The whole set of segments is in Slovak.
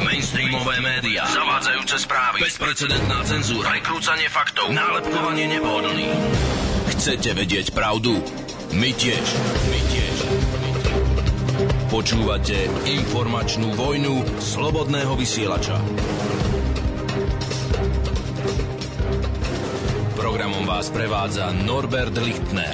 Mainstreamové médiá, zavádzajúce správy, bezprecedentná cenzúra, prekrúcanie faktov, nálepkovanie nepohodlných. Chcete vedieť pravdu? My tiež. Počúvate informačnú vojnu slobodného vysielača. Programom vás prevádza Norbert Lichtner.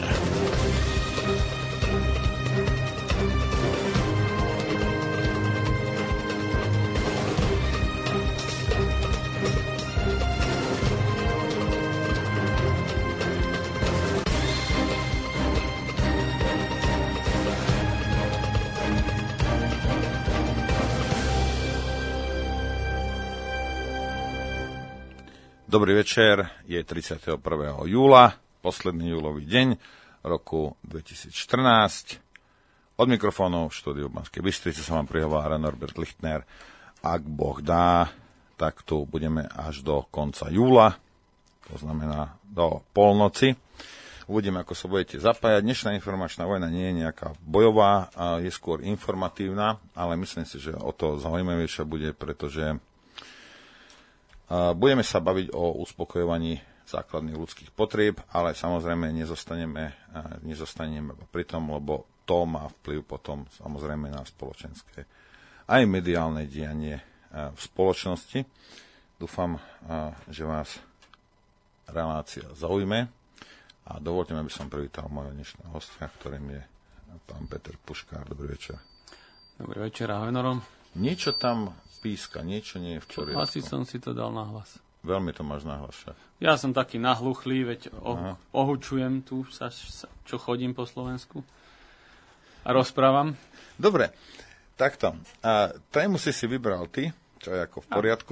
Dobrý večer, je 31. júla, posledný júlový deň roku 2014. Od mikrofónu v štúdiu Banskej Bystrice sa vám prihovára Norbert Lichtner. Ak Boh dá, tak tu budeme až do konca júla, to znamená do polnoci. Uvidíme, ako sa budete zapájať. Dnešná informačná vojna nie je nejaká bojová, je skôr informatívna, ale myslím si, že o to zaujímavejšia bude, pretože budeme sa baviť o uspokojovaní základných ľudských potrieb, ale samozrejme nezostaneme pri tom, lebo to má vplyv potom samozrejme na spoločenské aj mediálne dianie v spoločnosti. Dúfam, že vás relácia zaujme a dovoľte mi, aby som privítal môjho dnešného hostia, ktorým je pán Peter Puškár. Dobrý večer. Dobrý večer, ahoj Norom. Niečo tam píska, niečo nie je v poriadku. Asi som si to dal nahlas. Veľmi to máš nahlas však. Ja som taký nahluchlý, veď ohučujem tu, čo chodím po Slovensku a rozprávam. Dobre, takto. Tému si vybral ty, čo je ako v poriadku.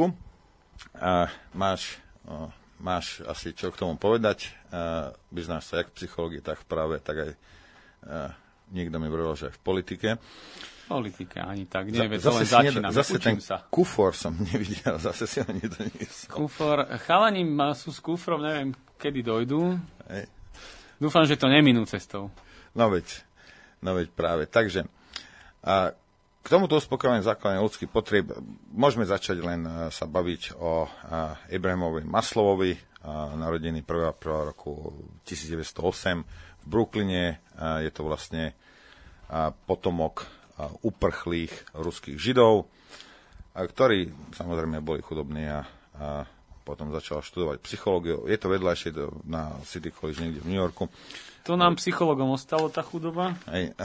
Máš asi čo k tomu povedať. Vyznáš sa jak v psychológii, tak v práve, tak aj niekto mi hovoril, že aj v politike. Politika ani tak, neviem, to len začínam, zase učím ten sa. Kufor som nevidel, zase si ho nedoniesol. Kufor, chalani sú s kufrom, neviem, kedy dojdú. Dúfam, že to neminú cestou. No veď práve. Takže, k tomuto uspokojeniu základných ľudských potrieb môžeme začať len sa baviť o Abrahamovi Maslowovi, narodený 1. roku 1908 v Brooklyne. Je to vlastne potomok uprchlých ruských židov, ktorí samozrejme boli chudobní a potom začal študovať psychológiu. Je to vedľajšie na City College niekde v New Yorku. To nám psychológom ostalo, tá chudoba?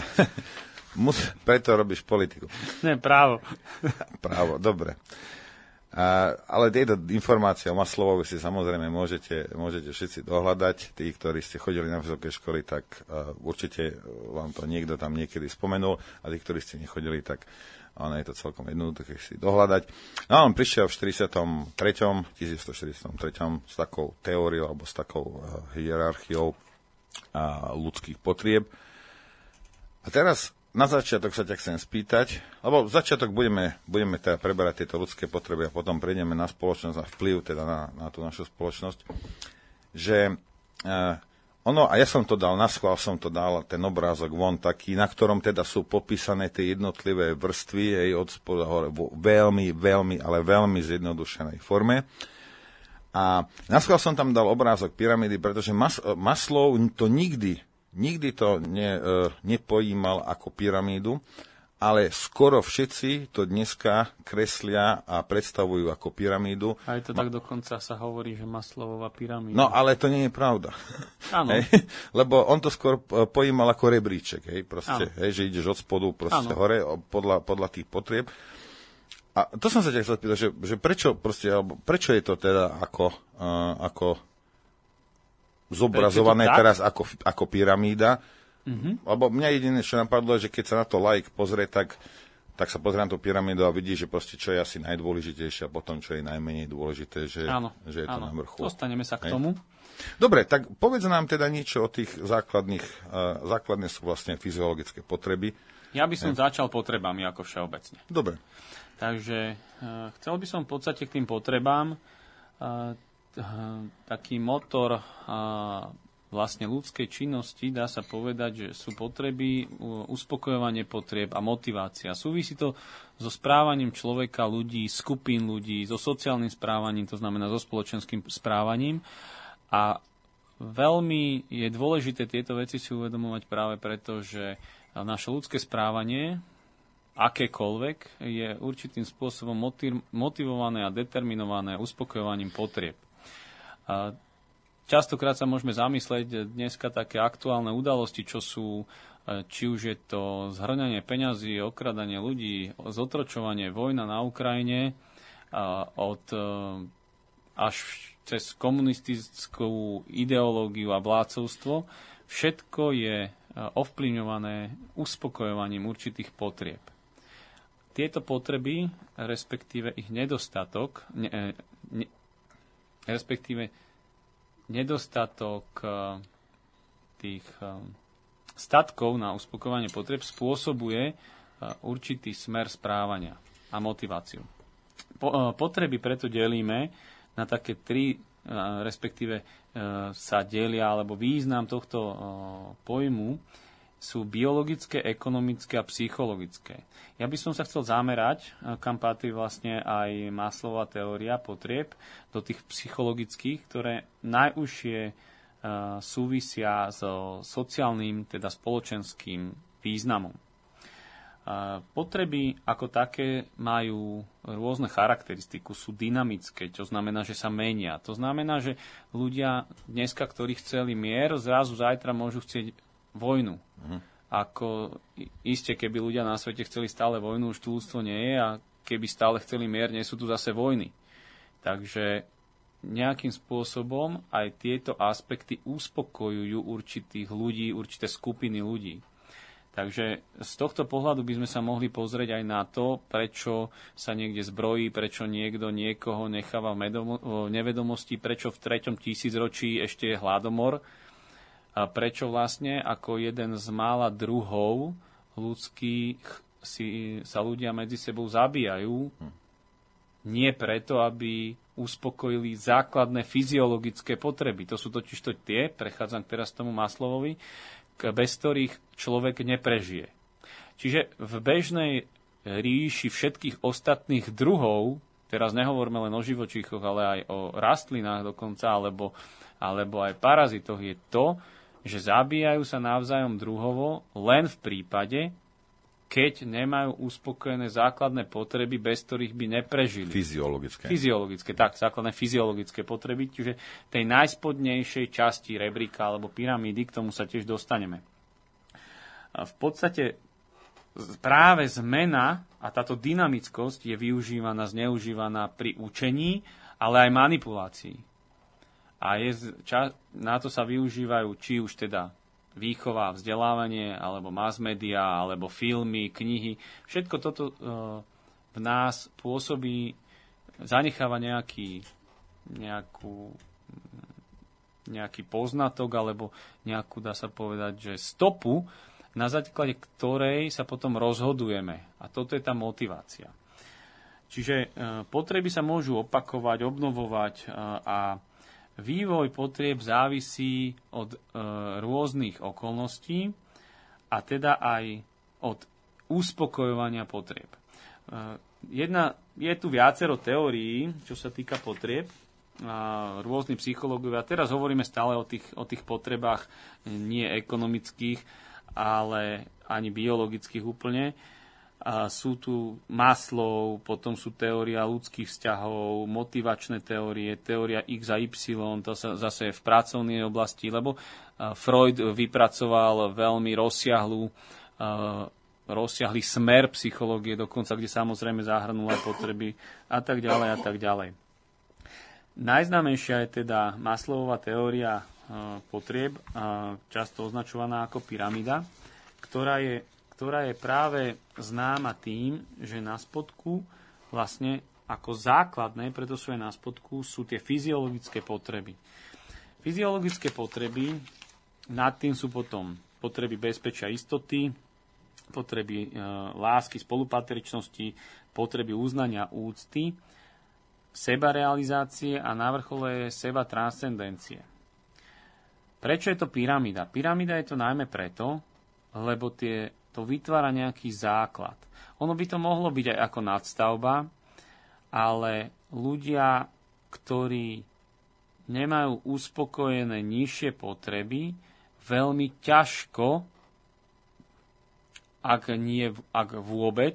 Preto robíš politiku. Ne, právo. Právo, dobre. Ale tieto informácie o Maslowovi si samozrejme môžete všetci dohľadať. Tí, ktorí ste chodili na vysoké školy, tak určite vám to niekto tam niekedy spomenul. A tí, ktorí ste nechodili, tak je to celkom jednoduché si dohľadať. No on prišiel v 1943 s takou teóriou alebo s takou hierarchiou ľudských potrieb. A teraz na začiatok sa ťa chcem spýtať, lebo v začiatok budeme teda preberať tieto ľudské potreby a potom prejdeme na spoločnosť a vplyv teda na tú našu spoločnosť, že a ja som to dal, naschvál som to dal, ten obrázok von taký, na ktorom teda sú popísané tie jednotlivé vrstvy, od spoda hore, vo veľmi, ale veľmi zjednodušenej forme. A naschvál som tam dal obrázok pyramídy, pretože Maslow to nikdy to nepojímal ako pyramídu, ale skoro všetci to dneska kreslia a predstavujú ako pyramídu. Aj to tak dokonca sa hovorí, že Maslowova pyramída. No, ale to nie je pravda. Áno. Lebo on to skôr pojímal ako rebríček, že ideš od spodu hore podľa tých potrieb. A to som sa ťa chcel spýtať, že prečo je to teda ako zobrazované teraz ako pyramída. Lebo mňa jediné, čo napadlo, je, že keď sa na to laik pozrie, tak sa pozrie na tú pyramídu a vidí, že proste čo je asi najdôležitejšie a potom čo je najmenej dôležité, že je to na vrchu. Dostaneme sa k tomu. Dobre, tak povedz nám teda niečo o tých základné sú vlastne fyziologické potreby. Ja by som začal potrebami ako všeobecne. Dobre. Takže chcel by som v podstate k tým potrebám taký motor vlastne ľudskej činnosti, dá sa povedať, že sú potreby, uspokojovanie potrieb a motivácia. Súvisí to so správaním človeka, ľudí, skupín ľudí, so sociálnym správaním, to znamená so spoločenským správaním. A veľmi je dôležité tieto veci si uvedomovať práve preto, že naše ľudské správanie, akékoľvek, je určitým spôsobom motivované a determinované uspokojovaním potrieb. Častokrát sa môžeme zamyslieť dneska také aktuálne udalosti, čo sú, či už je to zhrňanie peňazí, okradanie ľudí, zotročovanie, vojna na Ukrajine, až cez komunistickú ideológiu a vládcovstvo. Všetko je ovplyvňované uspokojovaním určitých potrieb. Tieto potreby, respektíve ich nedostatok, nedostatok tých statkov na uspokojovanie potreb spôsobuje určitý smer správania a motiváciu. Potreby preto delíme na také tri, respektíve sa delia, alebo význam tohto pojmu sú biologické, ekonomické a psychologické. Ja by som sa chcel zamerať, kam patrí vlastne aj Maslowova teória potrieb, do tých psychologických, ktoré najúžšie súvisia so sociálnym, teda spoločenským významom. Potreby ako také majú rôzne charakteristiku, sú dynamické, čo znamená, že sa menia. To znamená, že ľudia dneska, ktorí chceli mier, zrazu zajtra môžu chcieť vojnu. Ako iste, keby ľudia na svete chceli stále vojnu, už tu ľudstvo nie je, a keby stále chceli mier, nie sú tu zase vojny. Takže nejakým spôsobom aj tieto aspekty uspokojujú určitých ľudí, určité skupiny ľudí. Takže z tohto pohľadu by sme sa mohli pozrieť aj na to, prečo sa niekde zbrojí, prečo niekto niekoho necháva v nevedomosti, prečo v 3. tisícročí ešte je hladomor, a prečo vlastne ako jeden z mála druhov ľudských sa ľudia medzi sebou zabíjajú. Nie preto, aby uspokojili základné fyziologické potreby. To sú totižto tie, prechádzam teraz k tomu Maslowovi, bez ktorých človek neprežije. Čiže v bežnej ríši všetkých ostatných druhov, teraz nehovoríme len o živočíchoch, ale aj o rastlinách dokonca, alebo aj parazitoch, je to, že zabíjajú sa navzájom druhovo len v prípade, keď nemajú uspokojené základné potreby, bez ktorých by neprežili. Fyziologické, tak, základné fyziologické potreby, čiže tej najspodnejšej časti rebríka alebo pyramídy, k tomu sa tiež dostaneme. V podstate práve zmena a táto dynamickosť je využívaná, zneužívaná pri učení, ale aj manipulácii. A na to sa využívajú či už teda výchova, vzdelávanie, alebo mass media, alebo filmy, knihy. Všetko toto v nás pôsobí, zanecháva nejaký poznatok, alebo nejakú, dá sa povedať, že stopu, na základe ktorej sa potom rozhodujeme. A toto je tá motivácia. Čiže potreby sa môžu opakovať, obnovovať a vývoj potrieb závisí od rôznych okolností a teda aj od uspokojovania potrieb. Je tu viacero teórií, čo sa týka potrieb, rôzni psychológovia. Teraz hovoríme stále o tých potrebách nie ekonomických, ale ani biologických úplne. Sú tu Maslow, potom sú teória ľudských vzťahov, motivačné teórie, teória X a Y, to sa zase v pracovnej oblasti, lebo Freud vypracoval veľmi rozsiahly smer psychológie, dokonca, kde samozrejme zahrnul aj potreby a tak ďalej a tak ďalej. Najznámejšia je teda Maslowova teória potrieb, často označovaná ako pyramída, ktorá je práve známa tým, že na spodku vlastne ako základné, preto sú aj na spodku, sú tie fyziologické potreby. Fyziologické potreby, nad tým sú potom potreby bezpečia, istoty, potreby lásky, spolupatričnosti, potreby uznania, úcty, sebarealizácie a na vrchole seba transcendencie. Prečo je to pyramída? Pyramída je to najmä preto, lebo to vytvára nejaký základ. Ono by to mohlo byť aj ako nadstavba, ale ľudia, ktorí nemajú uspokojené nižšie potreby, veľmi ťažko, ak vôbec,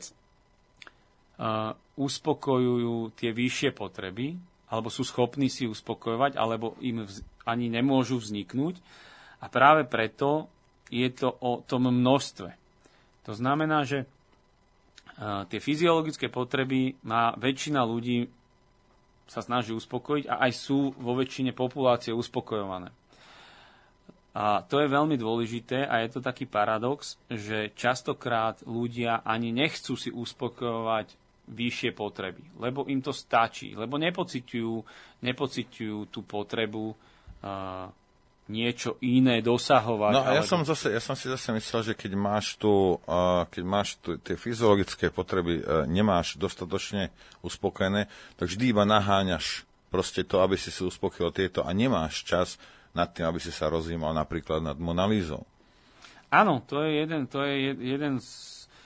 uspokojujú tie vyššie potreby, alebo sú schopní si uspokojovať, alebo im ani nemôžu vzniknúť. A práve preto je to o tom množstve. To znamená, že tie fyziologické potreby má väčšina ľudí sa snaží uspokojiť a aj sú vo väčšine populácie uspokojované. A to je veľmi dôležité a je to taký paradox, že častokrát ľudia ani nechcú si uspokojovať vyššie potreby, lebo im to stačí, lebo nepociťujú tú potrebu niečo iné dosahovať. No a ja som si zase myslel, že keď máš tie fyziologické potreby nemáš dostatočne uspokojené, tak vždy iba naháňaš proste to, aby si uspokojil tieto a nemáš čas nad tým, aby si sa rozjímal napríklad nad Mona Lízou. Áno, to je jeden z...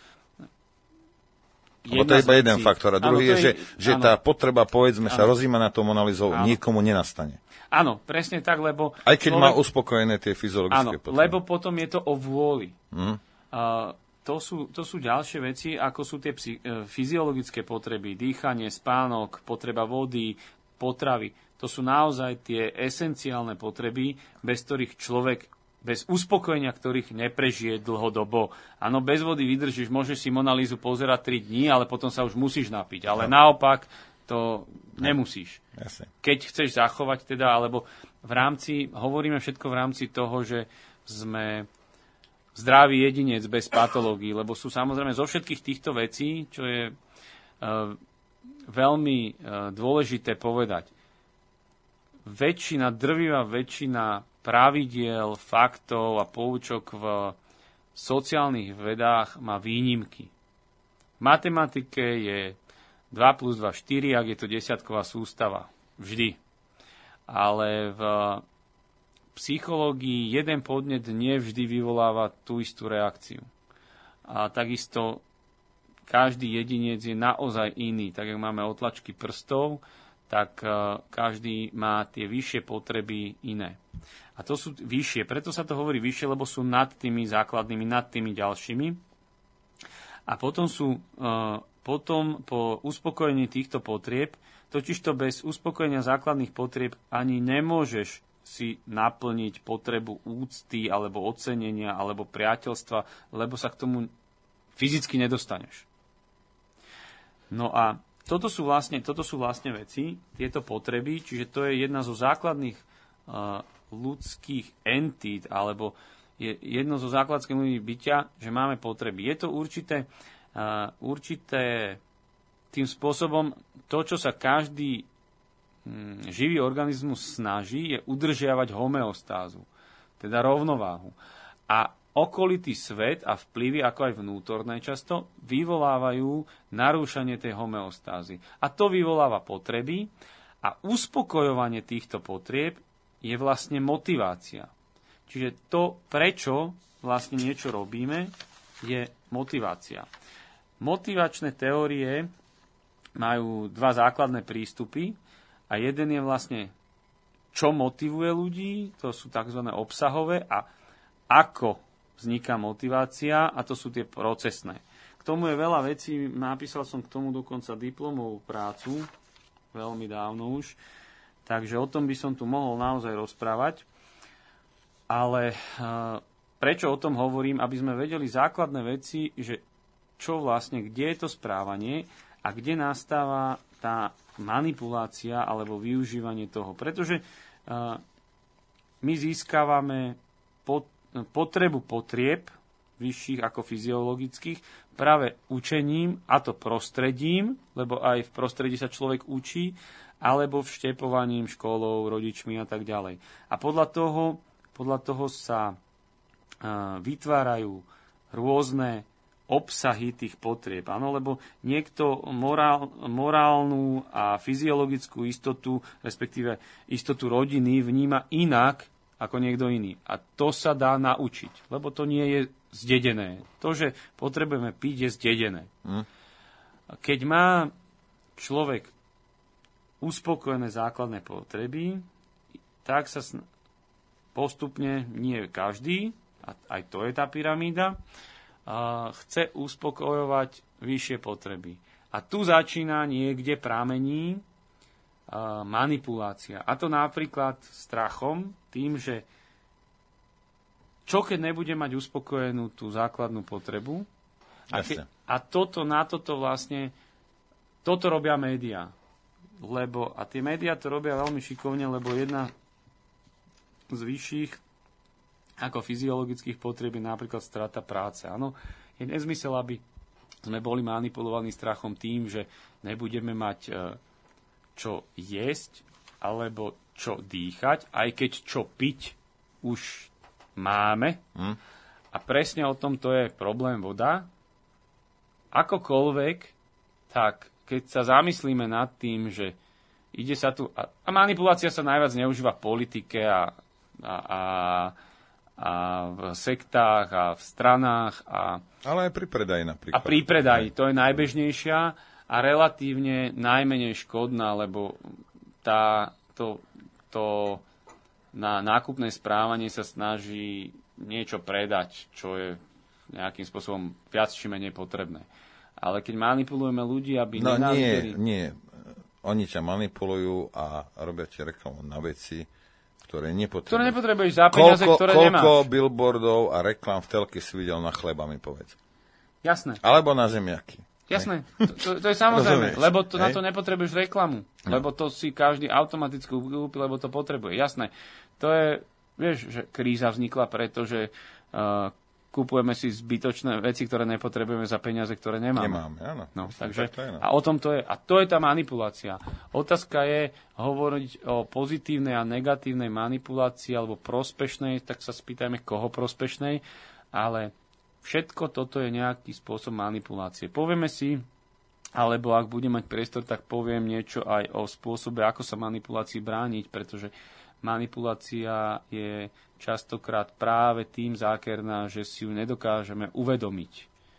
Lebo to je iba jeden faktor. A druhý je, že tá potreba, povedzme, sa rozjíma na to Mona Lízou, nikomu nenastane. Áno, presne tak, lebo... Aj keď má uspokojené tie fyziologické potreby. Lebo potom je to o vôli. To sú ďalšie veci, ako sú tie fyziologické potreby, dýchanie, spánok, potreba vody, potravy. To sú naozaj tie esenciálne potreby, bez ktorých človek, bez uspokojenia ktorých neprežije dlhodobo. Áno, bez vody vydržíš, môžeš si Mona Lízu pozerať 3 dní, ale potom sa už musíš napiť. Ale naopak to nemusíš. Jasne. Keď chceš zachovať teda, alebo hovoríme všetko v rámci toho, že sme zdravý jedinec bez patológií, lebo sú samozrejme zo všetkých týchto vecí, čo je veľmi dôležité povedať. Drvivá väčšina pravidiel, faktov a poučok v sociálnych vedách má výnimky. V matematike je 2 plus 2, 4, ak je to desiatková sústava. Vždy. Ale v psychológii jeden podnet nevždy vyvoláva tú istú reakciu. A takisto každý jedinec je naozaj iný. Tak, jak máme otlačky prstov, tak každý má tie vyššie potreby iné. A to sú vyššie, preto sa to hovorí vyššie, lebo sú nad tými základnými, nad tými ďalšími. A potom po uspokojení týchto potrieb, totižto bez uspokojenia základných potrieb ani nemôžeš si naplniť potrebu úcty alebo ocenenia alebo priateľstva, lebo sa k tomu fyzicky nedostaneš. No a toto sú vlastne veci, tieto potreby, čiže to je jedna zo základných ľudských entít, alebo je jedno zo základných bytia, že máme potreby. Je to určité tým spôsobom, to, čo sa každý živý organizmus snaží, je udržiavať homeostázu, teda rovnováhu. A okolitý svet a vplyvy, ako aj vnútorné často, vyvolávajú narúšanie tej homeostázy. A to vyvoláva potreby a uspokojovanie týchto potrieb je vlastne motivácia. Čiže to, prečo vlastne niečo robíme, je motivácia. Motivačné teórie majú 2 základné prístupy a jeden je vlastne, čo motivuje ľudí, to sú tzv. Obsahové, a ako vzniká motivácia, a to sú tie procesné. K tomu je veľa vecí, napísal som k tomu dokonca diplomovú prácu, veľmi dávno už, takže o tom by som tu mohol naozaj rozprávať. Ale prečo o tom hovorím? Aby sme vedeli základné veci, že čo vlastne, kde je to správanie a kde nastáva tá manipulácia alebo využívanie toho. Pretože my získavame potrebu potrieb vyšších ako fyziologických práve učením, a to prostredím, lebo aj v prostredí sa človek učí, alebo vštepovaním školou, rodičmi a tak ďalej. A podľa toho sa vytvárajú rôzne obsahy tých potrieb. Áno, lebo niekto morálnu a fyziologickú istotu, respektíve istotu rodiny, vníma inak ako niekto iný. A to sa dá naučiť, lebo to nie je zdedené. To, že potrebujeme piť, je zdedené. Keď má človek uspokojené základné potreby, tak sa postupne, nie každý, a aj to je tá pyramída, chce uspokojovať vyššie potreby. A tu začína niekde pramení manipulácia. A to napríklad strachom, tým, že čo keď nebude mať uspokojenú tú základnú potrebu. A toto robia médiá. A tie médiá to robia veľmi šikovne, lebo jedna z vyšších ako fyziologických potrieb je napríklad strata práce. Áno, je nezmysel, aby sme boli manipulovaní strachom tým, že nebudeme mať čo jesť alebo čo dýchať, aj keď čo piť už máme. A presne o tom to je problém voda. Akokoľvek, tak keď sa zamyslíme nad tým, že ide sa tu... A manipulácia sa najviac neužíva v politike a v sektách a v stranách. Ale aj pri predaji napríklad. A pri predaji, to je najbežnejšia a relatívne najmenej škodná, lebo to na nákupné správanie sa snaží niečo predať, čo je nejakým spôsobom viac či menej potrebné. Ale keď manipulujeme ľudí, aby nenávideli... Nie. Oni ťa manipulujú a robia ti reklamu na veci, ktoré nepotrebuješ. Ktoré nepotrebuješ za peniaze, ktoré nemáš. Koľko billboardov a reklám v telke si videl na chleba, mi povedz. Jasné. Alebo na zemiaky. Jasné, to je samozrejme, lebo na to nepotrebuješ reklamu, lebo to si každý automaticky kúpi, lebo to potrebuje. Jasné, to je, vieš, že kríza vznikla, pretože kupujeme si zbytočné veci, ktoré nepotrebujeme za peniaze, ktoré nemáme. Áno. No, takže, a o tom to je. A to je tá manipulácia. Otázka je hovoriť o pozitívnej a negatívnej manipulácii alebo prospešnej, tak sa spýtajme, koho prospešnej, ale všetko toto je nejaký spôsob manipulácie. Povieme si, alebo ak budem mať priestor, tak poviem niečo aj o spôsobe, ako sa manipulácii brániť, pretože manipulácia je častokrát práve tým zákerná, že si ju nedokážeme uvedomiť.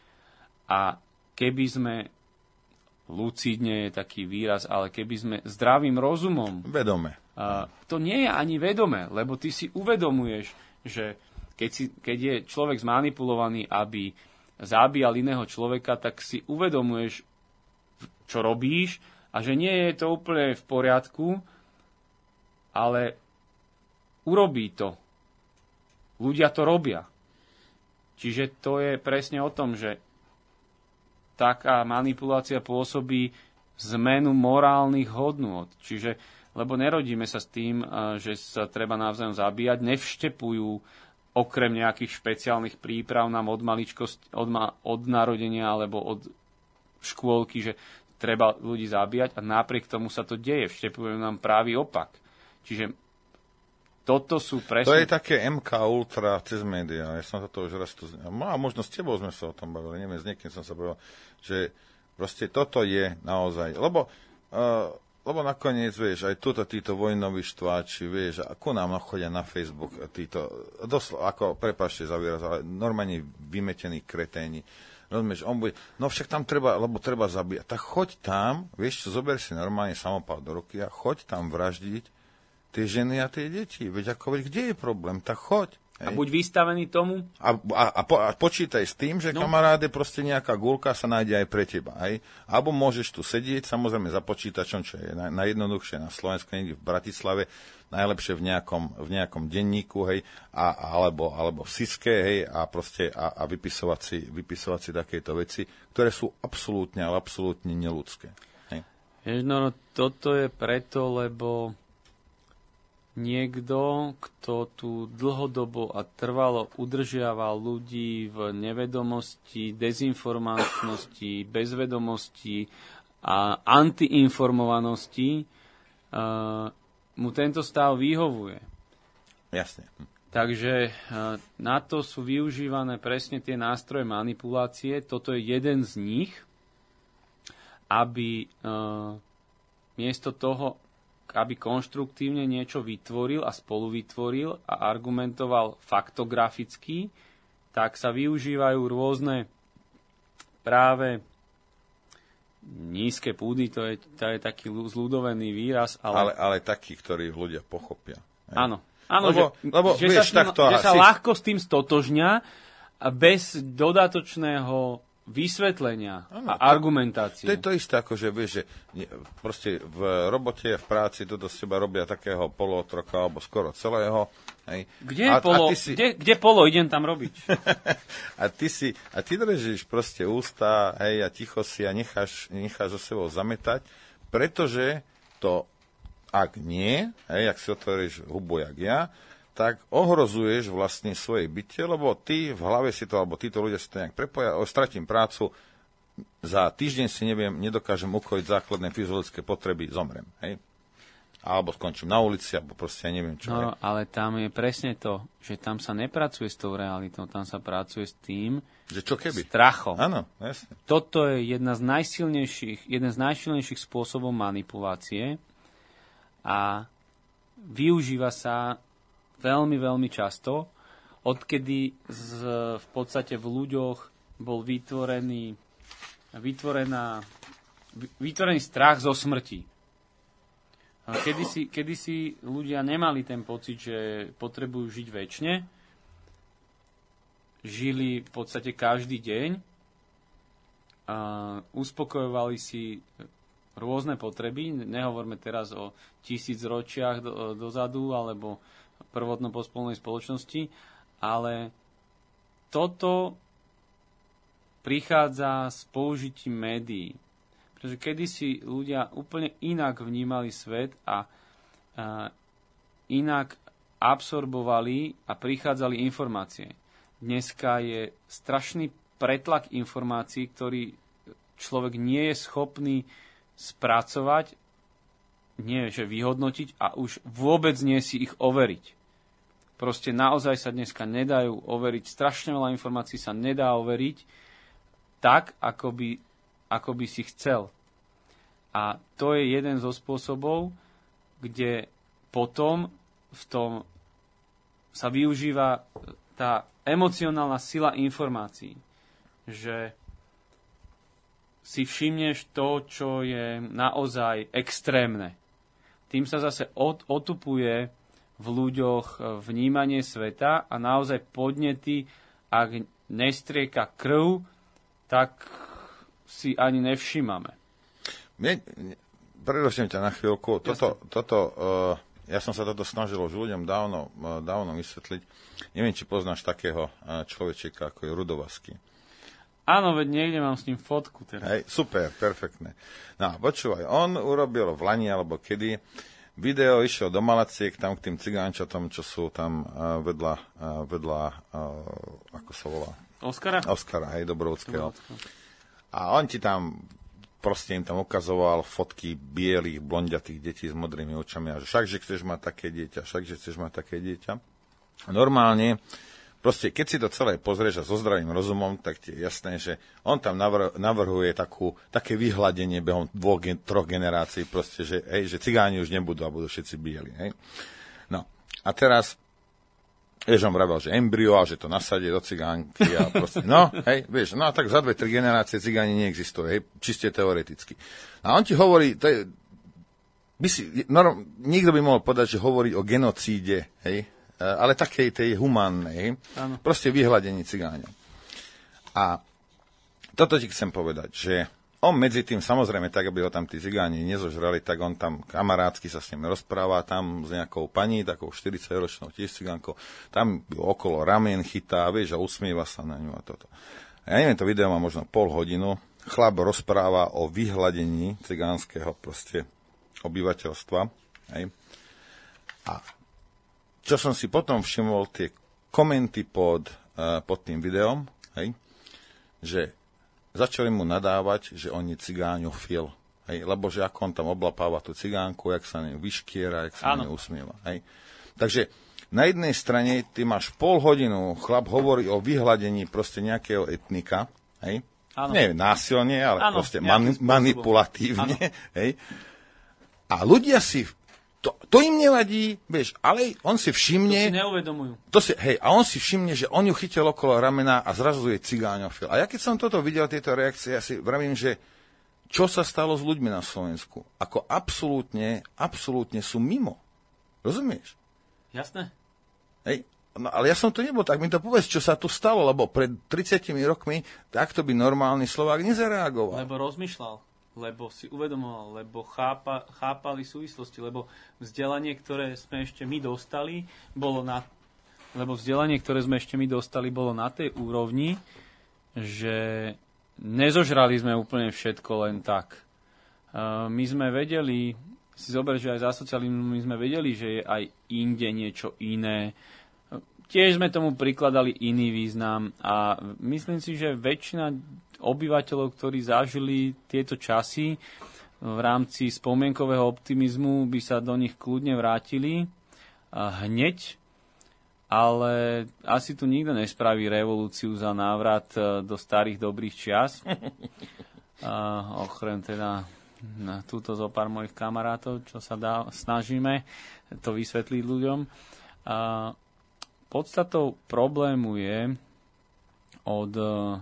A keby sme, lucidne je taký výraz, ale keby sme zdravým rozumom... Vedome. To nie je ani vedome, lebo ty si uvedomuješ, že keď je človek zmanipulovaný, aby zabíjal iného človeka, tak si uvedomuješ, čo robíš a že nie je to úplne v poriadku, ale urobí to. Ľudia to robia. Čiže to je presne o tom, že taká manipulácia pôsobí zmenu morálnych hodnôt. Čiže, lebo nerodíme sa s tým, že sa treba navzájom zabíjať, nevštepujú okrem nejakých špeciálnych príprav nám od narodenia alebo od škôlky, že treba ľudí zabíjať a napriek tomu sa to deje. Vštepujú nám pravý opak. Čiže toto sú presne... To je také MK Ultra cez médiá. Ja som to už raz tu... A možno s tebou sme sa o tom bavili. Neviem, s niekým som sa bavil, že proste toto je naozaj... Lebo nakoniec, vieš, aj títo vojnoví štváči, vieš, ako nám chodia na Facebook, títo, ako, prepáčte za výraz, ale normálne vymetení kreténi. Rozumieš, on bude, no však tam treba zabíjať. Tak choď tam, vieš čo, zober si normálne samopal do ruky a choď tam vraždiť tie ženy a tie deti. Veď kde je problém, tak choď. Hej. A buď vystavený tomu. A počítaj s tým, že kamaráde, proste nejaká guľka sa nájde aj pre teba. Hej. Alebo môžeš tu sedieť, samozrejme za počítačom, čo je najjednoduchšie na Slovensku, niekde v Bratislave, najlepšie v nejakom denníku, hej, alebo v Siske, hej, a proste a vypisovať si takéto veci, ktoré sú absolútne neľudské. Hej. No, toto je preto, lebo niekto, kto tu dlhodobo a trvalo udržiava ľudí v nevedomosti, dezinformantnosti, bezvedomosti a antiinformovanosti, mu tento stav vyhovuje. Jasne. Takže na to sú využívané presne tie nástroje manipulácie. Toto je jeden z nich, aby miesto toho, aby konštruktívne niečo vytvoril a spoluvytvoril a argumentoval faktograficky, tak sa využívajú rôzne práve nízke púdy, to je taký zľudovený výraz. Ale takí, ktorí ľudia pochopia. Áno, lebo že vieš, sa ľahko s tým stotožňa bez dodatočného vysvetlenia a argumentácie. To je to isté, ako že vieš, že proste v robote, v práci toto z teba robia takého polootroka alebo skoro celého. Hej. Kde polo? Idem tam robiť. a ty držíš proste ústa, hej, a ticho si a necháš so sebou zametať, pretože to, ak nie, hej, ak si otvoríš hubu jak ja, tak ohrozuješ vlastne svoje bytie, lebo ty v hlave si to, alebo títo ľudia si to nejak prepoja, stratím prácu, za týždeň si nedokážem ukojiť základné fyziologické potreby, zomrem, hej? Alebo skončím na ulici, alebo proste ja neviem čo. No, ale tam je presne to, že tam sa nepracuje s tou realitou, tam sa pracuje s tým, že čo keby? Strachom. Áno, jasne. Toto je jeden z najsilnejších spôsobov manipulácie a využíva sa veľmi, veľmi často, odkedy v podstate v ľuďoch bol vytvorený strach zo smrti. Kedysi ľudia nemali ten pocit, že potrebujú žiť večne. Žili v podstate každý deň. Uspokojovali si rôzne potreby. Nehovorme teraz o 1000 ročiach dozadu, alebo prvotno-pospolnej spoločnosti, ale toto prichádza s použitím médií. Pretože kedysi ľudia úplne inak vnímali svet a inak absorbovali a prichádzali informácie. Dneska je strašný pretlak informácií, ktorý človek nie je schopný spracovať, nie že vyhodnotiť a už vôbec nie si ich overiť. Proste naozaj sa dneska nedajú overiť, strašne veľa informácií sa nedá overiť tak, ako by si chcel. A to je jeden zo spôsobov, kde potom v tom sa využíva tá emocionálna sila informácií, že si všimneš to, čo je naozaj extrémne. Tým sa zase otupuje v ľuďoch vnímanie sveta a naozaj podnety, ak nestrieka krv, tak si ani nevšímame. Preruším ťa na chvíľku. Ja som sa toto snažil už ľuďom dávno vysvetliť. Neviem, či poznáš takého človečeka, ako je Rudovasky. Áno, veď niekde mám s ním fotku teraz. Hej, super, perfektné. No, počúvaj, on urobil v lani, alebo kedy, video, išiel do Malaciek, tam k tým cigánčatom, čo sú tam vedľa ako sa volá? Oskara, hej, Dobroudského. A on ti tam, proste im tam ukazoval fotky bielých, blondiatých detí s modrými očami a že všakže chceš mať také dieťa. A normálne, proste, keď si to celé pozrieš a so zdravým rozumom, tak ti je jasné, že on tam navrhuje také vyhladenie behom 2-3 generácií, proste, že cigáni už nebudú a budú všetci bieli. Hej. No, a teraz, vieš, on vravel, že embryo a že to nasadie do cigánky a proste, no, hej, vieš, no a tak za 2-3 generácie cigáni neexistujú, hej, čiste teoreticky. A on ti hovorí, nikto by mohol povedať, že hovorí o genocíde, hej, ale takej tej humánnej, proste vyhladení cigáňov. A toto ti chcem povedať, že on medzi tým, samozrejme, tak, aby ho tam tí cigáni nezožrali, tak on tam kamarátsky sa s ním rozpráva, tam s nejakou pani, takou 40-ročnou tiež cigánkou, tam okolo ramien chytá, vieš, a usmieva sa na ňu a toto. Ja neviem, to video má možno pol hodinu, chlap rozpráva o vyhladení cigánskeho proste obyvateľstva, hej. A čo som si potom všimol, tie komenty pod tým videom, hej, že začali mu nadávať, že on je cigáňofil, hej, lebo že ako on tam oblapáva tú cigánku, jak sa vyškiera, jak sa usmieva. Hej. Takže na jednej strane ty máš pol hodinu, chlap hovorí o vyhladení proste nejakého etnika, hej, nie násilne, ale proste manipulatívne, hej. A ľudia si To im nevadí, vieš, ale on si všimne... To si neuvedomujú. A on si všimne, že on ju chytil okolo ramena a zrazu je cigáňofil. A ja keď som toto videl, tieto reakcie, ja si vravím, že čo sa stalo s ľuďmi na Slovensku? Ako absolútne sú mimo. Rozumieš? Jasné. Hej. No, ale ja som tu nebol, tak mi to povedz, čo sa tu stalo, lebo pred 30 rokmi takto by normálny Slovák nezareagoval. Lebo rozmýšľal, lebo si uvedomoval, lebo chápali súvislosti, lebo vzdelanie, ktoré sme ešte my dostali, bolo na tej úrovni, že nezožrali sme úplne všetko len tak. My sme vedeli, si zober, že aj za socializmu my sme vedeli, že je aj inde niečo iné. Tiež sme tomu prikladali iný význam a myslím si, že väčšina obyvateľov, ktorí zažili tieto časy v rámci spomienkového optimizmu, by sa do nich kľudne vrátili hneď, ale asi tu nikto nespraví revolúciu za návrat do starých dobrých čias. Okrem teda na túto zo pár mojich kamarátov, čo sa snažíme to vysvetliť ľuďom. Podstatou problému je od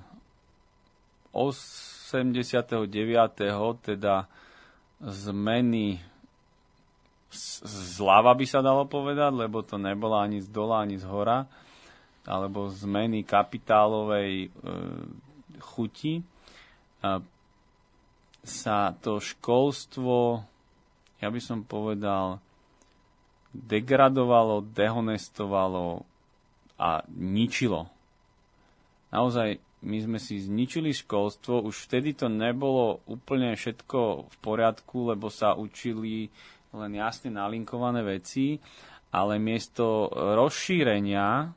89. teda zmeny zľava by sa dalo povedať, lebo to nebola ani z dola, ani z hora, alebo zmeny kapitálovej chuti, sa to školstvo, ja by som povedal, degradovalo, dehonestovalo a ničilo. Naozaj, my sme si zničili školstvo, už vtedy to nebolo úplne všetko v poriadku, lebo sa učili len jasne nalinkované veci, ale miesto rozšírenia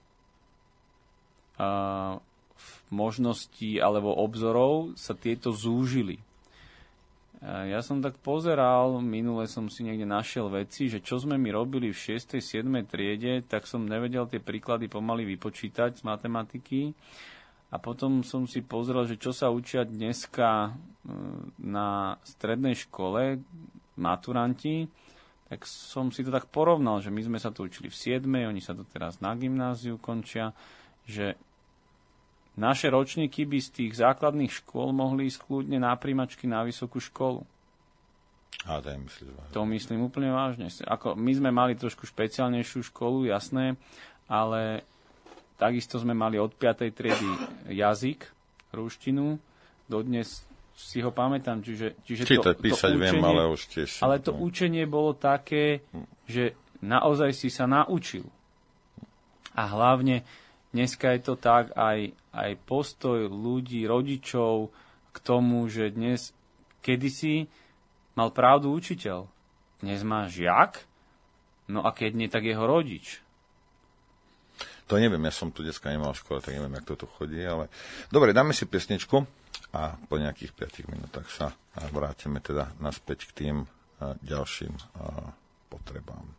možností alebo obzorov sa tieto zúžili. Ja som tak pozeral, minule som si niekde našiel veci, že čo sme my robili v 6. 7. triede, tak som nevedel tie príklady pomaly vypočítať z matematiky. A potom som si pozrel, že čo sa učia dneska na strednej škole maturanti, tak som si to tak porovnal, že my sme sa to učili v 7. Oni sa to teraz na gymnáziu končia, že naše ročníky by z tých základných škôl mohli ísť kľudne na príjmačky na vysokú školu. A to myslíš vážne? To myslím úplne vážne. Ako, my sme mali trošku špeciálnejšiu školu, jasné, ale takisto sme mali od 5. triedy jazyk, ruštinu, dodnes si ho pamätám. Čiže čítať, písať učenie, viem, ale už tiež... Ale to učenie bolo také, že naozaj si sa naučil. A hlavne dneska je to tak, aj postoj ľudí, rodičov k tomu, že dnes, kedysi mal pravdu učiteľ. Dnes má žiak, no a keď nie, tak jeho rodič. To neviem, ja som tu dneska nemal v škole, tak neviem, jak to tu chodí, ale... Dobre, dáme si pesničku a po nejakých 5 minútach sa vrátime teda naspäť k tým ďalším potrebám.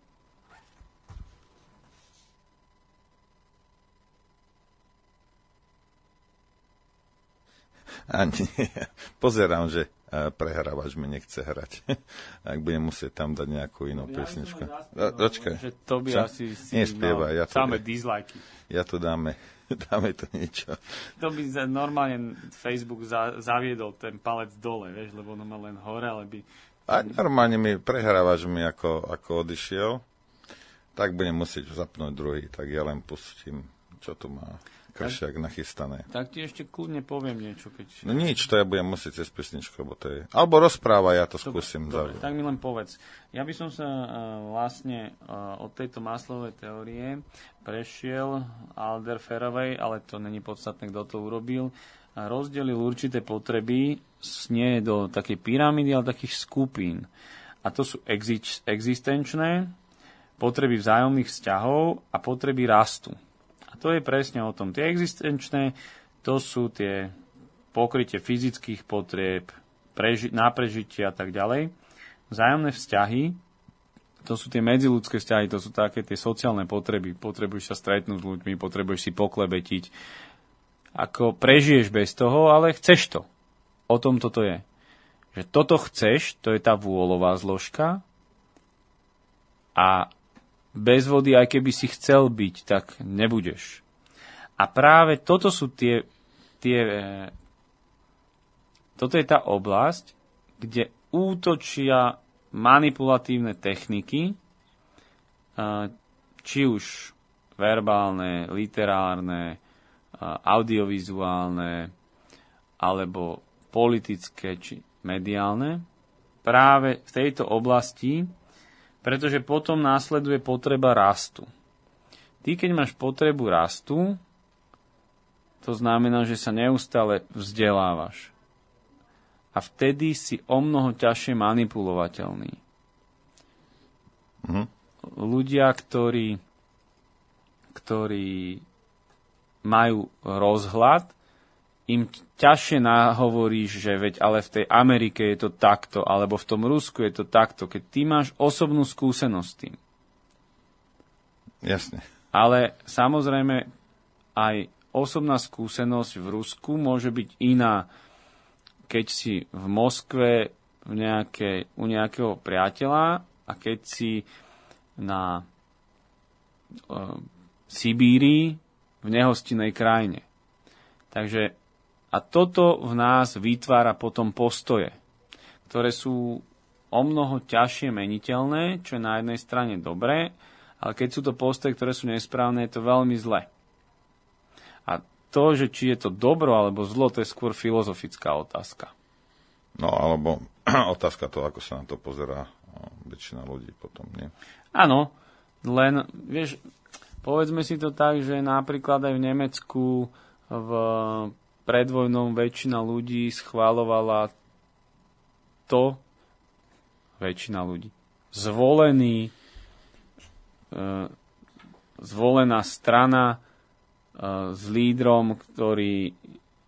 A nie, pozerám, že prehrávač mi nechce hrať. Ak budem musieť tam dať nejakú inú pesničku. Dočkaj. Že to by asi si nespievaj. Samé dislajky. Ja tu dáme to niečo. To by normálne Facebook zaviedol ten palec dole, vieš, lebo ono má len hore, ale by... A normálne mi prehrávač mi ako odišiel, tak budem musieť zapnúť druhý, tak ja len pustím, čo tu má Kršiak nachystané. Tak ti ešte kľudne poviem niečo, keď... No nič, to ja budem musieť cez pesničku, lebo to je... Alebo rozpráva, ja to skúsim. Dobre, tak mi len povedz. Ja by som sa vlastne od tejto Maslowovej teórie prešiel Alderferovej, ale to není podstatné, kto to urobil, a rozdelil určité potreby nie do takej pyramídy, ale takých skupín. A to sú existenčné, potreby vzájomných vzťahov a potreby rastu. A to je presne o tom. Tie existenčné, to sú tie pokrytie fyzických potrieb, na prežitie a tak ďalej. Vzájomné vzťahy, to sú tie medziľudské vzťahy, to sú také tie sociálne potreby. Potrebuješ sa stretnúť s ľuďmi, potrebuješ si poklebetiť. Ako prežiješ bez toho, ale chceš to. O tom toto je. Že toto chceš, to je tá vôľová zložka. A bez vody, aj keby si chcel byť, tak nebudeš. A práve toto sú toto je tá oblasť, kde útočia manipulatívne techniky, či už verbálne, literárne, audiovizuálne, alebo politické, či mediálne, práve v tejto oblasti, pretože potom následuje potreba rastu. Ty, keď máš potrebu rastu, to znamená, že sa neustále vzdelávaš. A vtedy si omnoho ťažšie manipulovateľný. Ľudia, ktorí majú rozhľad, im ťažšie nahovoríš, že veď ale v tej Amerike je to takto, alebo v tom Rusku je to takto, keď ty máš osobnú skúsenosť s tým. Jasne. Ale samozrejme aj osobná skúsenosť v Rusku môže byť iná, keď si v Moskve u nejakého priateľa a keď si na Sibírii v nehostinnej krajine. Takže a toto v nás vytvára potom postoje, ktoré sú omnoho ťažšie meniteľné, čo je na jednej strane dobré, ale keď sú to postoje, ktoré sú nesprávne, je to veľmi zle. A to, že či je to dobro alebo zlo, to je skôr filozofická otázka. No, alebo otázka to, ako sa na to pozerá väčšina ľudí potom, nie? Áno, len, vieš, povedzme si to tak, že napríklad aj v Nemecku v predvojnom väčšina ľudí schvaľovala väčšina ľudí, zvolená strana s lídrom, ktorí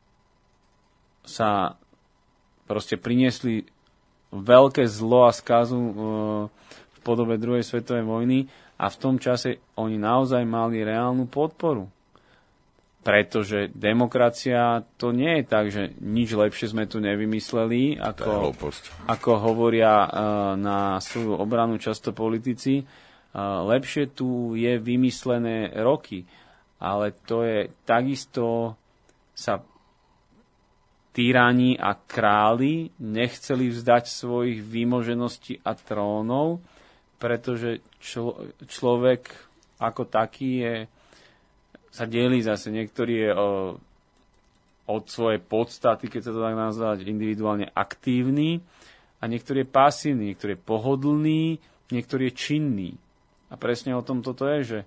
sa proste priniesli veľké zlo a skazu v podobe druhej svetovej vojny a v tom čase oni naozaj mali reálnu podporu. Pretože demokracia to nie je tak, že nič lepšie sme tu nevymysleli, ako hovoria na svoju obranu často politici. Lepšie tu je vymyslené roky. Ale to je takisto sa tyrani a králi nechceli vzdať svojich výmožeností a trónov, pretože človek ako taký sa delí zase. Niektorý je od svojej podstaty, keď sa to tak nazvať, individuálne aktívny a niektorý je pasívny, niektorý je pohodlný, niektorý je činný. A presne o tom toto je,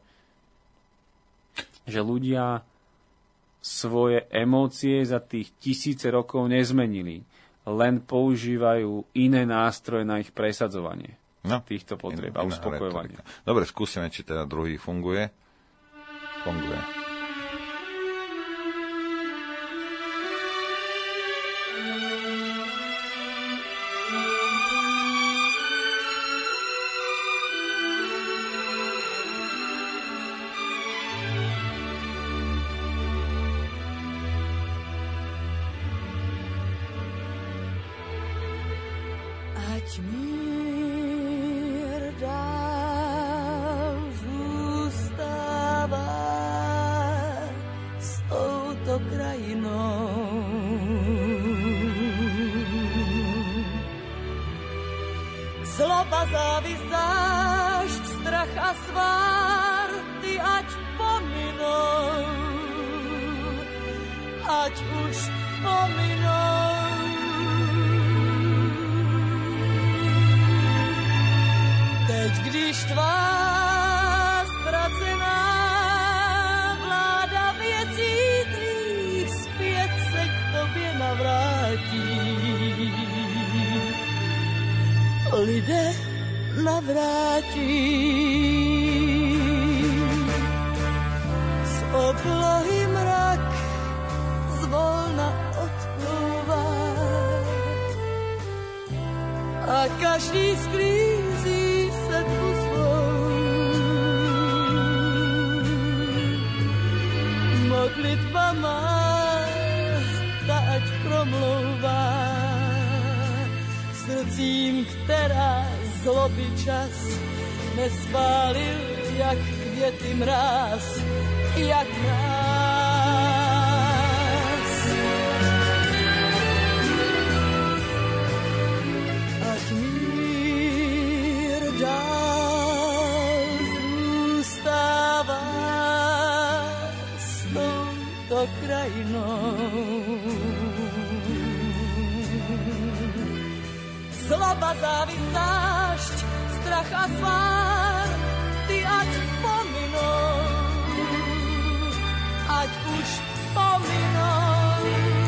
že ľudia svoje emócie za tých tisíce rokov nezmenili. Len používajú iné nástroje na ich presadzovanie týchto potrieb a uspokojovanie. Dobre, skúsime, či teda druhý funguje. Funguje. Mír dál zůstává s touto krajinou. Zloba, závist, zášť, strach a svár, ty ať pominou, ať už pominou. Teď, když tvá ztracená vláda věcí tvých zpět se k tobě navrátí. Lidé navrátí. Z oblohy mrak zvolna odplouvá a každý sklízí setbu svou. Modlitba má, ta ať promlouvá srdcím, která zloby čas nespálil jak květy mráz, jak mráz. Ať mír dál zůstává s touto krajinou. Zloba, závist, zášť, strach a svár, ty ať pominou, ať už pominou.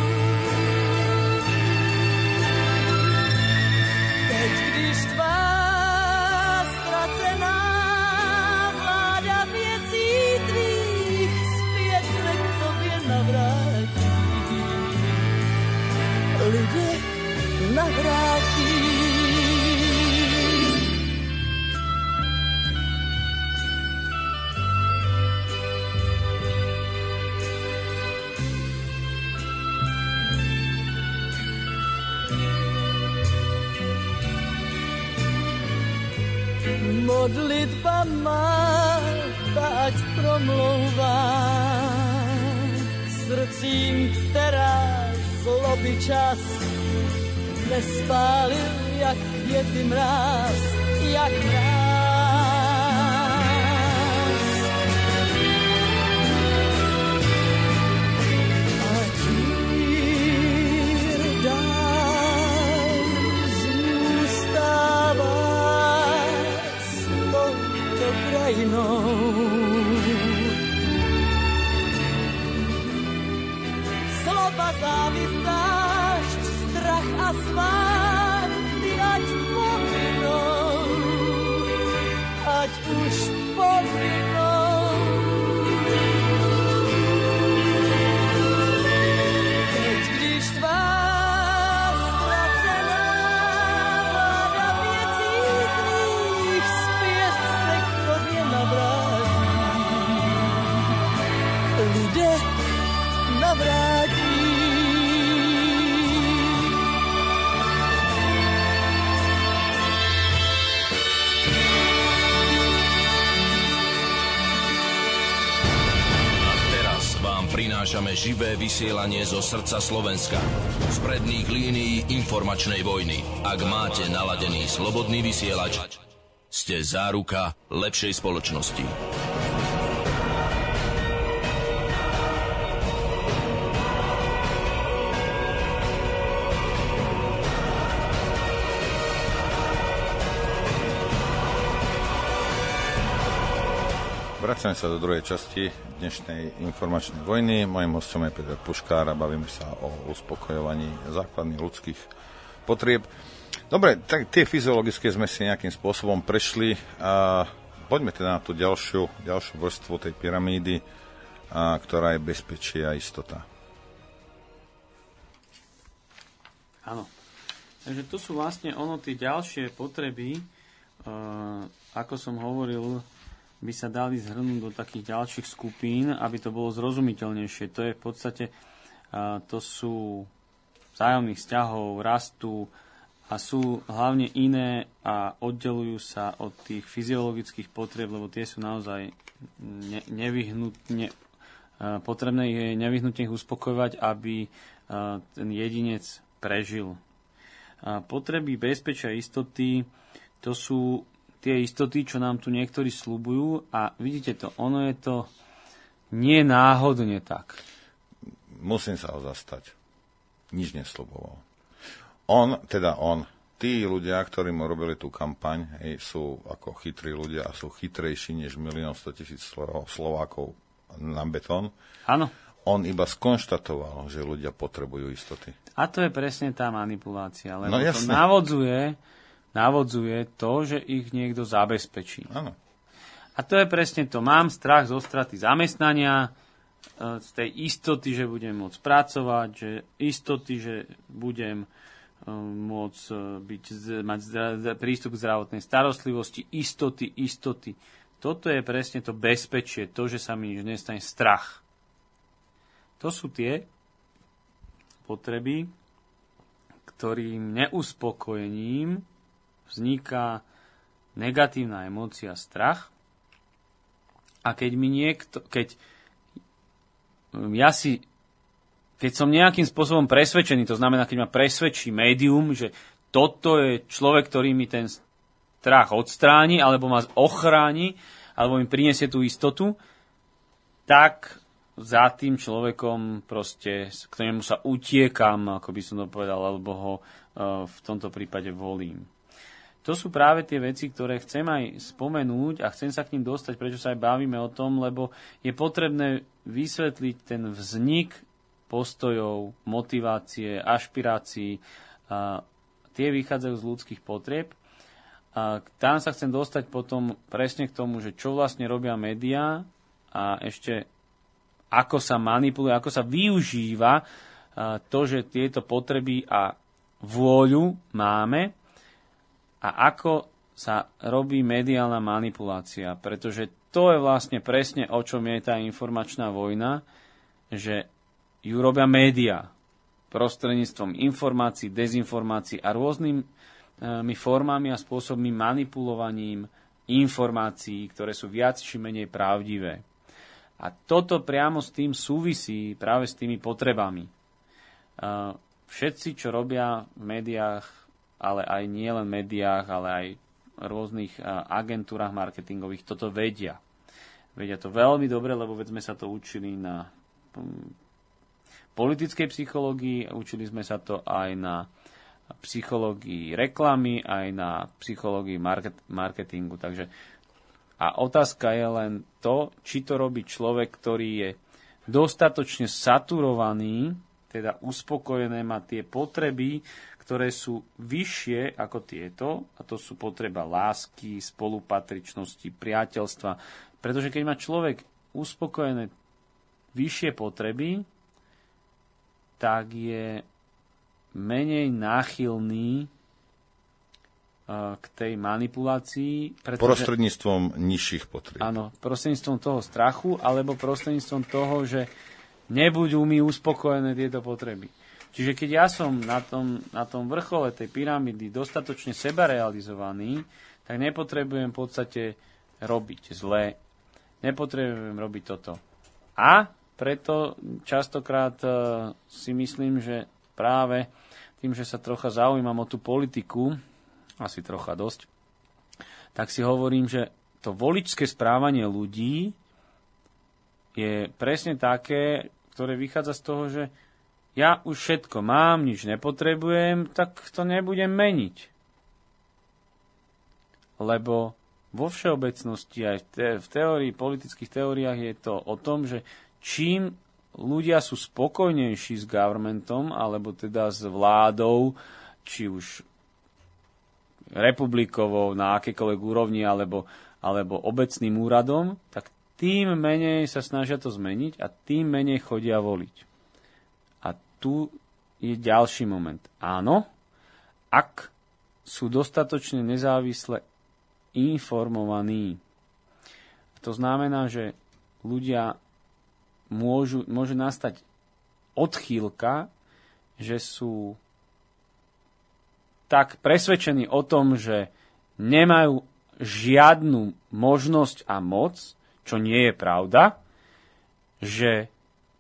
Teď, když tvá ztracená vláda věcí tvých zpět se k tobě navrátí, lidé navrátí. Modlitba má, ať promlouvá srdcím, která zloby čas nespálil jak květy mráz, jak mráz. Ať mír dál zůstává s touto krajinou. Zloba, závist, zášť, strach a svár, ty ať pominou, ať už pominou. Teď, když tvá ztracená vláda věcí tvých zpět se k tobě navrátí, lidé navrátí. Prinášame živé vysielanie zo srdca Slovenska. Z predných línií informačnej vojny. Ak máte naladený slobodný vysielač, ste záruka lepšej spoločnosti. Vracame sa do druhej časti dnešnej informačnej vojny. Mojím hostom je Peter Puškár a bavíme sa o uspokojovaní základných ľudských potrieb. Dobre, tak tie fyziologické sme si nejakým spôsobom prešli. Poďme teda na tú ďalšiu vrstvu tej pyramídy, ktorá je bezpečie a istota. Áno. Takže to sú vlastne tie ďalšie potreby, ako som hovoril, by sa dali zhrnúť do takých ďalších skupín, aby to bolo zrozumiteľnejšie. To je v podstate, to sú vzájomných vzťahov, rastu a sú hlavne iné a oddelujú sa od tých fyziologických potrieb, lebo tie sú naozaj nevyhnutne potrebné je nevyhnutne ich uspokojovať, aby ten jedinec prežil. Potreby bezpečia a istoty, to sú tie istoty, čo nám tu niektorí sľubujú a vidíte to, ono je to nie náhodne tak. Musím sa ho zastať. Nič nesľuboval. Tí ľudia, ktorí mu robili tú kampaň, sú ako chytrí ľudia a sú chytrejší než 1 100 000 Slovákov na betón. Áno. On iba skonštatoval, že ľudia potrebujú istoty. A to je presne tá manipulácia, lebo no, to navodzuje to, že ich niekto zabezpečí. Áno. A to je presne to. Mám strach zo straty zamestnania, z tej istoty, že budem môcť pracovať, že istoty, že budem môcť mať prístup k zdravotnej starostlivosti, istoty. Toto je presne to bezpečie, to, že sa mi nič nestane, strach. To sú tie potreby, ktorým neuspokojením vzniká negatívna emócia strach. A keď mi keď som nejakým spôsobom presvedčený, to znamená, keď ma presvedčí médium, že toto je človek, ktorý mi ten strach odstráni, alebo ma ochráni, alebo mi prinesie tú istotu, tak za tým človekom proste, k tomu sa utiekam, ako by som to povedal, alebo ho v tomto prípade volím. To sú práve tie veci, ktoré chcem aj spomenúť a chcem sa k ním dostať, prečo sa aj bavíme o tom, lebo je potrebné vysvetliť ten vznik postojov, motivácie, ašpirácií. Tie vychádzajú z ľudských potrieb. Tam sa chcem dostať potom presne k tomu, že čo vlastne robia médiá a ešte ako sa manipuluje, ako sa využíva to, že tieto potreby a vôľu máme a ako sa robí mediálna manipulácia. Pretože to je vlastne presne o čom je tá informačná vojna, že ju robia médiá prostredníctvom informácií, dezinformácií a rôznymi formami a spôsobmi manipulovaním informácií, ktoré sú viac či menej pravdivé. A toto priamo s tým súvisí práve s tými potrebami. Všetci, čo robia v médiách, ale aj nielen médiách, ale aj rôznych agentúrach marketingových, toto vedia. Vedia to veľmi dobre, lebo veď sme sa to učili na politickej psychológii, učili sme sa to aj na psychológii reklamy, aj na psychológii marketingu. Takže a otázka je len to, či to robí človek, ktorý je dostatočne saturovaný, teda uspokojené, má tie potreby, ktoré sú vyššie ako tieto, a to sú potreba lásky, spolupatričnosti, priateľstva. Pretože keď má človek uspokojené vyššie potreby, tak je menej náchylný k tej manipulácii. Prostredníctvom nižších potrieb. Áno, prostredníctvom toho strachu, alebo prostredníctvom toho, že nebudú mi uspokojené tieto potreby. Čiže keď ja som na tom vrchole tej pyramídy dostatočne sebarealizovaný, tak nepotrebujem v podstate robiť zle. Nepotrebujem robiť toto. A preto častokrát si myslím, že práve tým, že sa trocha zaujímam o tú politiku, asi trocha dosť, tak si hovorím, že to voličské správanie ľudí je presne také, ktoré vychádza z toho, že ja už všetko mám, nič nepotrebujem, tak to nebudem meniť. Lebo vo všeobecnosti aj v teórii, politických teóriách je to o tom, že čím ľudia sú spokojnejší s governmentom, alebo teda s vládou, či už republikovou na akékoľvek úrovni, alebo obecným úradom, tak tým menej sa snažia to zmeniť a tým menej chodia voliť. A tu je ďalší moment. Áno, ak sú dostatočne nezávisle informovaní. To znamená, že ľudia môže nastať odchýlka, že sú tak presvedčení o tom, že nemajú žiadnu možnosť a moc, čo nie je pravda, že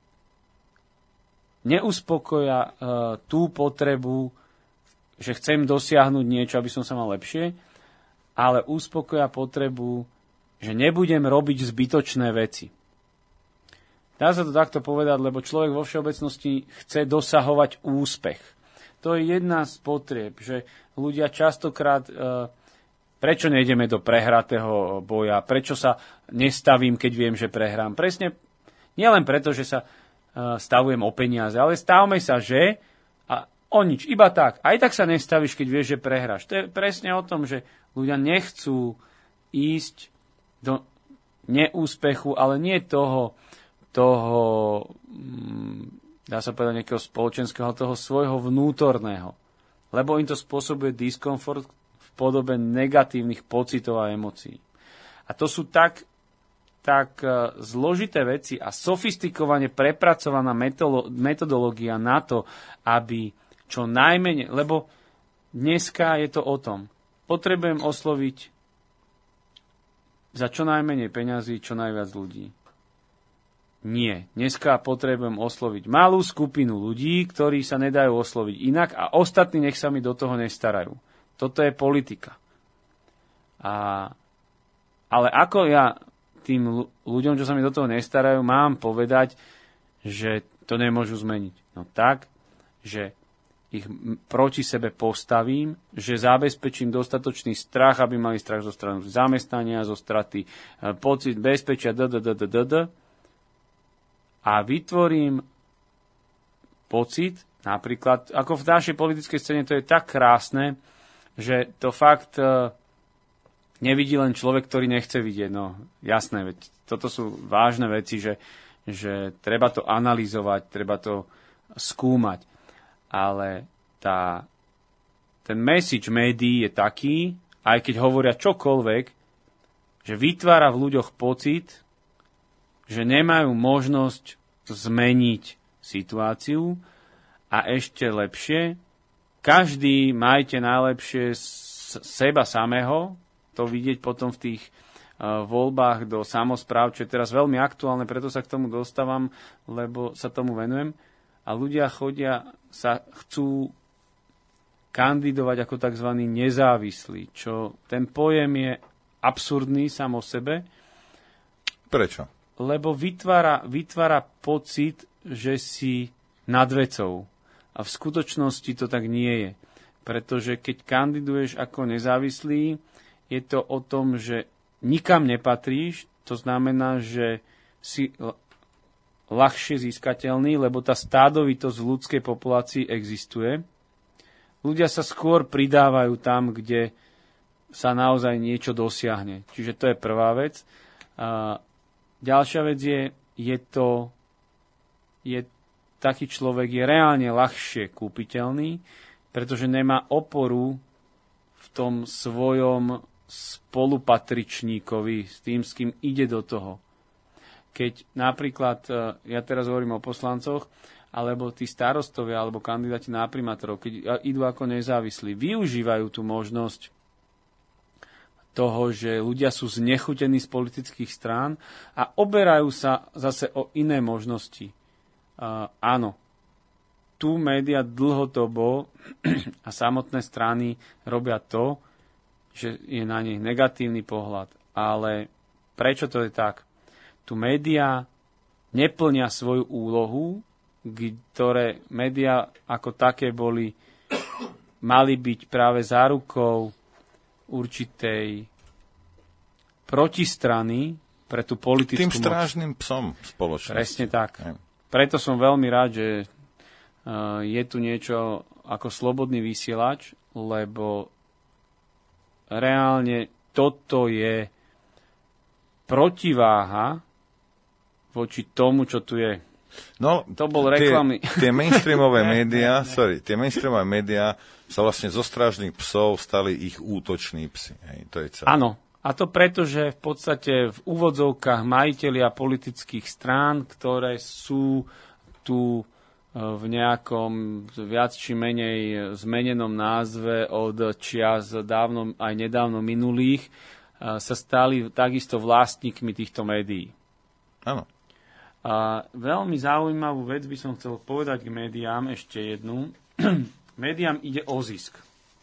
neuspokoja tú potrebu, že chcem dosiahnuť niečo, aby som sa mal lepšie, ale uspokoja potrebu, že nebudem robiť zbytočné veci. Dá sa to takto povedať, lebo človek vo všeobecnosti chce dosahovať úspech. To je jedna z potrieb, že ľudia častokrát, prečo nejdeme do prehratého boja, prečo sa nestavím, keď viem, že prehrám. Presne, nielen preto, že sa stavujem o peniaze, ale stavme sa, že a o nič, iba tak. Aj tak sa nestavíš, keď vieš, že prehráš. To je presne o tom, že ľudia nechcú ísť do neúspechu, ale nie toho, dá sa povedať, nejakého spoločenského, toho svojho vnútorného. Lebo im to spôsobuje diskomfort v podobe negatívnych pocitov a emócií. A to sú tak zložité veci a sofistikovane prepracovaná metodológia na to, aby čo najmenej, lebo dneska je to o tom. Potrebujem osloviť za čo najmenej peňazí, čo najviac ľudí. Nie. Dneska potrebujem osloviť malú skupinu ľudí, ktorí sa nedajú osloviť inak a ostatní nech sa mi do toho nestarajú. Toto je politika. Ale ako ja tým ľuďom, čo sa mi do toho nestarajú, mám povedať, že to nemôžu zmeniť? No tak, že ich proti sebe postavím, že zabezpečím dostatočný strach, aby mali strach zo strany zamestnania, zo straty pocit bezpečia, a vytvorím pocit, napríklad, ako v našej politickej scéne to je tak krásne, že to fakt nevidí len človek, ktorý nechce vidieť. No jasné, veď toto sú vážne veci, že treba to analyzovať, treba to skúmať. Ale ten message médií je taký, aj keď hovoria čokoľvek, že vytvára v ľuďoch pocit, že nemajú možnosť zmeniť situáciu a ešte lepšie, každý majte najlepšie seba samého, to vidieť potom v tých voľbách do samospráv, čo je teraz veľmi aktuálne, preto sa k tomu dostávam, lebo sa tomu venujem. A ľudia chcú kandidovať ako tzv. Nezávislí, čo ten pojem je absurdný sám o sebe. Prečo? Lebo vytvára pocit, že si nad vecou. A v skutočnosti to tak nie je. Pretože keď kandiduješ ako nezávislý, je to o tom, že nikam nepatríš, to znamená, že si ľahšie získateľný, lebo tá stádovitosť v ľudskej populácii existuje. Ľudia sa skôr pridávajú tam, kde sa naozaj niečo dosiahne. Čiže to je prvá vec. Ďalšia vec je taký človek je reálne ľahšie kúpiteľný, pretože nemá oporu v tom svojom spolupatričníkovi, s tým, s kým ide do toho. Keď napríklad, ja teraz hovorím o poslancoch, alebo tí starostovia, alebo kandidáti na primátorov, keď idú ako nezávislí, využívajú tú možnosť toho, že ľudia sú znechutení z politických strán a oberajú sa zase o iné možnosti. Áno, tu média dlhodobo a samotné strany robia to, že je na nich negatívny pohľad. Ale prečo to je tak? Tu média neplnia svoju úlohu, ktoré média ako také mali byť práve zárukou určitej protistrany pre tú politickú tým strážnym psom spoločnosti. Presne tak. Preto som veľmi rád, že je tu niečo ako slobodný vysielač, lebo reálne toto je protiváha voči tomu, čo tu je. No, to bol reklamný. Tie mainstreamové médiá sa vlastne zo strážnych psov stali ich útoční psi. Hej, to je celé. Áno. A to preto, že v podstate v úvodzovkách majitelia politických strán, ktoré sú tu v nejakom viac či menej zmenenom názve od čias dávno aj nedávno minulých, sa stali takisto vlastníkmi týchto médií. Áno. A veľmi zaujímavú vec by som chcel povedať k médiám, ešte jednu. Médiám ide o zisk.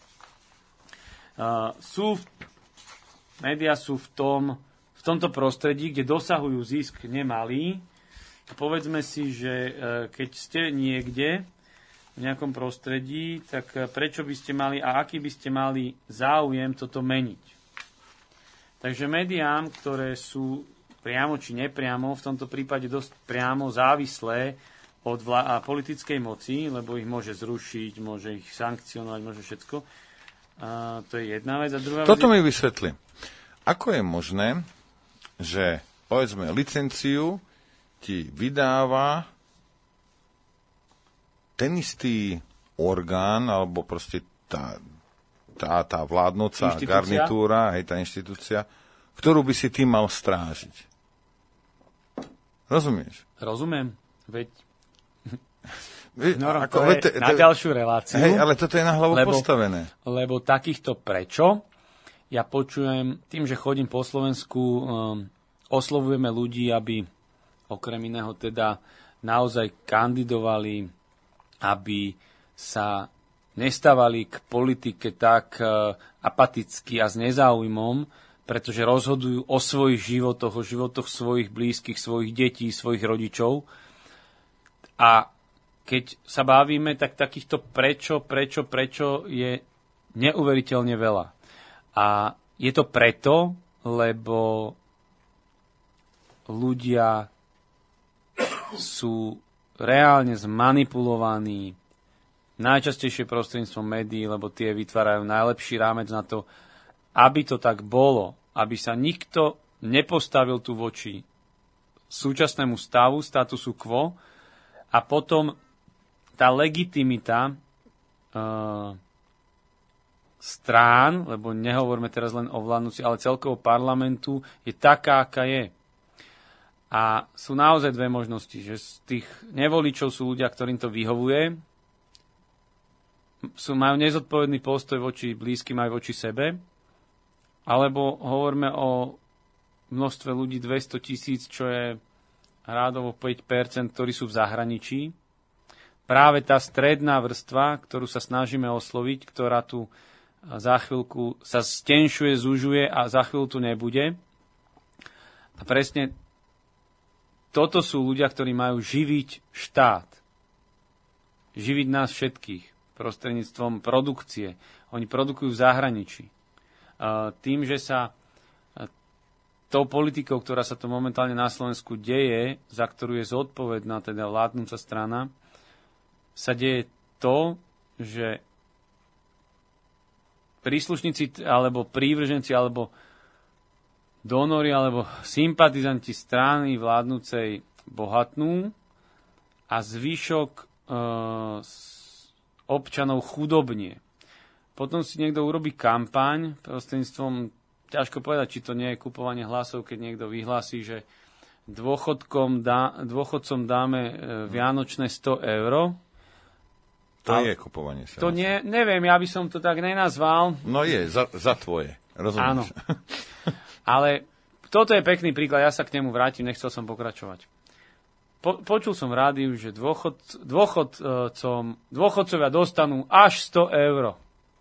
Média sú v tomto prostredí, kde dosahujú zisk nemalý. Povedzme si, že keď ste niekde v nejakom prostredí, tak prečo by ste mali a aký by ste mali záujem toto meniť. Takže médiám, ktoré sú priamo či nepriamo, v tomto prípade dosť priamo závislé od politickej moci, lebo ich môže zrušiť, môže ich sankcionovať, môže všetko. To je jedna vec. A druhá Toto mi vysvetli. Ako je možné, že povedzme licenciu ti vydáva ten istý orgán, alebo proste tá vládnoca garnitúra, tá inštitúcia, ktorú by si ty mal strážiť. Rozumieš? Rozumiem. Veď na ďalšiu reláciu. Hej, ale toto je na hlavu postavené. Lebo takýchto prečo ja počujem, tým, že chodím po Slovensku, oslovujeme ľudí, aby okrem iného teda naozaj kandidovali, aby sa nestávali k politike tak apaticky a s nezáujmom, pretože rozhodujú o svojich životoch, o životoch svojich blízkych, svojich detí, svojich rodičov. A keď sa bavíme, tak takýchto prečo je neuveriteľne veľa. A je to preto, lebo ľudia sú reálne zmanipulovaní najčastejšie prostredníctvom médií, lebo tie vytvárajú najlepší rámec na to, aby to tak bolo, aby sa nikto nepostavil tu voči súčasnému stavu, statusu quo, a potom tá legitimita strán, lebo nehovoríme teraz len o vládnuci, ale celkovo parlamentu, je taká, aká je. A sú naozaj dve možnosti, že z tých nevoličov sú ľudia, ktorým to vyhovuje, majú nezodpovedný postoj voči blízkym aj voči sebe, alebo hovoríme o množstve ľudí 200 000, čo je rádovo 5%, ktorí sú v zahraničí. Práve tá stredná vrstva, ktorú sa snažíme osloviť, ktorá tu za chvíľku sa stenšuje, zužuje a za chvíľu tu nebude. A presne toto sú ľudia, ktorí majú živiť štát. Živiť nás všetkých prostredníctvom produkcie. Oni produkujú v zahraničí. Tým, že sa tou politikou, ktorá sa to momentálne na Slovensku deje, za ktorú je zodpovedná teda vládnúca strana, sa deje to, že príslušníci alebo prívrženci alebo donori alebo sympatizanti strany vládnúcej bohatnú a zvyšok občanov chudobnie. Potom si niekto urobí kampaň prostredníctvom, ťažko povedať, či to nie je kupovanie hlasov, keď niekto vyhlási, že dôchodcom dáme vianočné 100 €. To je kupovanie sa. To nie, neviem, ja by som to tak nenazval. No je, za tvoje. Rozumieš? Áno. Ale toto je pekný príklad, ja sa k nemu vrátim, nechcel som pokračovať. Počul som v rádiu, že dôchodcovia dostanú až 100 €.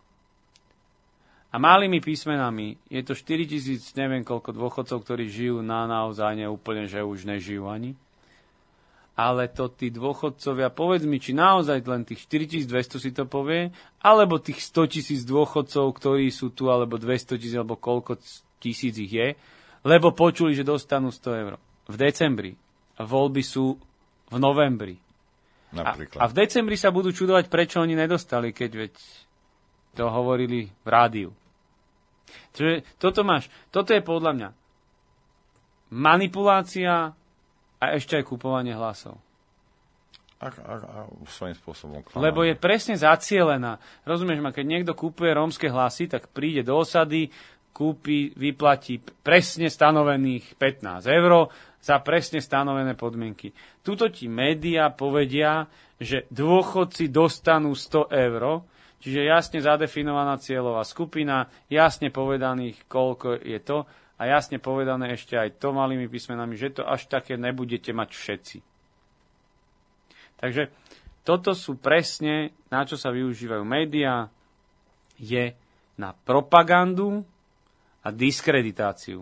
A malými písmenami je to 4 000, neviem koľko dôchodcov, ktorí žijú naozaj neúplne, že už nežijú ani. Ale to tí dôchodcovia, povedz mi, či naozaj len tých 4200 si to povie, alebo tých 100 000 dôchodcov, ktorí sú tu, alebo 200 000, alebo koľko tisíc ich je, lebo počuli, že dostanú 100 € v decembri. Voľby sú v novembri. A v decembri sa budú čudovať, prečo oni nedostali, keď veď to hovorili v rádiu. Čiže toto je podľa mňa manipulácia a ešte aj kupovanie hlasov. A svojím spôsobom klamanie. Lebo je presne zacielená. Rozumieš ma, keď niekto kúpuje rómske hlasy, tak príde do osady, vyplatí presne stanovených 15 € za presne stanovené podmienky. Tuto ti médiá povedia, že dôchodci dostanú 100 €, čiže jasne zadefinovaná cieľová skupina, jasne povedaných, koľko je to, a jasne povedané ešte aj to malými písmenami, že to až také nebudete mať všetci. Takže toto sú presne, na čo sa využívajú médiá, je na propagandu a diskreditáciu.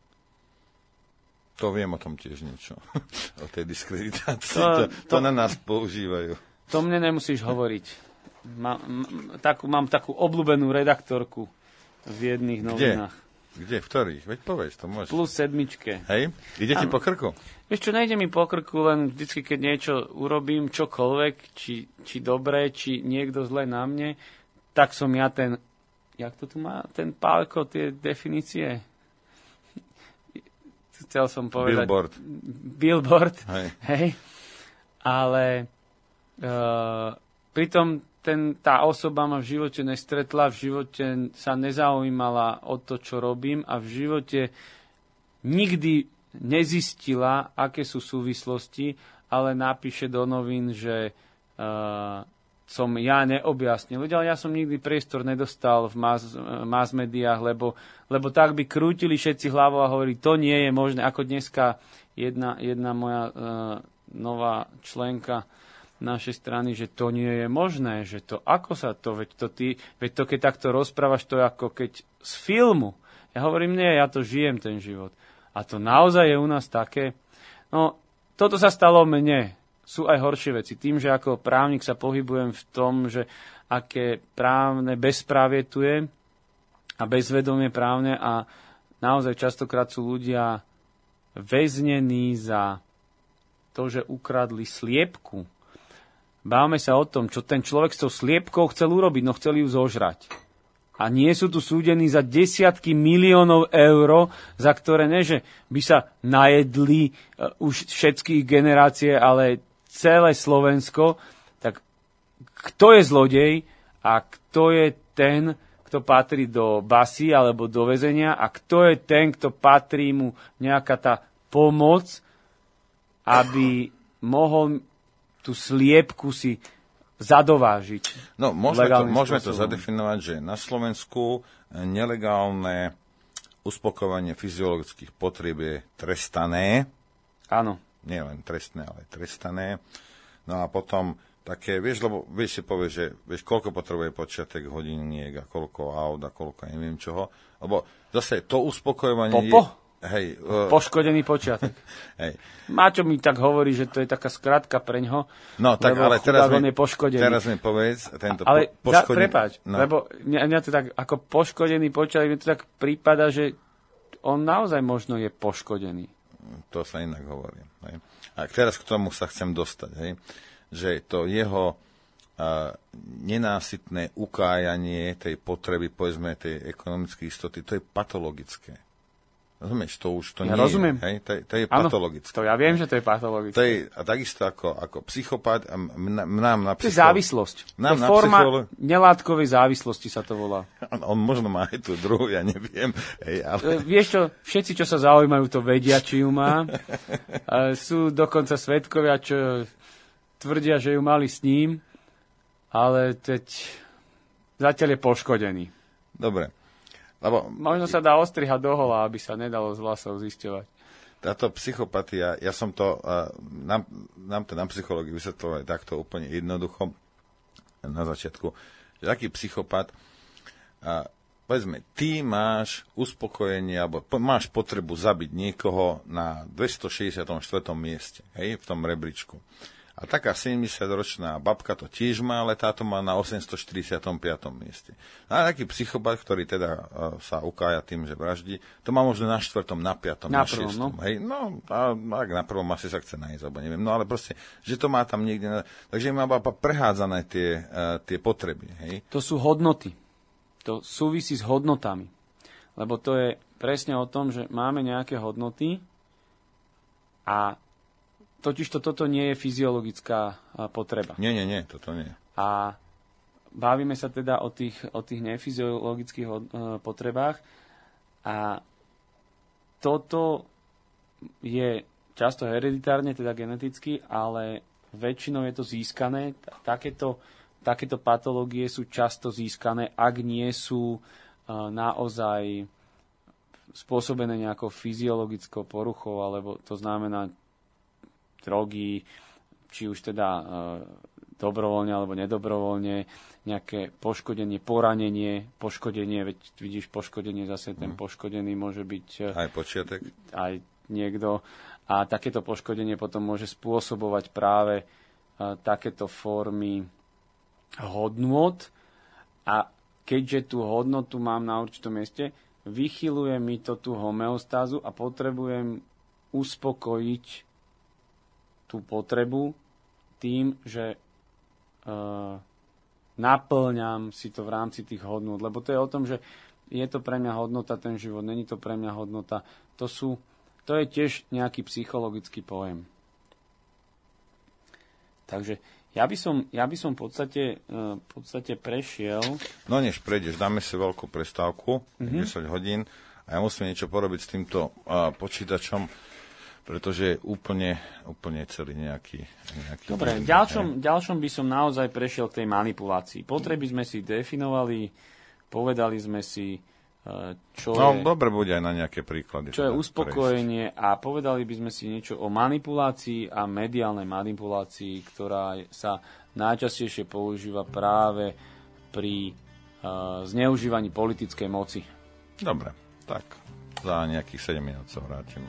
To viem o tom tiež niečo. O tej diskreditácii. To na nás používajú. To mne nemusíš hovoriť. Mám takú obľúbenú redaktorku v jedných novinách. Kde? V ktorých? Veď povedz, to môžeš. Plus 7. Hej? Ide ti po krku? Vieš čo, nejde mi po krku, len vždycky, keď niečo urobím, čokoľvek, či dobré, či niekto zle na mne, tak som ja ten, jak to tu má, ten Pálko, tie definície? Chcel som povedať... Billboard. Hej. Ale pritom tá osoba ma v živote nestretla, v živote sa nezaujímala o to, čo robím a v živote nikdy nezistila, aké sú súvislosti, ale napíše do novín, že som ja neobjasnil. Ale ja som nikdy priestor nedostal v mass médiách, lebo tak by krútili všetci hlavou a hovorili, to nie je možné. Ako dneska jedna moja nová členka našej strany, že to nie je možné, že to, ako sa to, veď to keď takto rozprávaš, to je ako keď z filmu. Ja hovorím, nie, ja to žijem, ten život. A to naozaj je u nás také. No, toto sa stalo mne. Sú aj horšie veci. Tým, že ako právnik sa pohybujem v tom, že aké právne bezprávie tu je a bezvedomie právne a naozaj častokrát sú ľudia väznení za to, že ukradli sliepku. Bávame sa o tom, čo ten človek s tou sliepkou chcel urobiť, no chcel ju zožrať. A nie sú tu súdení za desiatky miliónov eur, za ktoré ne, že by sa najedli už všetkých generácie, ale celé Slovensko, tak kto je zlodej a kto je ten, kto patrí do basy alebo do väzenia a kto je ten, kto patrí mu nejaká tá pomoc, aby mohol tú sliepku si zadovážiť. No, môžeme to zadefinovať, že na Slovensku nelegálne uspokojovanie fyziologických potrieb je trestané. Áno. Nie len trestné, ale trestané. No a potom také, vieš si povieš, že vieš, koľko potrebuje počiatek hodiniek a koľko aut a koľko neviem čoho. Lebo zase to uspokojovanie... Poškodený počiatek. Hej. Máťo mi tak hovorí, že to je taká skratka preňho, no, tak, ale teraz je poškodený. Teraz mi povedz, tento poškodený... Prepáč, no. Lebo mňa to tak, ako poškodený počiatek, mi to tak prípada, že on naozaj možno je poškodený. To sa inak hovorí. Hej. A teraz k tomu sa chcem dostať. Hej. Že to jeho nenásytné ukájanie tej potreby, povedzme, tej ekonomickej istoty, to je patologické. Rozumieš, to už to ja nie rozumiem. Je. Hej? To je patologické. To ja viem, že to je patologické. To je, a takisto ako psychopat, nám na psychológiu. To je závislosť. To je forma nelátkovej závislosti sa to volá. On možno má aj tú druhú, ja neviem. Hej, ale... Vieš čo, všetci, čo sa zaujímajú, to vedia, či ju má. Sú dokonca svedkovia, čo tvrdia, že ju mali s ním, ale teď zatiaľ je poškodený. Dobre. Lebo možno sa dá ostrihať do hola, aby sa nedalo z vlasov zisťovať. Táto psychopatia, ja som to, nám to na psychológii vysvetľovali takto úplne jednoducho na začiatku, že taký psychopat, povedzme, ty máš uspokojenie, alebo máš potrebu zabiť niekoho na 264. mieste, hej, v tom rebríčku. A taká 70-ročná babka to tiež má, ale táto má na 845. mieste. A taký psychopat, ktorý teda sa ukája tým, že vraždí, to má možno na 4., na 5., na 6. No. Hej, no, a na prvom asi sa chce nájsť, alebo neviem. No ale proste, že to má tam niekde... Takže má baba prehádzané tie potreby. Hej. To sú hodnoty. To súvisí s hodnotami. Lebo to je presne o tom, že máme nejaké hodnoty a totižto toto nie je fyziologická potreba. Nie, toto nie. A bavíme sa teda o tých nefyziologických potrebách a toto je často hereditárne, teda geneticky, ale väčšinou je to získané. Takéto patológie sú často získané, ak nie sú naozaj spôsobené nejakou fyziologickou poruchou, alebo to znamená drogy, či už teda dobrovoľne alebo nedobrovoľne, nejaké poškodenie, poranenie, poškodenie, veď vidíš poškodenie, zase ten poškodený môže byť aj počiatek, aj niekto. A takéto poškodenie potom môže spôsobovať práve takéto formy hodnôt. A keďže tú hodnotu mám na určitom mieste, vychyluje mi to tú homeostázu a potrebujem uspokojiť tú potrebu tým, že naplňam si to v rámci tých hodnôt. Lebo to je o tom, že je to pre mňa hodnota ten život, není to pre mňa hodnota. To je tiež nejaký psychologický pojem. Takže ja by som v podstate prešiel... No než prejdeš, dáme si veľkú prestávku, 10 hodín, a ja musím niečo porobiť s týmto počítačom, pretože je úplne celý nejaký Dobre, ďalšom by som naozaj prešiel k tej manipulácii. Potreby sme si definovali, povedali sme si, čo je... dobre bude aj na nejaké príklady. Čo je uspokojenie a povedali by sme si niečo o manipulácii a mediálnej manipulácii, ktorá sa najčastejšie používa práve pri zneužívaní politickej moci. Dobre, tak za nejakých 7 minút sa vrátime.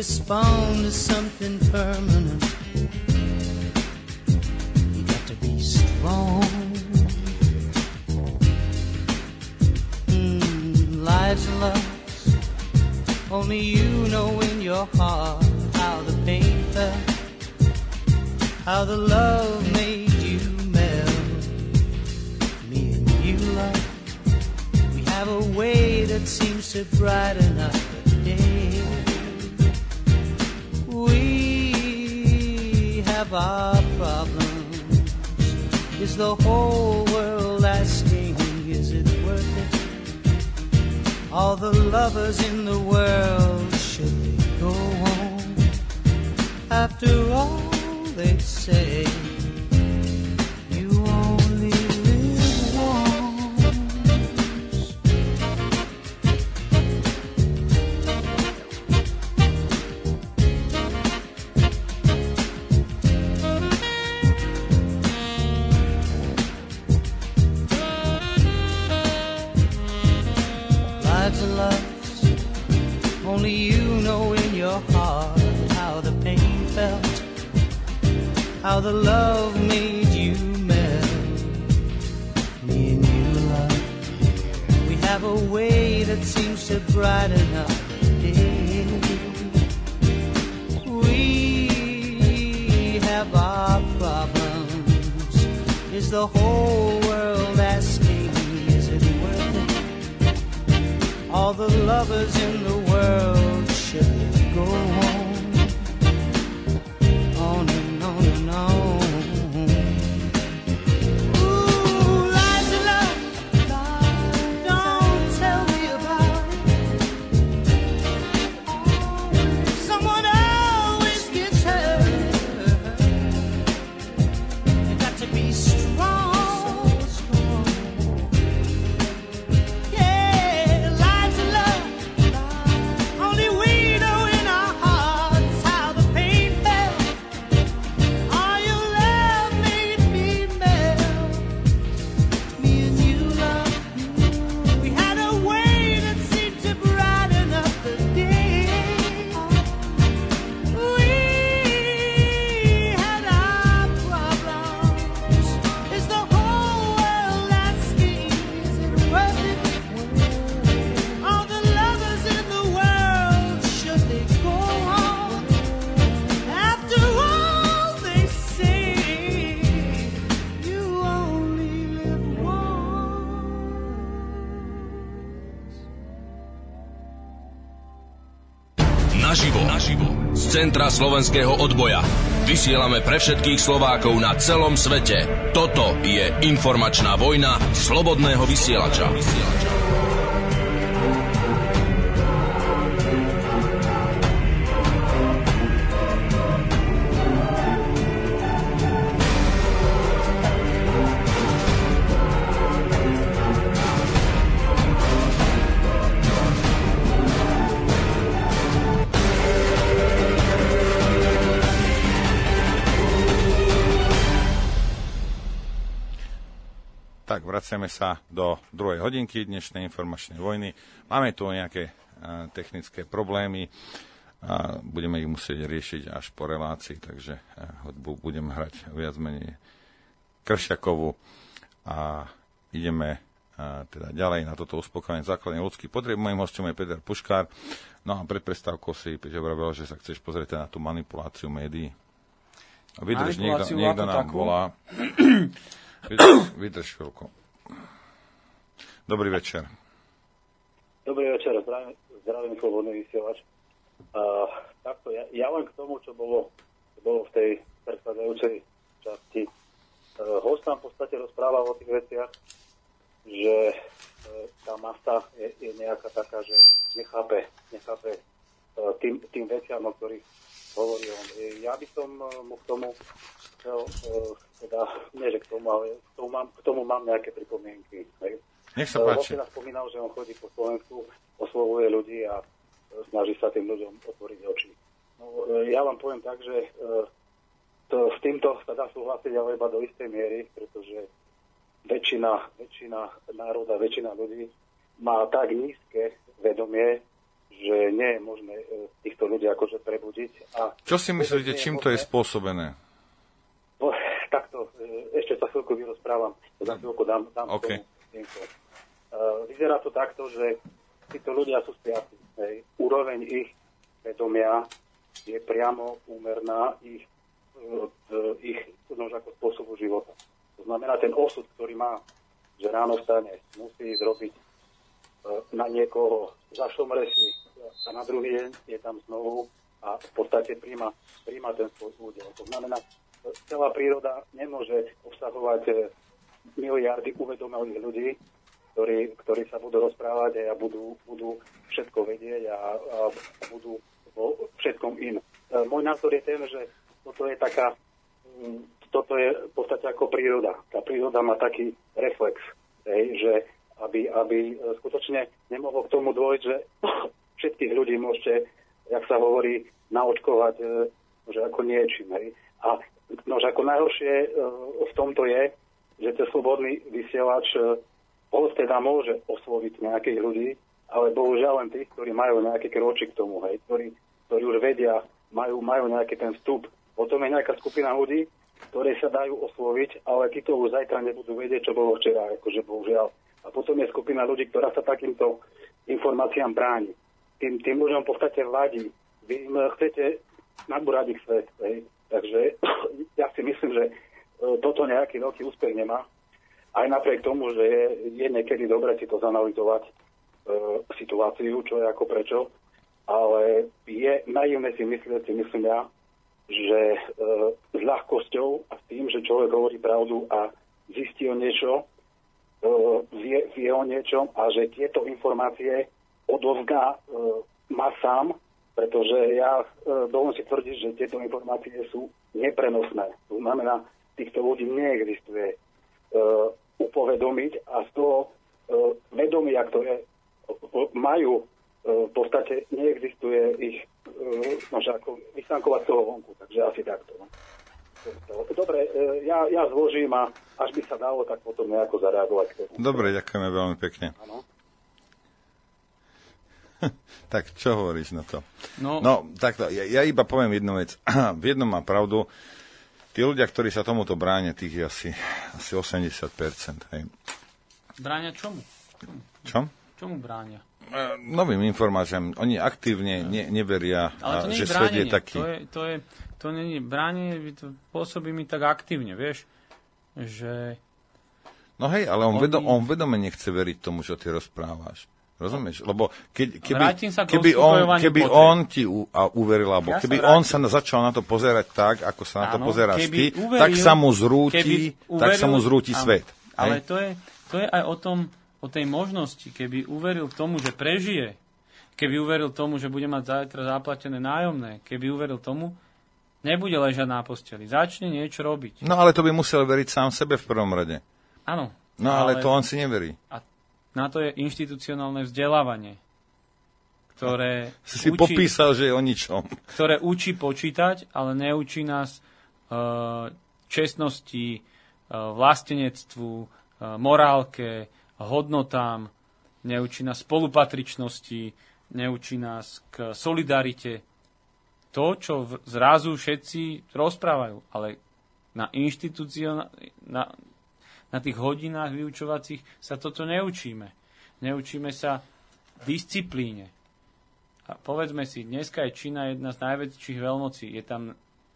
respond to something permanent, you got to be strong. Lives and loves, only you know in your heart how the pain felt, how the love made you melt. Me and you, love, we have a way that seems to brighten up the day. We have our problems. Is the whole world asking, is it worth it? All the lovers in the world, should they go on? After all they say, you only live once. Lives and loves, only you know in your heart how the pain felt, how the love made you melt. Me and you, love, we have a way that seems to brighten up the day. We have our problems. Is the whole world asking, is it worth it? All the lovers in the world, should go on and on and on. Ooh, lies of love, don't tell me about it. Someone always gets hurt. You got to be strong. Yeah, lies of love, only we know in our hearts how the pain felt. All your love made me melt. Me and you, love, we had a way that seemed to brighten up the day. We had our problems. Is the whole world asking, is it worth it? All the lovers in the world, should they go on? After all they say, you only live once. Naživo z centra slovenského odboja. Vysielame pre všetkých Slovákov na celom svete. Toto je informačná vojna slobodného vysielača. Tak, vraciame sa do druhej hodinky dnešnej informačnej vojny. Máme tu nejaké technické problémy a budeme ich musieť riešiť až po relácii, takže hudbu budem hrať viac menej Kršiakovu a ideme teda ďalej na toto uspokojenie základných ľudských potrieb. Mojím hostom je Peter Puškár. No a pred prestávkou si Peťo vravel, že sa chceš pozrieť na tú manipuláciu médií. Vydrž, niekto nám volá. Vydrž chvíľku. Dobrý večer. Dobrý večer, zdravím slobodný vysielač. Takto, ja len k tomu, čo bolo v tej predchádzajúcej časti. Host nám v podstate rozprával o tých veciach, že tá masa je nejaká taká, že nechápe tým veciam, o ktorých hovorí on. Ja by som mu k tomu chcel, teda, nie že k tomu, ale k tomu mám nejaké pripomienky. Nech sa páči. Vopina spomínal, že on chodí po Slovensku, oslovuje ľudí a snaží sa tým ľuďom otvoriť oči. No, ja vám poviem tak, že s týmto sa dá súhlasiť, ale iba do istej miery, pretože väčšina národa, väčšina ľudí má tak nízke vedomie, že nie je možné týchto ľudí akože prebudiť. A čo si myslíte, čím to je spôsobené? No, takto, ešte sa chvíľku vyrozprávam, za chvíľku dám okay. tomu info. Vyzerá to takto, že títo ľudia sú spiaci. Úroveň ich vedomia je priamo úmerná ich ako spôsobu života. To znamená, ten osud, ktorý má, že ráno vstane, musí zrobiť na niekoho, zašomre si a na druhý deň je tam znovu a v podstate príjma ten svoj údel. To znamená, celá príroda nemôže obsahovať miliardy uvedomelých ľudí, ktorí sa budú rozprávať a budú všetko vedieť a budú vo všetkom in. Môj názor je ten, že toto je v podstate ako príroda. Tá príroda má taký reflex, že aby skutočne nemohlo k tomu dôjsť, že všetkých ľudí môžete, jak sa hovorí, naočkovať, že ako niečím. A že ako najhoršie v tomto je, že ten slobodný vysielač teda môže osloviť nejakých ľudí, ale bohužiaľ len tých, ktorí majú nejaký kročík k tomu, ktorí už vedia, majú nejaký ten vstup. Potom je nejaká skupina ľudí, ktoré sa dajú osloviť, ale títo už zajtra nebudú vedieť, čo bolo včera, akože bohužiaľ. A potom je skupina ľudí, ktorá sa takýmto informáciám bráni. Tým ľuďom v podstate vadí. Vy im chcete nabúrať ich svet. Takže ja si myslím, že toto nejaký veľký úspech nemá. Aj napriek tomu, že je niekedy dobre si to zanalizovať, situáciu, čo je ako prečo, ale je naivné si myslím ja, že s ľahkosťou a s tým, že človek hovorí pravdu a zistí o niečo, vie o niečom a že tieto informácie odovzdá masám, pretože ja dovolím si tvrdiť, že tieto informácie sú neprenosné. To znamená, týchto ľudí neexistuje upovedomiť a z toho vedomia, ktoré majú, v podstate neexistuje ich ako vystankovať z toho vonku. Takže asi takto. Dobre, ja zložím a až by sa dalo, tak potom nejako zareagovať. Dobre, ďakujeme veľmi pekne. Áno. Tak, čo hovoríš na to? No takto, ja iba poviem jednu vec. V jednom má pravdu. Tí ľudia, ktorí sa tomuto bránia, tých je asi 80%. Hej. Bránia čomu? Čo? Čomu bránia? Novým informáciám. Oni aktívne neveria, že svet je taký. To nie je bránenie, to pôsobí mi tak aktívne, vieš, že... No hej, ale on vedome nechce veriť tomu, čo ty rozprávaš. Rozumieš? Lebo keby on ti uveril, alebo keby on sa začal na to pozerať tak, ako sa na to pozeráš ty, tak sa mu zrúti svet. Ale to je aj o tej možnosti, keby uveril tomu, že prežije, keby uveril tomu, že bude mať zajtra zaplatené nájomné, keby uveril tomu, nebude ležať na posteli. Začne niečo robiť. No ale to by musel veriť sám sebe v prvom rade. Áno. No ale to on si neverí. A na to je inštitucionálne vzdelávanie, ktoré si popísal, že je o ničom. Ktoré učí počítať, ale neučí nás čestnosti, vlastenectvu, morálke, hodnotám, neučí nás spolupatričnosti, neučí nás k solidarite. To, čo zrazu všetci rozprávajú, ale na tých hodinách vyučovacích sa toto neučíme. Neučíme sa disciplíne. A povedzme si, dneska je Čína jedna z najväčších veľmocí. Je tam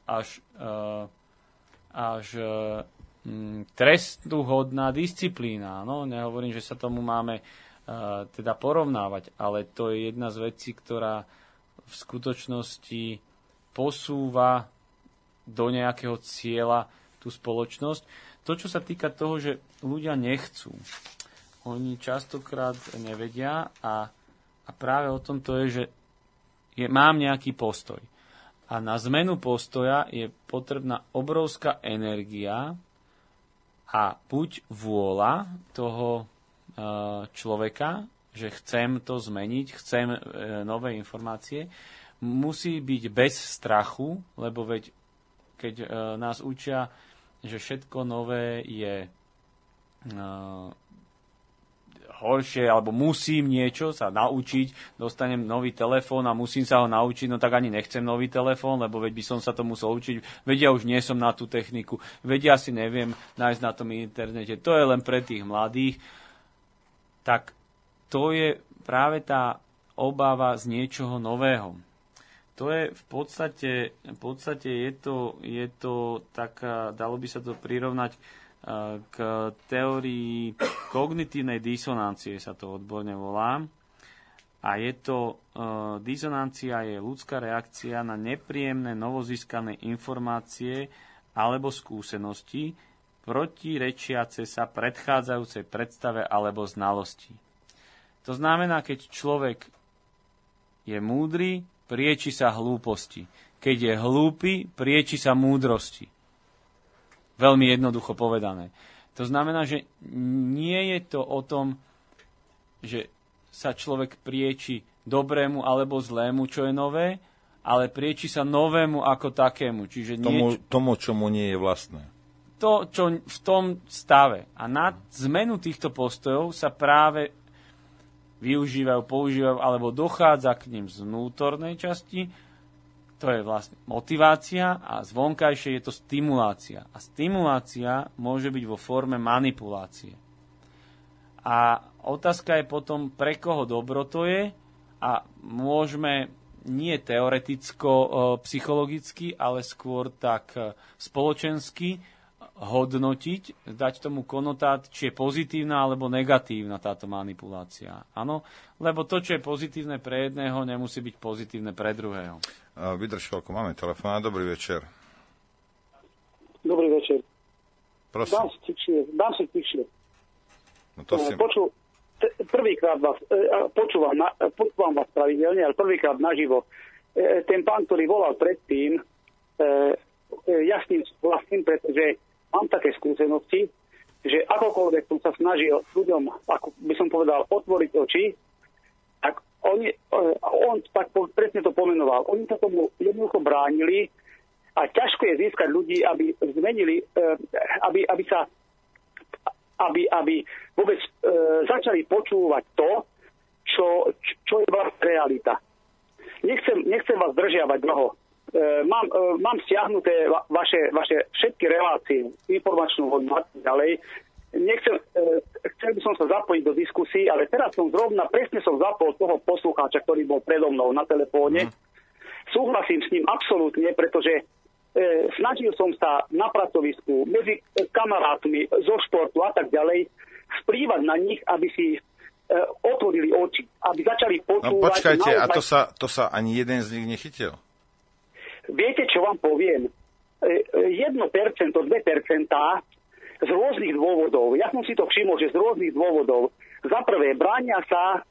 až trestuhodná disciplína. No, nehovorím, že sa tomu máme teda porovnávať, ale to je jedna z vecí, ktorá v skutočnosti posúva do nejakého cieľa tú spoločnosť. To, čo sa týka toho, že ľudia nechcú, oni častokrát nevedia a práve o tom to je, že mám nejaký postoj. A na zmenu postoja je potrebná obrovská energia a buď vôľa toho človeka, že chcem to zmeniť, chcem nové informácie, musí byť bez strachu, lebo keď nás učia, že všetko nové je horšie, alebo musím niečo sa naučiť, dostanem nový telefón a musím sa ho naučiť, no tak ani nechcem nový telefón, lebo veď by som sa to musel učiť, veď ja už nie som na tú techniku, veď ja si neviem nájsť na tom internete, to je len pre tých mladých. Tak to je práve tá obava z niečoho nového. To je v podstate je to tak, dalo by sa to prirovnať k teórii kognitívnej disonancie, sa to odborne volá. A je to, disonancia je ľudská reakcia na nepríjemné novozískané informácie alebo skúsenosti, protirečiace sa predchádzajúcej predstave alebo znalosti. To znamená, keď človek je múdry, prieči sa hlúposti. Keď je hlúpy, prieči sa múdrosti. Veľmi jednoducho povedané. To znamená, že nie je to o tom, že sa človek prieči dobrému alebo zlému, čo je nové, ale prieči sa novému ako takému. Čiže tomu, čo mu nie je vlastné. To, čo v tom stave. A na zmenu týchto postojov sa práve používajú, alebo dochádza k ním z vnútornej časti, to je vlastne motivácia a z vonkajšej je to stimulácia. A stimulácia môže byť vo forme manipulácie. A otázka je potom, pre koho dobro to je a môžeme nie teoreticko-psychologicky, ale skôr tak spoločensky hodnotiť, dať tomu konotát, či je pozitívna alebo negatívna táto manipulácia. Áno, lebo to, čo je pozitívne pre jedného, nemusí byť pozitívne pre druhého. Vydrž chvíľku, máme telefón. Dobrý večer. Dobrý večer. Prosím. Dám si tichšie. No to si... Prvýkrát vás počúvam vás pravidelne, ale prvýkrát naživo. Ten pán, ktorý volal predtým, ja s ním vlastním, pretože mám také skúsenosti, že akokoľvek som sa snažil ľuďom, ako by som povedal, otvoriť oči, tak on tak presne to pomenoval. Oni sa tomu jednoducho bránili a ťažko je získať ľudí, aby zmenili, aby vôbec začali počúvať to, čo je vlastne realita. Nechcem vás zdržiavať dlho. Mám stiahnuté vaše všetky relácie, informačnú hodinu a ďalej. Chcel by som sa zapojiť do diskusí, ale teraz presne som zapol toho poslucháča, ktorý bol predo mnou na telefóne. Súhlasím s ním absolútne, pretože snažil som sa na pracovisku, medzi kamarátmi, zo športu a tak ďalej, vplývať na nich, aby si otvorili oči, aby začali počúvať. No počkajte, a to sa ani jeden z nich nechytil? Viete, čo vám poviem? 1%, 2% z rôznych dôvodov. Ja som si to všimol, že z rôznych dôvodov. Za prvé, bránia sa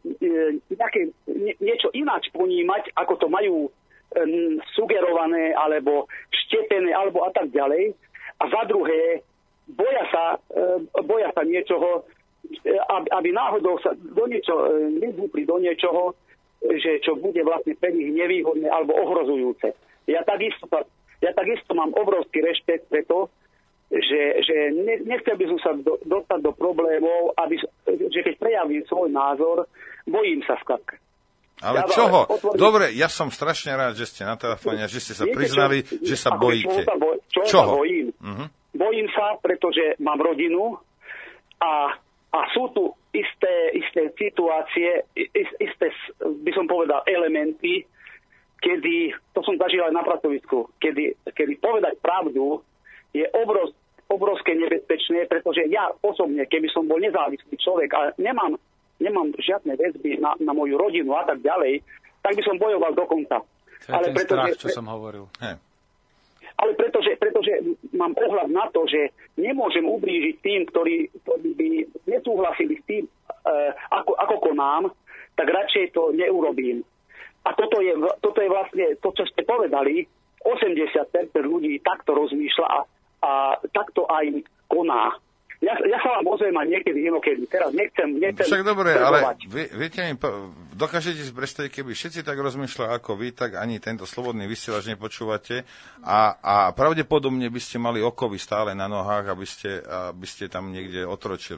niečo ináč ponímať, ako to majú sugerované, alebo štetené, alebo a tak ďalej. A za druhé, boja sa niečoho, aby náhodou sa nezúpli do niečoho, že čo bude vlastne pre nich nevýhodné alebo ohrozujúce. Ja takisto mám obrovský rešpekt pre to, že nechcel by som sa dostať do problémov, že keď prejavím svoj názor, bojím sa skladka. Ale čoho? Dobre, ja som strašne rád, že ste na telefóne, že ste sa priznali, že sa bojíte. Čoho sa bojím? Uh-huh. Bojím sa, pretože mám rodinu a sú tu isté situácie, isté, by som povedal, elementy, kedy, to som zažil aj na pracovisku, kedy povedať pravdu je obrovské nebezpečné, pretože ja osobne, keby som bol nezávislý človek a nemám žiadne väzby na moju rodinu a tak ďalej, tak by som bojoval do konca. To je ten strach, čo som hovoril. Ale pretože mám ohľad na to, že nemôžem ublížiť tým, ktorí by nesúhlasili s tým, ako konám, tak radšej to neurobím. A toto je vlastne to, čo ste povedali, 80% ľudí takto rozmýšľa a takto aj koná. Ja sa vám ozvem aj niekedy inokedy. Teraz nechcem však dobre, ale viete mi, dokážete si predstaviť, keby všetci tak rozmýšľali ako vy, tak ani tento slobodný vysielač nepočúvate a pravdepodobne by ste mali okovy stále na nohách, aby ste tam niekde otročili.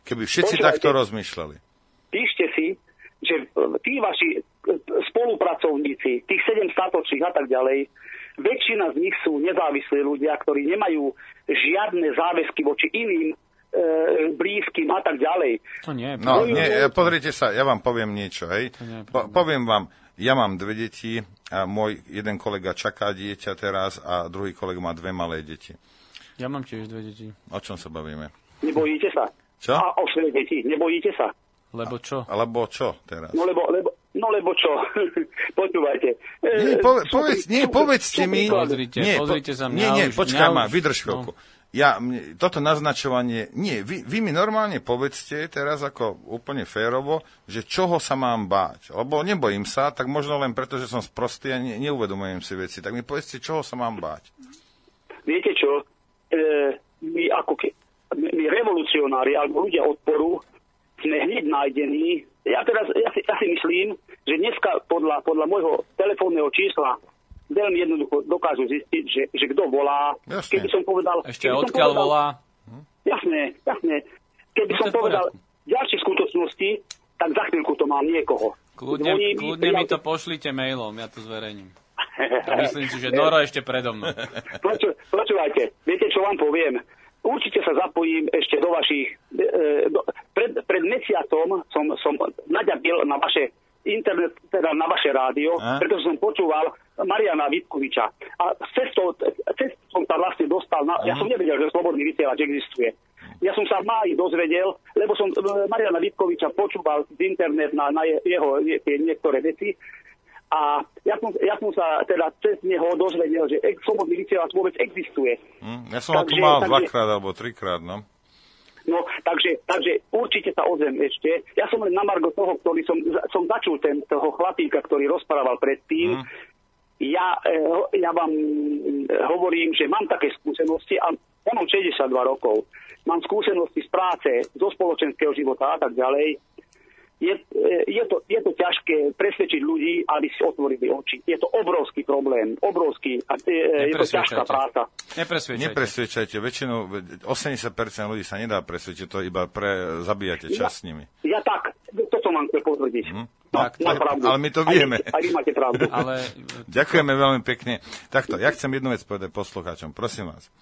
Keby všetci Počúvajte. takto rozmýšľali. Píšte si, že tí vaši spolupracovníci, tých 7 statočných a tak ďalej, väčšina z nich sú nezávislí ľudia, ktorí nemajú žiadne záväzky voči iným blízkym a tak ďalej. To nie je No, pravda. pozrite sa, ja vám poviem niečo, hej. Poviem vám, ja mám 2 deti a môj jeden kolega čaká dieťa teraz a druhý kolega má 2 malé deti. Ja mám tiež 2 deti. O čom sa bavíme? Nebojíte sa? Čo? A o svoje deti, nebojíte sa? Lebo čo? Alebo čo teraz? No lebo čo? Počúvajte. Povedzte mi. Pozrite sa mňa. Nie, počkaj ma, už, vydrž chvíľku. Toto naznačovanie, vy mi normálne povedzte teraz ako úplne férovo, že čoho sa mám báť. Lebo nebojím sa, tak možno len preto, že som sprostý a neuvedomujem si veci. Tak mi povedzte, čoho sa mám báť. Viete čo? My revolucionári alebo ľudia odporu sme hneď nájdení. Ja si myslím, že dneska podľa môjho telefónneho čísla veľmi jednoducho dokážu zistiť, že kto volá. Jasne. Keby som povedal... Ešte odkiaľ volá? Jasné. Keby som povedal ďalšie skutočnosti, tak za chvíľku to mám niekoho. Kľudne mi to pošlite mailom, ja to zverejním. A myslím si, že Noro ešte predo mnou. Počúvajte, viete, čo vám poviem? Určite sa zapojím ešte do vašich... Pred mesiacom som naďabil na vaše internet, teda na vaše rádio, pretože som počúval Mariana Vítkoviča. A cez som sa vlastne dostal ja som nevedel, že slobodný vysielač existuje. Ja som sa v máji dozvedel, lebo som Mariana Vítkoviča počúval z internet na jeho niektoré veci. A ja som sa teda cez neho dozvedel, že slobodný vysielač vôbec existuje. Ja som ho tu mal 2-krát alebo 3-krát, no. No, takže určite sa ozvem ešte. Ja som len na margo toho, ktorý som začul toho chlapíka, ktorý rozprával predtým. Ja vám hovorím, že mám také skúsenosti a mám 62 rokov. Mám skúsenosti z práce, zo spoločenského života a tak ďalej. Je to ťažké presvedčiť ľudí, aby si otvorili oči. Je to obrovský problém, je to ťažká práca. Nepresvedčajte. Väčšinu, 80% ľudí sa nedá presvedčiť, to iba zabíjate čas s nimi. Ja tak, toto mám chcel potvrdiť. Ale my to vieme. Aj vy máte pravdu. Ďakujeme veľmi pekne. Takto, ja chcem jednu vec povedať poslucháčom, prosím vás.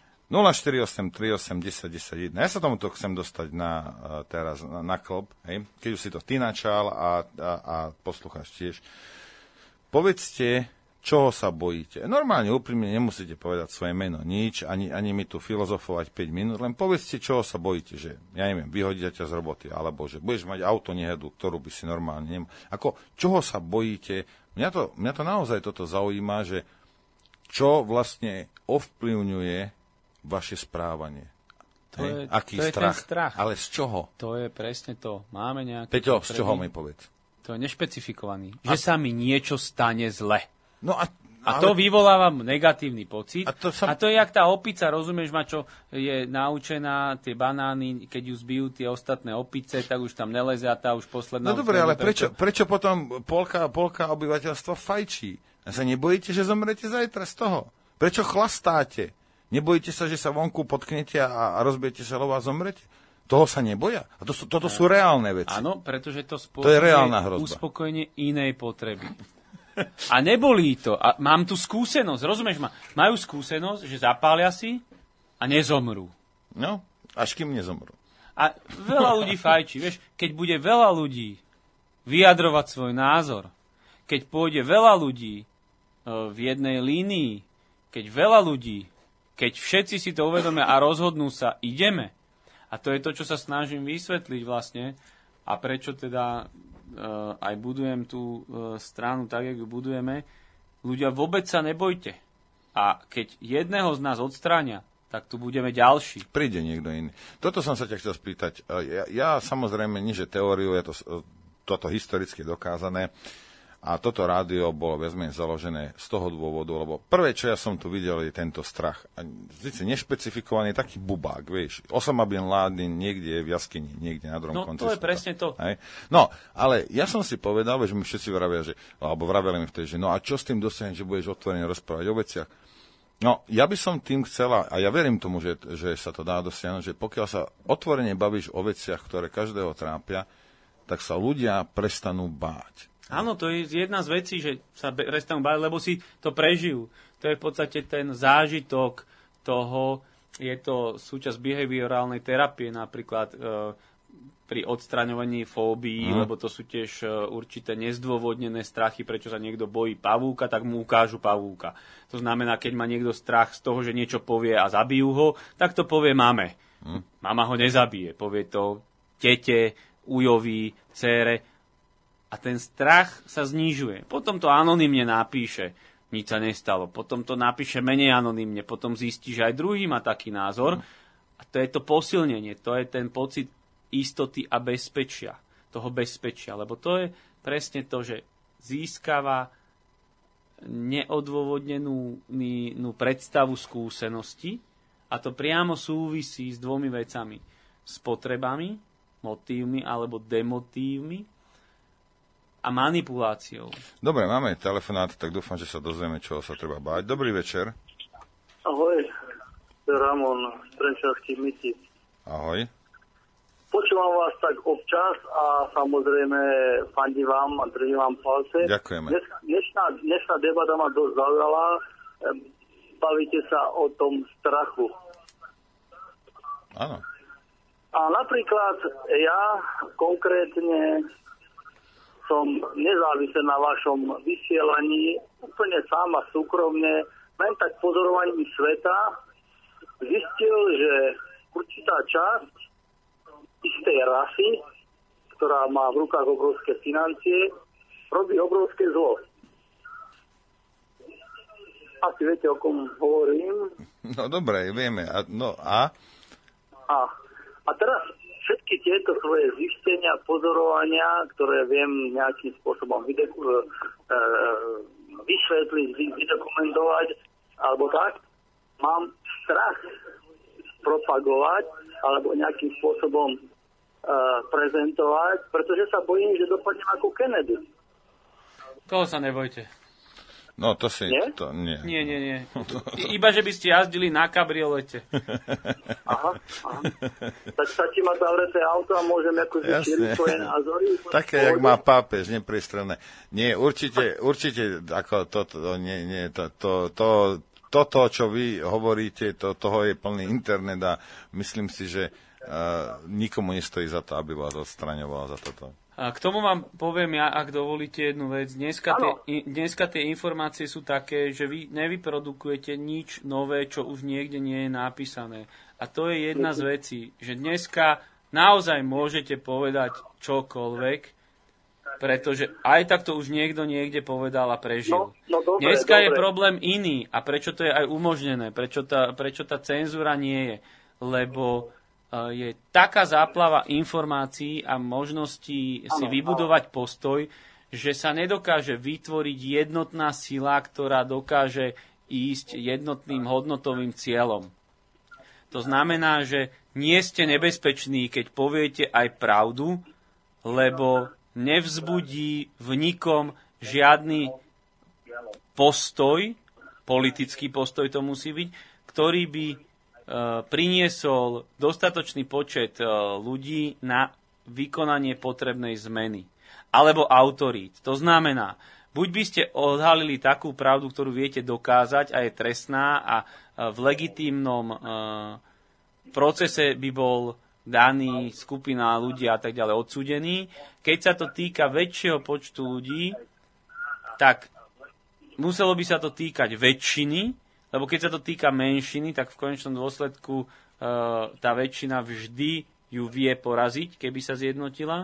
048381011. Ja sa tomuto chcem dostať teraz na klb, hej? Keď už si to ty načal a poslucháč tiež. Povedzte, čoho sa bojíte. Normálne, úprimne nemusíte povedať svoje meno, nič, ani mi tu filozofovať 5 minút, len povedzte, čoho sa bojíte, že, ja neviem, vyhodia ťa z roboty, alebo že budeš mať auto nehedu, ktorú by si normálne nemal. Ako, čoho sa bojíte? Mňa to naozaj toto zaujíma, že čo vlastne ovplyvňuje vaše správanie. Aký strach? Ten strach. Ale z čoho? To je presne to. Máme nejaké... Peťo, z čoho mi povedz? To je nešpecifikovaný. Že sa mi niečo stane zle. No a to vyvoláva negatívny pocit. A to je jak tá opica, rozumieš ma, čo je naučená, tie banány, keď ju zbijú tie ostatné opice, tak už tam neleze a tá už posledná... No dobre, ale prečo potom polka obyvateľstva fajčí? A sa nebojíte, že zomrete zajtra z toho? Prečo chlastáte? Nebojíte sa, že sa vonku potknete a rozbijete sa lova a zomrete? Toho sa neboja? A toto sú reálne veci. Áno, pretože to je reálna hrozba. Uspokojenie inej potreby. A nebolí to. A mám tu skúsenosť, rozumieš ma? Majú skúsenosť, že zapália si a nezomrú. No, až kým nezomrú. A veľa ľudí fajčí. Vieš, keď bude veľa ľudí vyjadrovať svoj názor, keď pôjde veľa ľudí v jednej línii, keď všetci si to uvedomia a rozhodnú sa, ideme. A to je to, čo sa snažím vysvetliť vlastne. A prečo teda aj budujem tú stranu tak, jak ju budujeme. Ľudia, vôbec sa nebojte. A keď jedného z nás odstránia, tak tu budeme ďalší. Príde niekto iný. Toto som sa ťa chcel spýtať. Ja samozrejme, nie že teóriu, je toto historicky dokázané. A toto rádio bolo viac menej založené z toho dôvodu, lebo prvé, čo ja som tu videl, je tento strach. A zice nešpecifikovaný taký bubák, vieš. Osama bin Laden niekde v jaskyni, niekde na druhom konci. No to je presne to. Hej? No, ale ja som si povedal, že mi všetci vravia, alebo vraveli mi vtedy, že no a čo s tým dosiahnem, že budeš otvorene rozprávať o veciach. No, ja by som tým chcela, a ja verím tomu, že sa to dá dosiahnuť, že pokiaľ sa otvorene bavíš o veciach, ktoré každého trápia, tak sa ľudia prestanú báť. Áno, to je jedna z vecí, že sa prestanú báť, lebo si to prežijú. To je v podstate ten zážitok toho, je to súčasť behaviorálnej terapie, napríklad pri odstraňovaní fóbií, lebo to sú tiež určité nezdôvodnené strachy, prečo sa niekto bojí pavúka, tak mu ukážu pavúka. To znamená, keď má niekto strach z toho, že niečo povie a zabijú ho, tak to povie mame. Mama ho nezabije, povie to tete, ujovi, dcére a ten strach sa znižuje. Potom to anonymne napíše, nič sa nestalo. Potom to napíše menej anonymne, potom zistí, že aj druhý má taký názor a to je to posilnenie, to je ten pocit istoty a bezpečia, toho bezpečia, lebo to je presne to, že získava neodôvodnenú predstavu skúsenosti a to priamo súvisí s dvomi vecami. S potrebami, motívmi alebo demotívmi a manipuláciou. Dobre, máme telefonát, tak dúfam, že sa dozvieme, čoho sa treba báť. Dobrý večer. Ahoj, to je Ramon z Trenčianských Mytíc. Ahoj. Počúvam vás tak občas a samozrejme fandím vám a držím vám palce. Ďakujeme. Dnešná debata ma dosť zaujala. Bavíte sa o tom strachu. Áno. A napríklad ja konkrétne som nezávisel na vašom vysielaní úplne sám a súkromne, len tak pozorovaním sveta zistil, že určitá časť istej rasy, ktorá má v rukách obrovské financie, robí obrovské zlo. Asi viete, o kom hovorím. No dobre, vieme. A teraz všetky tieto svoje zistenia, pozorovania, ktoré viem nejakým spôsobom vysvetliť, vydokumentovať, alebo tak, mám strach propagovať alebo nejakým spôsobom prezentovať, pretože sa bojím, že dopadnem ako Kennedy. Toho sa nebojte. No, to si... Nie? To, nie. Nie. Iba, že by ste jazdili na kabriolete. Aha. Tak stačí ma zavreté auto a môžem ako šíriť svoje názory? Také, jak má pápež, nepriestrelné. Nie, určite, ako toto, čo vy hovoríte, toho je plný internet a myslím si, že nikomu nestojí za to, aby vás odstraňoval za toto. A k tomu vám poviem ja, ak dovolíte jednu vec. Dneska tie informácie sú také, že vy nevyprodukujete nič nové, čo už niekde nie je napísané. A to je jedna z vecí, že dneska naozaj môžete povedať čokoľvek, pretože aj tak to už niekto niekde povedal a prežil. Dobre, dneska je problém iný. A prečo to je aj umožnené? Prečo tá cenzúra nie je? Lebo je taká záplava informácií a možností si vybudovať postoj, že sa nedokáže vytvoriť jednotná sila, ktorá dokáže ísť jednotným hodnotovým cieľom. To znamená, že nie ste nebezpeční, keď poviete aj pravdu, lebo nevzbudí v nikom žiadny postoj, politický postoj to musí byť, ktorý by priniesol dostatočný počet ľudí na vykonanie potrebnej zmeny. Alebo autorít. To znamená, buď by ste odhalili takú pravdu, ktorú viete dokázať a je trestná a v legitímnom procese by bol daný skupina ľudí a tak ďalej odsúdený. Keď sa to týka väčšieho počtu ľudí, tak muselo by sa to týkať väčšiny, lebo keď sa to týka menšiny, tak v konečnom dôsledku tá väčšina vždy ju vie poraziť, keby sa zjednotila.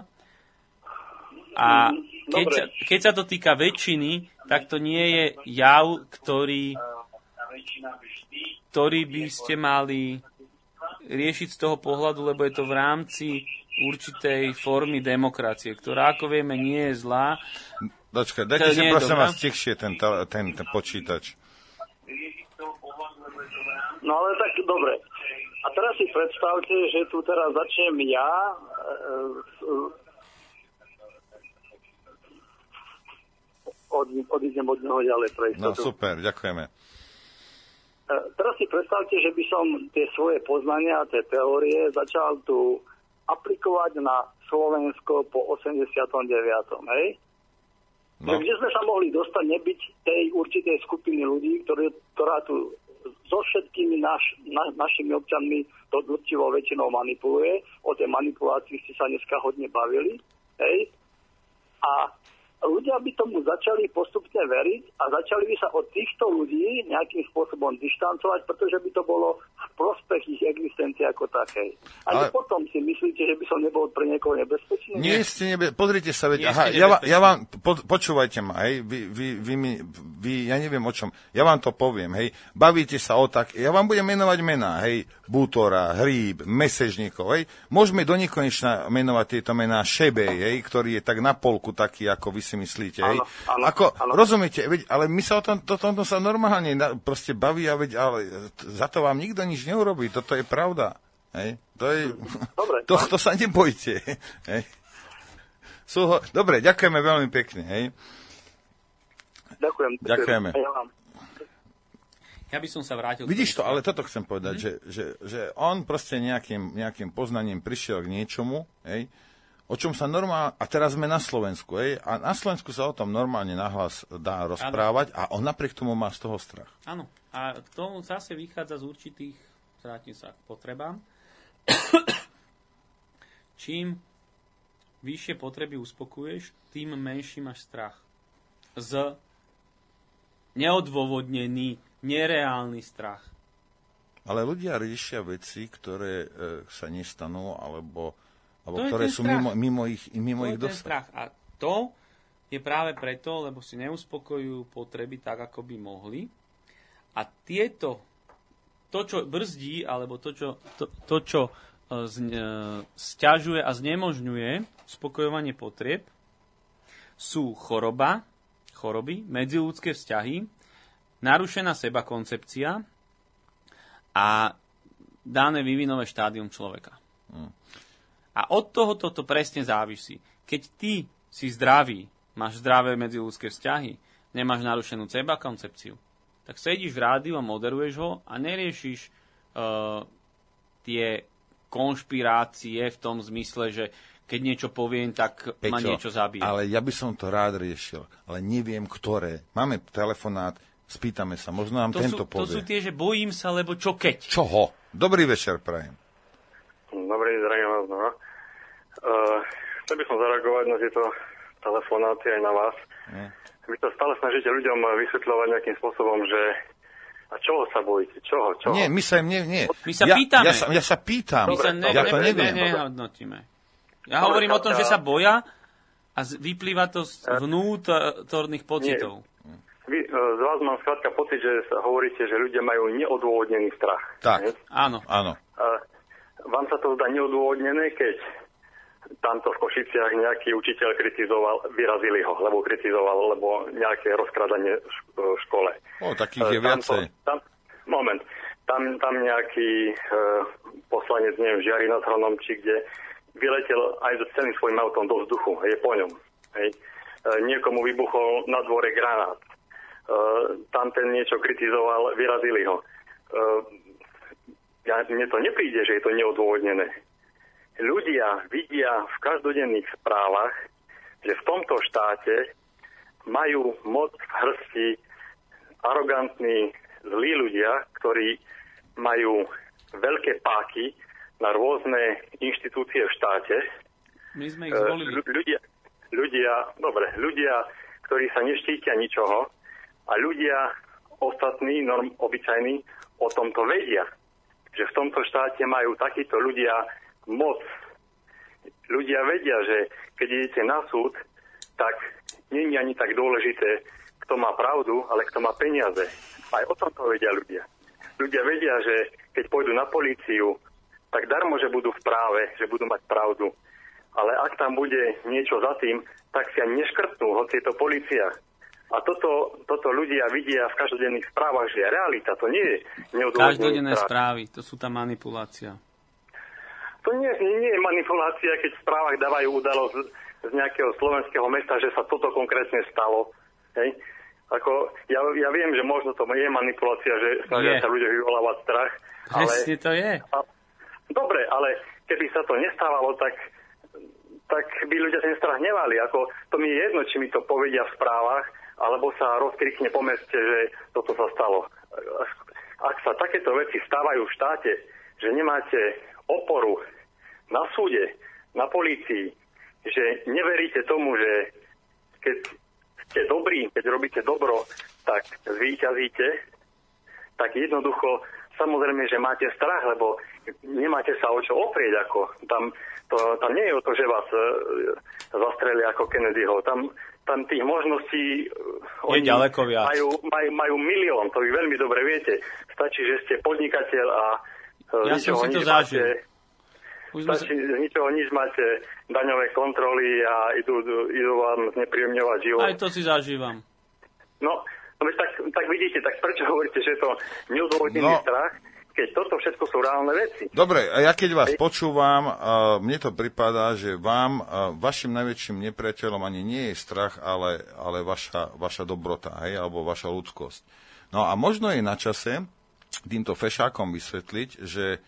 A keď sa to týka väčšiny, tak to nie je jav, ktorý by ste mali riešiť z toho pohľadu, lebo je to v rámci určitej formy demokracie, ktorá, ako vieme, nie je zlá. Dočkaj, dajte si prosím vás tichšie ten počítač. No ale tak dobre. A teraz si predstavte, že tu teraz začnem ja odídem od neho ďalej pre istotu. No super, ďakujeme. teraz si predstavte, že by som tie svoje poznania, tie teórie začal tu aplikovať na Slovensko po 89. Hej? No. Kde sme sa mohli dostať, nebyť tej určitej skupiny ľudí, ktorá tu so všetkými našimi občanmi to drtivo väčšinou manipuluje. O tej manipulácii ste sa dneska hodne bavili. Hej? A ľudia by tomu začali postupne veriť a začali by sa od týchto ľudí nejakým spôsobom dištancovať, pretože by to bolo v prospech ich existencie ako takej. Ale potom si myslíte, že by som nebol pre niekoho nebezpečný? Nie ste pozrite sa, veď, ja vám, počúvajte ma, hej, vy, ja neviem o čom, ja vám to poviem, hej, bavíte sa o tak, ja vám budem menovať mená, hej, Bútora, Hríb, Mesežníkov, hej, môžeme do nekonečna menovať tieto mená, Šebej, hej, ktorý je tak na polku taký, ako vy si myslíte, hej. Áno. Rozumiete, veď, ale my sa o tomto sa normálne proste baví, veď, ale za to vám nikto nič neurobí, toto je pravda, hej. To je, dobre, to sa nebojte, hej. Dobre, ďakujeme veľmi pekne, hej. Ďakujeme. Ja by som sa vrátil... Vidíš to, ale toto chcem povedať, že on proste nejakým poznaním prišiel k niečomu, hej, o čom sa normálne... A teraz sme na Slovensku, hej, a na Slovensku sa o tom normálne nahlas dá rozprávať a on napriek tomu má z toho strach. Áno, a to zase vychádza z určitých, vrátim sa k potrebám. Čím vyššie potreby uspokuješ, tým menší máš strach. Z neodôvodnený, nereálny strach. Ale ľudia riešia veci, ktoré sa nestanú, alebo to ktoré sú mimo ich dosah. Strach. A to je práve preto, lebo si neuspokojujú potreby tak, ako by mohli. A to, čo brzdí, alebo to, čo sťažuje a znemožňuje uspokojovanie potrieb, sú choroby, medziľudské vzťahy, narušená sebakoncepcia a dané vývinové štádium človeka. A od toho toto presne závisí. Keď ty si zdravý, máš zdravé medziľudské vzťahy, nemáš narušenú sebakoncepciu, tak sedíš v rádiu a moderuješ ho a neriešiš tie konšpirácie v tom zmysle, že keď niečo poviem, tak Peťo, ma niečo zabije. Ale ja by som to rád riešil, ale neviem, ktoré. Máme telefonát, spýtame sa, možno nám tento povie. To sú tie, že bojím sa, lebo čo keď? Čoho? Dobrý večer, prajem. Dobrý, zdravím vás znova. Chcel by som zareagovať na tieto telefonáty aj na vás. Vy to stále snažíte ľuďom vysvetľovať nejakým spôsobom, že a čoho sa bojíte? Čoho? Nie, my sa pýtame. Ja sa pýtam. Ja to neviem. Nehodnotíme. Ja hovorím o tom, že sa boja a vyplýva to z vnútorných pocitov. Z vás mám skrátka pocit, že hovoríte, že ľudia majú neodôvodnený strach. Tak, áno. Vám sa to zdá neodôvodnené, keď tamto v Košiciach nejaký učiteľ vyrazili ho, lebo nejaké rozkrádanie v škole. Takých je viacej. Tam nejaký poslanec, neviem, Žiari nad Hronom, či kde vyletel aj so celým svojím autom do vzduchu, je po ňom. Hej. Niekomu vybuchol na dvore granát. Tam ten niečo kritizoval, vyrazili ho. Mne to nepríde, že je to neodôvodnené. Ľudia vidia v každodenných správach, že v tomto štáte majú moc v hrsti arogantní, zlí ľudia, ktorí majú veľké páky na rôzne inštitúcie v štáte. My sme ich zvolili. Ľudia, ktorí sa neštítia ničoho a ľudia ostatní, obyčajní, o tomto vedia, že v tomto štáte majú takíto ľudia moc. Ľudia vedia, že keď idete na súd, tak nie je ani tak dôležité, kto má pravdu, ale kto má peniaze. Aj o tomto vedia ľudia. Ľudia vedia, že keď pôjdu na políciu, tak darmo, že budú v práve, že budú mať pravdu. Ale ak tam bude niečo za tým, tak si ani neškrtnú, hoci je to polícia. A toto ľudia vidia v každodenných správach, že je realita, to nie je neodôvodnený každodenné strach. Správy, to sú tá manipulácia. To nie je manipulácia, keď v správach dávajú udalosť z nejakého slovenského mesta, že sa toto konkrétne stalo. Hej. Ako, ja viem, že možno to je manipulácia, že snažia sa ľudia vyvolávať strach. Presne to je. Dobre, ale keby sa to nestávalo, tak by ľudia ten strach nemali. Ako, to mi je jedno, či mi to povedia v správach, alebo sa rozkrikne po meste, že toto sa stalo. Ak sa takéto veci stávajú v štáte, že nemáte oporu na súde, na polícii, že neveríte tomu, že keď ste dobrí, keď robíte dobro, tak zvíťazíte, tak jednoducho, samozrejme, že máte strach, lebo nemáte sa o čo oprieť. Ako. Tam nie je o to, že vás zastrelia ako Kennedyho. Tam tých možností je ďaleko viac. Majú milión, to vy veľmi dobre viete. Stačí, že ste podnikateľ a ja som si to zažil. Stačí, z ničoho nič máte daňové kontroly a idú vám znepríjemňovať život. Aj to si zažívam. No tak vidíte, tak prečo hovoríte, že je to neodôvodnený strach, keď toto všetko sú reálne veci? Dobre, a ja keď vás počúvam, mne to pripadá, že vašim najväčším nepriateľom ani nie je strach, ale vaša dobrota, hej, alebo vaša ľudskosť. No a možno je na čase týmto fešákom vysvetliť, že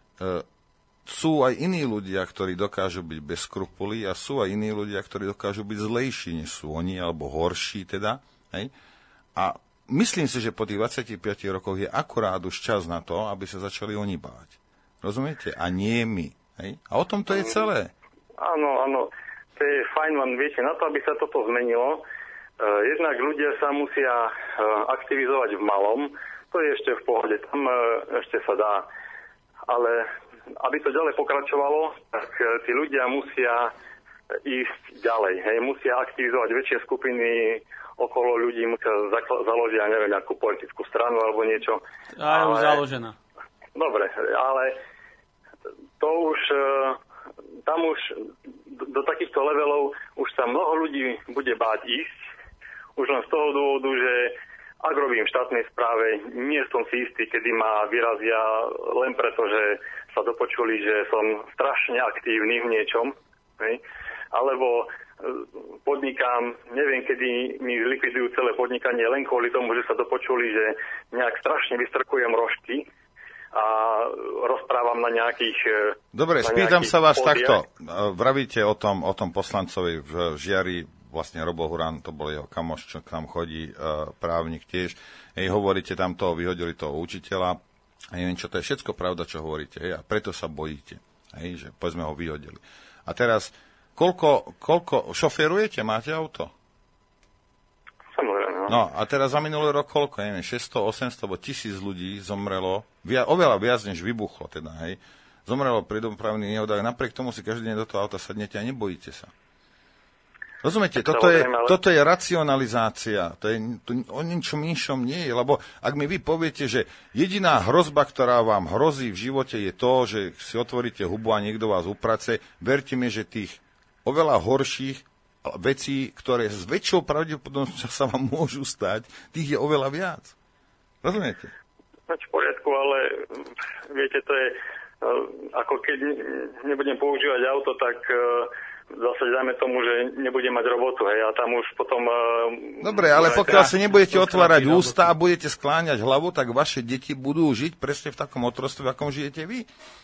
sú aj iní ľudia, ktorí dokážu byť bez skrupulí a sú aj iní ľudia, ktorí dokážu byť zlejší, než sú oni, alebo horší teda. Hej? A myslím si, že po tých 25 rokoch je akurát už čas na to, aby sa začali oni báť. Rozumiete? A nie my. Hej? A o tom to je celé. Áno. To je fajn, len viete, na to, aby sa toto zmenilo, jednak ľudia sa musia aktivizovať v malom, to je ešte v pohode, tam ešte sa dá. Ale aby to ďalej pokračovalo, tak tí ľudia musia ísť ďalej. Hej, musia aktivizovať väčšie skupiny okolo ľudí, musia založiť, ja neviem, nejakú politickú stranu alebo niečo. Už založená. Dobre, ale to už, tam už do takýchto levelov už sa mnoho ľudí bude báť ísť. Už len z toho dôvodu, že ak robím v štátnej správe, nie som si istý, kedy ma vyrazia len preto, že sa dopočuli, že som strašne aktívny v niečom. Hej? Alebo podnikám, neviem, kedy mi zlikvidujú celé podnikanie len kvôli tomu, že sa dopočuli, že nejak strašne vystrkujem rožky a rozprávam na nejakých... Dobre, spýtam sa vás takto. Vravíte o tom poslancovi v Žiari, vlastne Robo Huran, to bol jeho kamoš, čo k nám chodí, právnik tiež. Hovoríte tam to, vyhodili toho učiteľa. A neviem, čo to je všetko pravda, čo hovoríte. A preto sa bojíte, že povedzme ho vyhodili. A teraz, koľko šoférujete? Máte auto? Samozrejme. No, a teraz za minulý rok koľko? Neviem, 600, 800, alebo 1000 ľudí zomrelo, oveľa viac, než vybuchlo teda, hej. Zomrelo pri dopravných nehodách. Napriek tomu si každý deň do toho auta sadnete a nebojíte sa. Rozumiete, toto je racionalizácia, to o ničom inšom nie je, lebo ak mi vy poviete, že jediná hrozba, ktorá vám hrozí v živote je to, že si otvoríte hubu a niekto vás uprace, verte mi, že tých oveľa horších vecí, ktoré s väčšou pravdepodobnosťou sa vám môžu stať, tých je oveľa viac. Rozumiete? V poriadku, ale viete, to je ako keď nebudem používať auto, tak... Zase dáme tomu, že nebudem mať robotu, hej, a tam už potom... Dobre, ale pokiaľ si nebudete otvárať ústa a budete skláňať hlavu, tak vaše deti budú žiť presne v takom otroctve, v akom žijete vy.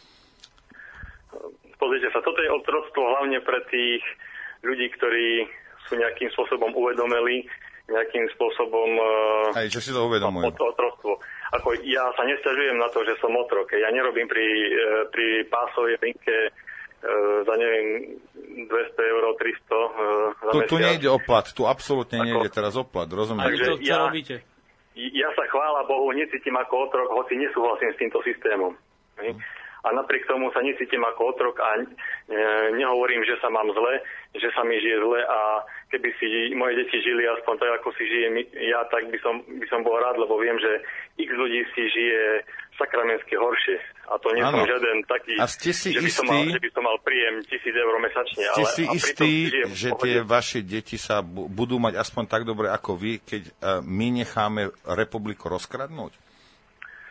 Pozrite sa, toto je otroctvo hlavne pre tých ľudí, ktorí sú nejakým spôsobom uvedomeli, nejakým spôsobom... Hej, čo si to uvedomujú? Otroctvo. Ako ja sa nesťažujem na to, že som otrok. Ja nerobím pri pásovej linke za neviem 200 eur, 300 za mesiac. Tu nejde o plat, tu absolútne nejde teraz o plat, rozumiete? Čo robíte? Ja sa, chvála Bohu, necítim ako otrok, hoci nesúhlasím s týmto systémom. A napriek tomu sa necítim ako otrok a nehovorím, že sa mám zle, že sa mi žije zle a keby si moje deti žili aspoň tak, ako si žijem ja, tak by som bol rád, lebo viem, že x ľudí si žije sakramensky horšie. A to nie som žiaden taký, že by som mal príjem 1000 eur mesačne. Ste si istí, že tie vaše deti sa budú mať aspoň tak dobre ako vy, keď my necháme republiku rozkradnúť?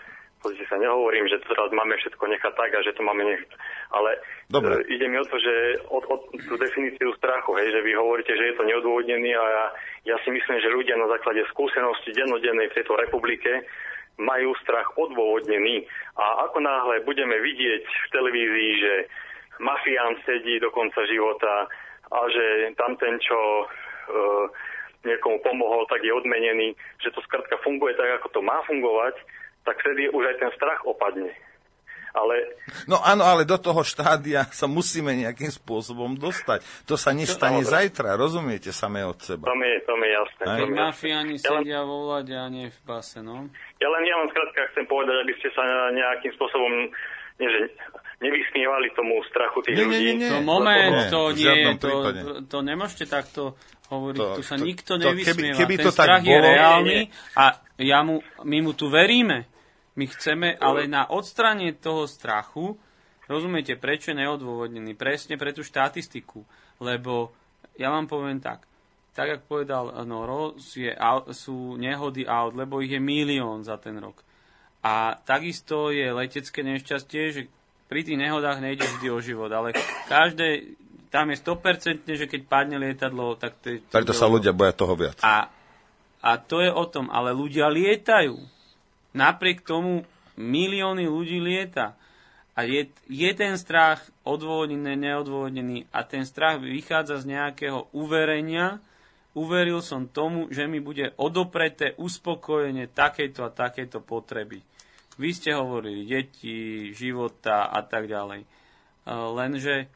Pozrite sa, nehovorím, že to teraz máme všetko nechať tak a že to máme nechať. Ale ide mi o to, že od tú definíciu strachu, hej, že vy hovoríte, že je to neodôvodnený a ja si myslím, že ľudia na základe skúsenosti dennodennej v tejto republike majú strach odôvodnený. A ako náhle budeme vidieť v televízii, že mafián sedí do konca života a že tamten, čo niekomu pomohol, tak je odmenený, že to skrátka funguje tak, ako to má fungovať, tak vtedy už aj ten strach opadne. Ale... No áno, ale do toho štádia sa musíme nejakým spôsobom dostať. To sa nestane zajtra, rozumiete, samé od seba. To mi je jasné. Aj mafiáni sedia vo vlade a nie v base, no? Ja len skrátka chcem povedať, aby ste sa nejakým spôsobom nevysmievali tomu strachu tých ľudí. Nie. To moment, to nie, to nemôžete takto hovoriť. Tu sa nikto nevysmieva. Ten strach je reálny a my mu tu veríme. My chceme, ale na odstranie toho strachu, rozumiete, prečo je neodôvodnený? Presne pre tú štatistiku. Lebo, ja vám poviem tak ako povedal Noro, sú nehody aut, lebo ich je 1 000 000 za ten rok. A takisto je letecké nešťastie, že pri tých nehodách nejde vždy o život, ale tam je 100%, že keď padne lietadlo, tak to je... Preto sa ľudia boja toho viac. A to je o tom, ale ľudia lietajú. Napriek tomu milióny ľudí lieta. A je ten strach odôvodnený, neodôvodnený a ten strach vychádza z nejakého uverenia. Uveril som tomu, že mi bude odopreté uspokojenie takejto a takejto potreby. Vy ste hovorili deti, života a tak ďalej. Lenže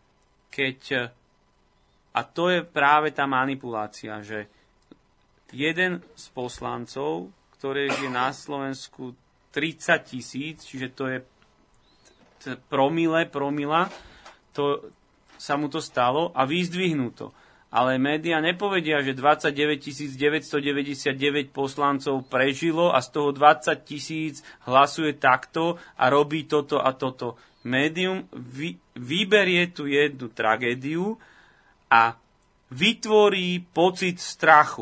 a to je práve tá manipulácia, že jeden z poslancov, ktorých je na Slovensku 30 000, čiže to je promila, to sa mu to stalo a vyzdvihnú to. Ale médiá nepovedia, že 29 999 poslancov prežilo a z toho 20 000 hlasuje takto a robí toto a toto. Médium vyberie tú jednu tragédiu a vytvorí pocit strachu.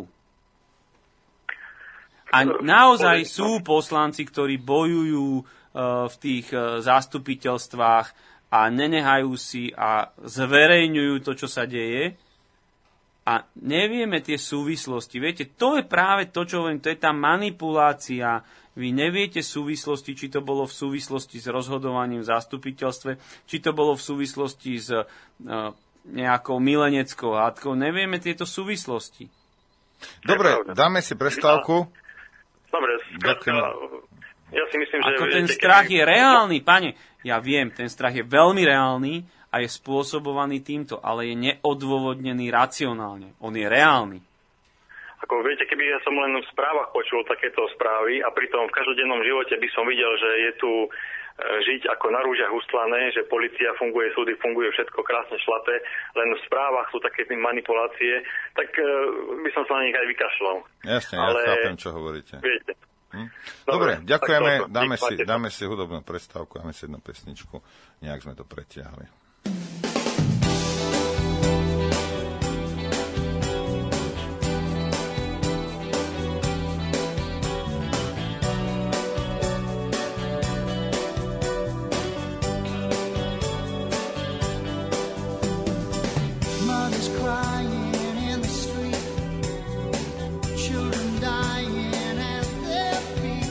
A naozaj sú poslanci, ktorí bojujú v tých zastupiteľstvách a nenehajú si a zverejňujú to, čo sa deje. A nevieme tie súvislosti. Viete, to je práve to, čo hovorím, to je tá manipulácia. Vy neviete súvislosti, či to bolo v súvislosti s rozhodovaním v zastupiteľstve, či to bolo v súvislosti s nejakou mileneckou hádkou. Nevieme tieto súvislosti. Dobre, dáme si prestávku. Dobre, ja si myslím, že... Ako ten strach je reálny, pane. Ja viem, ten strach je veľmi reálny a je spôsobovaný týmto, ale je neodôvodnený racionálne. On je reálny. Ako viete, keby ja som len v správach počul takéto správy a pritom v každodennom živote by som videl, že je tu žiť ako na rúžiach ustlané, že polícia funguje, súdy funguje, všetko krásne šlaté, len v správach sú také manipulácie, tak by som sa na nich aj vykašľal. Jasne, ale... ja chápem, čo hovoríte. Viete. Dobre, ďakujeme, dáme si hudobnú prestávku, dáme si jednu pesničku, nejak sme to pretiahli.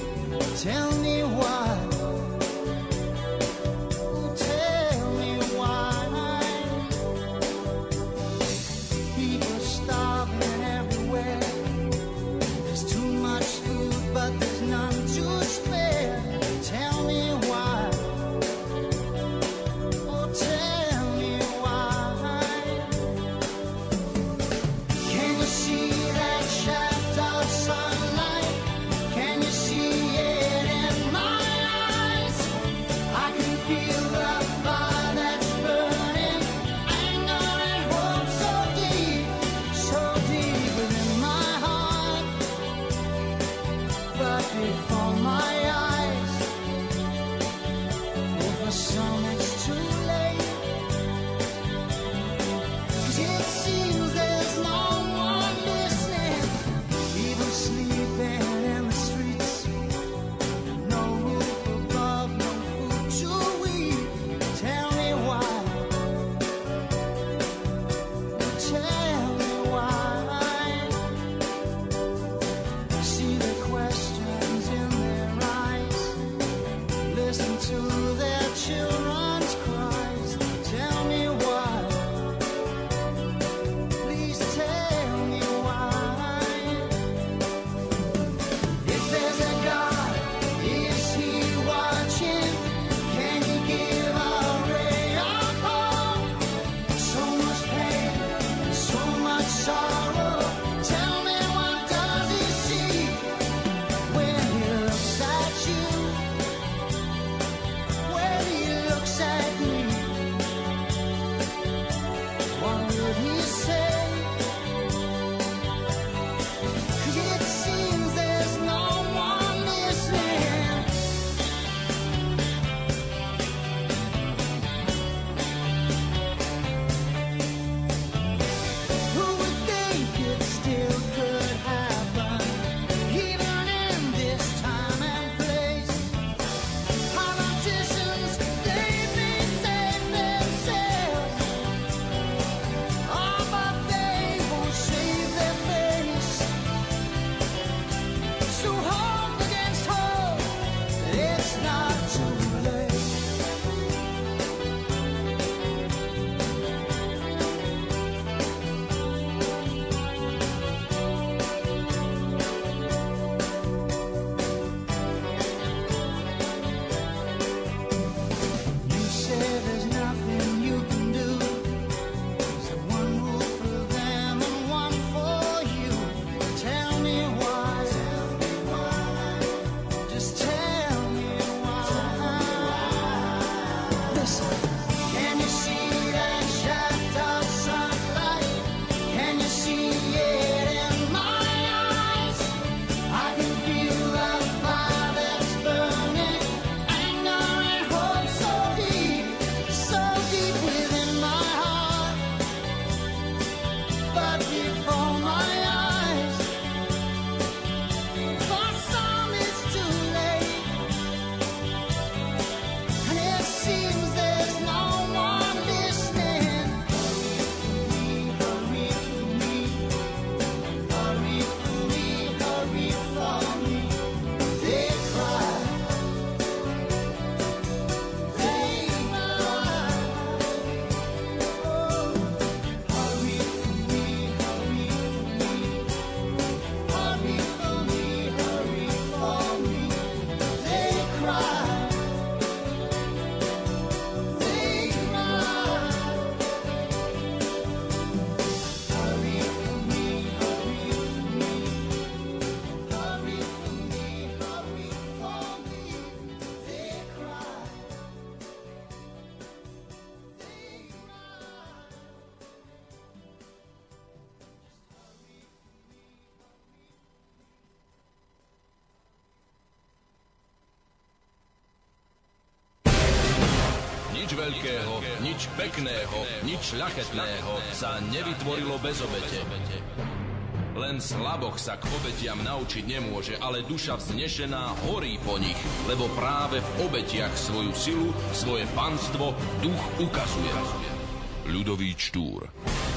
Tell me why Nič veľkého, nič pekného, nič šľachetného sa nevytvorilo bez obete. Len slaboch sa k obetiam naučiť nemôže, ale duša vznešená horí po nich, lebo práve v obetiach svoju silu, svoje panstvo duch ukazuje. Ľudový Štúr.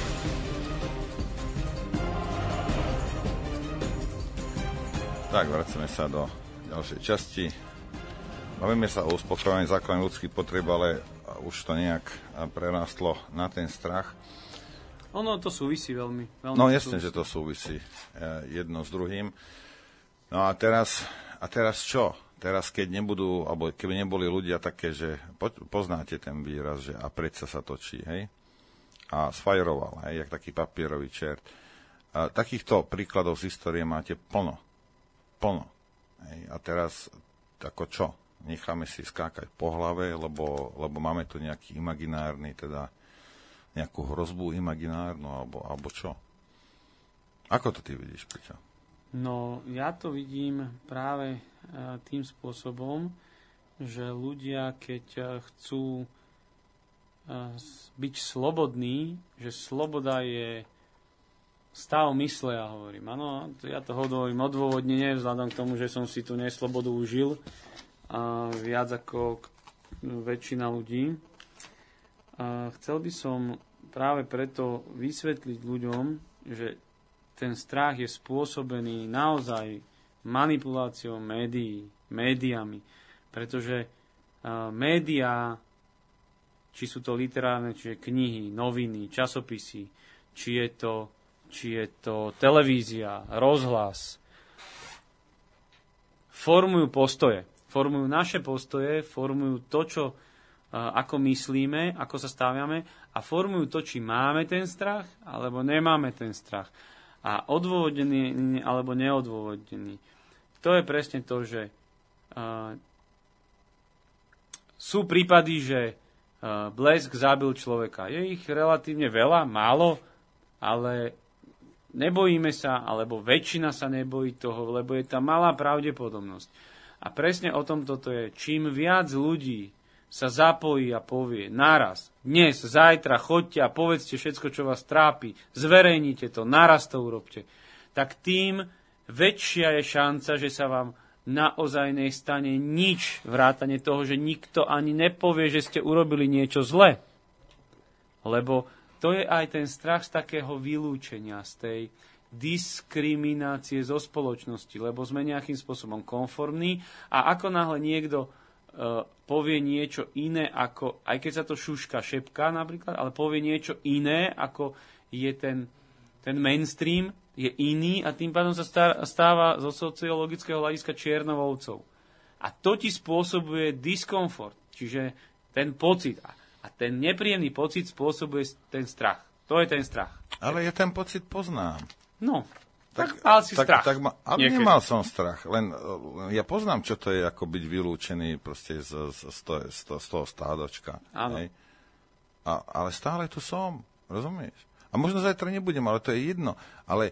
Tak, vracame sa do ďalšej časti. Bavíme sa o uspokojení základných ľudských potrieb, ale už to nejak prerástlo na ten strach. Ono to súvisí veľmi. No jasne, že to súvisí jedno s druhým. No a teraz čo? Teraz, keď nebudú, alebo keby neboli ľudia také, že poznáte ten výraz, že a predsa sa točí, hej? A sfajeroval, hej, jak taký papierový čert. Takýchto príkladov z histórie máte plno. Hej? A teraz, ako čo? Necháme si skákať po hlave, lebo máme tu nejaký imaginárny, teda nejakú hrozbu imaginárnu, alebo čo? Ako to ty vidíš, Peťo? No, ja to vidím práve tým spôsobom, že ľudia, keď chcú byť slobodní, že sloboda je stav mysle, ja hovorím. Áno, ja to hovorím odôvodnenie, vzhľadom k tomu, že som si tú neslobodu užil a viac ako väčšina ľudí. A chcel by som práve preto vysvetliť ľuďom, že ten strach je spôsobený naozaj manipuláciou médiami, pretože médiá, či sú to literárne, čiže knihy, noviny, časopisy, či je to televízia, rozhlas, formujú postoje. Formujú naše postoje, formujú to, čo, ako myslíme, ako sa staviame a formujú to, či máme ten strach, alebo nemáme ten strach. A odôvodnený, alebo neodôvodnený. To je presne to, že sú prípady, že blesk zabil človeka. Je ich relatívne veľa, málo, ale nebojíme sa, alebo väčšina sa nebojí toho, lebo je tam malá pravdepodobnosť. A presne o tom toto je. Čím viac ľudí sa zapojí a povie naraz, dnes, zajtra, choďte a povedzte všetko, čo vás trápi, zverejnite to, naraz to urobte, tak tým väčšia je šanca, že sa vám naozaj nestane nič, vrátane toho, že nikto ani nepovie, že ste urobili niečo zle. Lebo to je aj ten strach z takého vylúčenia, z tej diskriminácie zo spoločnosti, lebo sme nejakým spôsobom konformní a ako náhle niekto povie niečo iné, ako, aj keď sa to šuška, šepká napríklad, ale povie niečo iné, ako je ten mainstream, je iný a tým pádom sa stáva zo sociologického hľadiska čiernou ovcou. A to ti spôsobuje diskomfort, čiže ten pocit a ten nepríjemný pocit spôsobuje ten strach. To je ten strach. Ale ja ten pocit poznám. No, tak mal si strach. Ale nemal som strach, len ja poznám, čo to je, ako byť vylúčený proste z toho stádočka. Áno. Ale stále tu som, rozumieš? A možno zajtra nebudem, ale to je jedno. Ale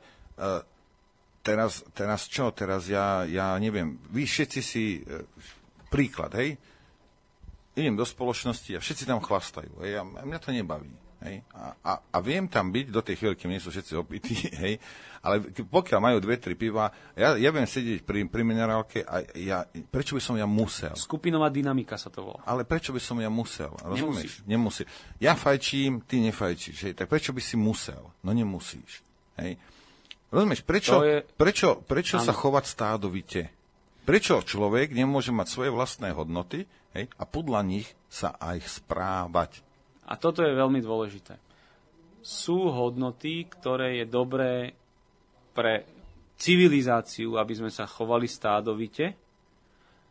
teraz čo? Teraz ja neviem, vy všetci si príklad, hej? Idem do spoločnosti a všetci tam chlastajú, hej? A mňa to nebaví. Hej? A viem tam byť do tej chvíli, kým nie sú všetci opití, hej? Ale pokiaľ majú 2-3 piva, ja viem sedieť pri minerálke a prečo by som ja musel? Skupinová dynamika sa to volá. Ale prečo by som ja musel? Rozumieš? Nemusí. Ja fajčím, ty nefajčíš, hej? Tak prečo by si musel? No nemusíš. Hej? Rozumieš? Prečo sa chovať stádovite? Prečo človek nemôže mať svoje vlastné hodnoty, hej? A podľa nich sa aj správať? A toto je veľmi dôležité. Sú hodnoty, ktoré je dobré pre civilizáciu, aby sme sa chovali stádovite, a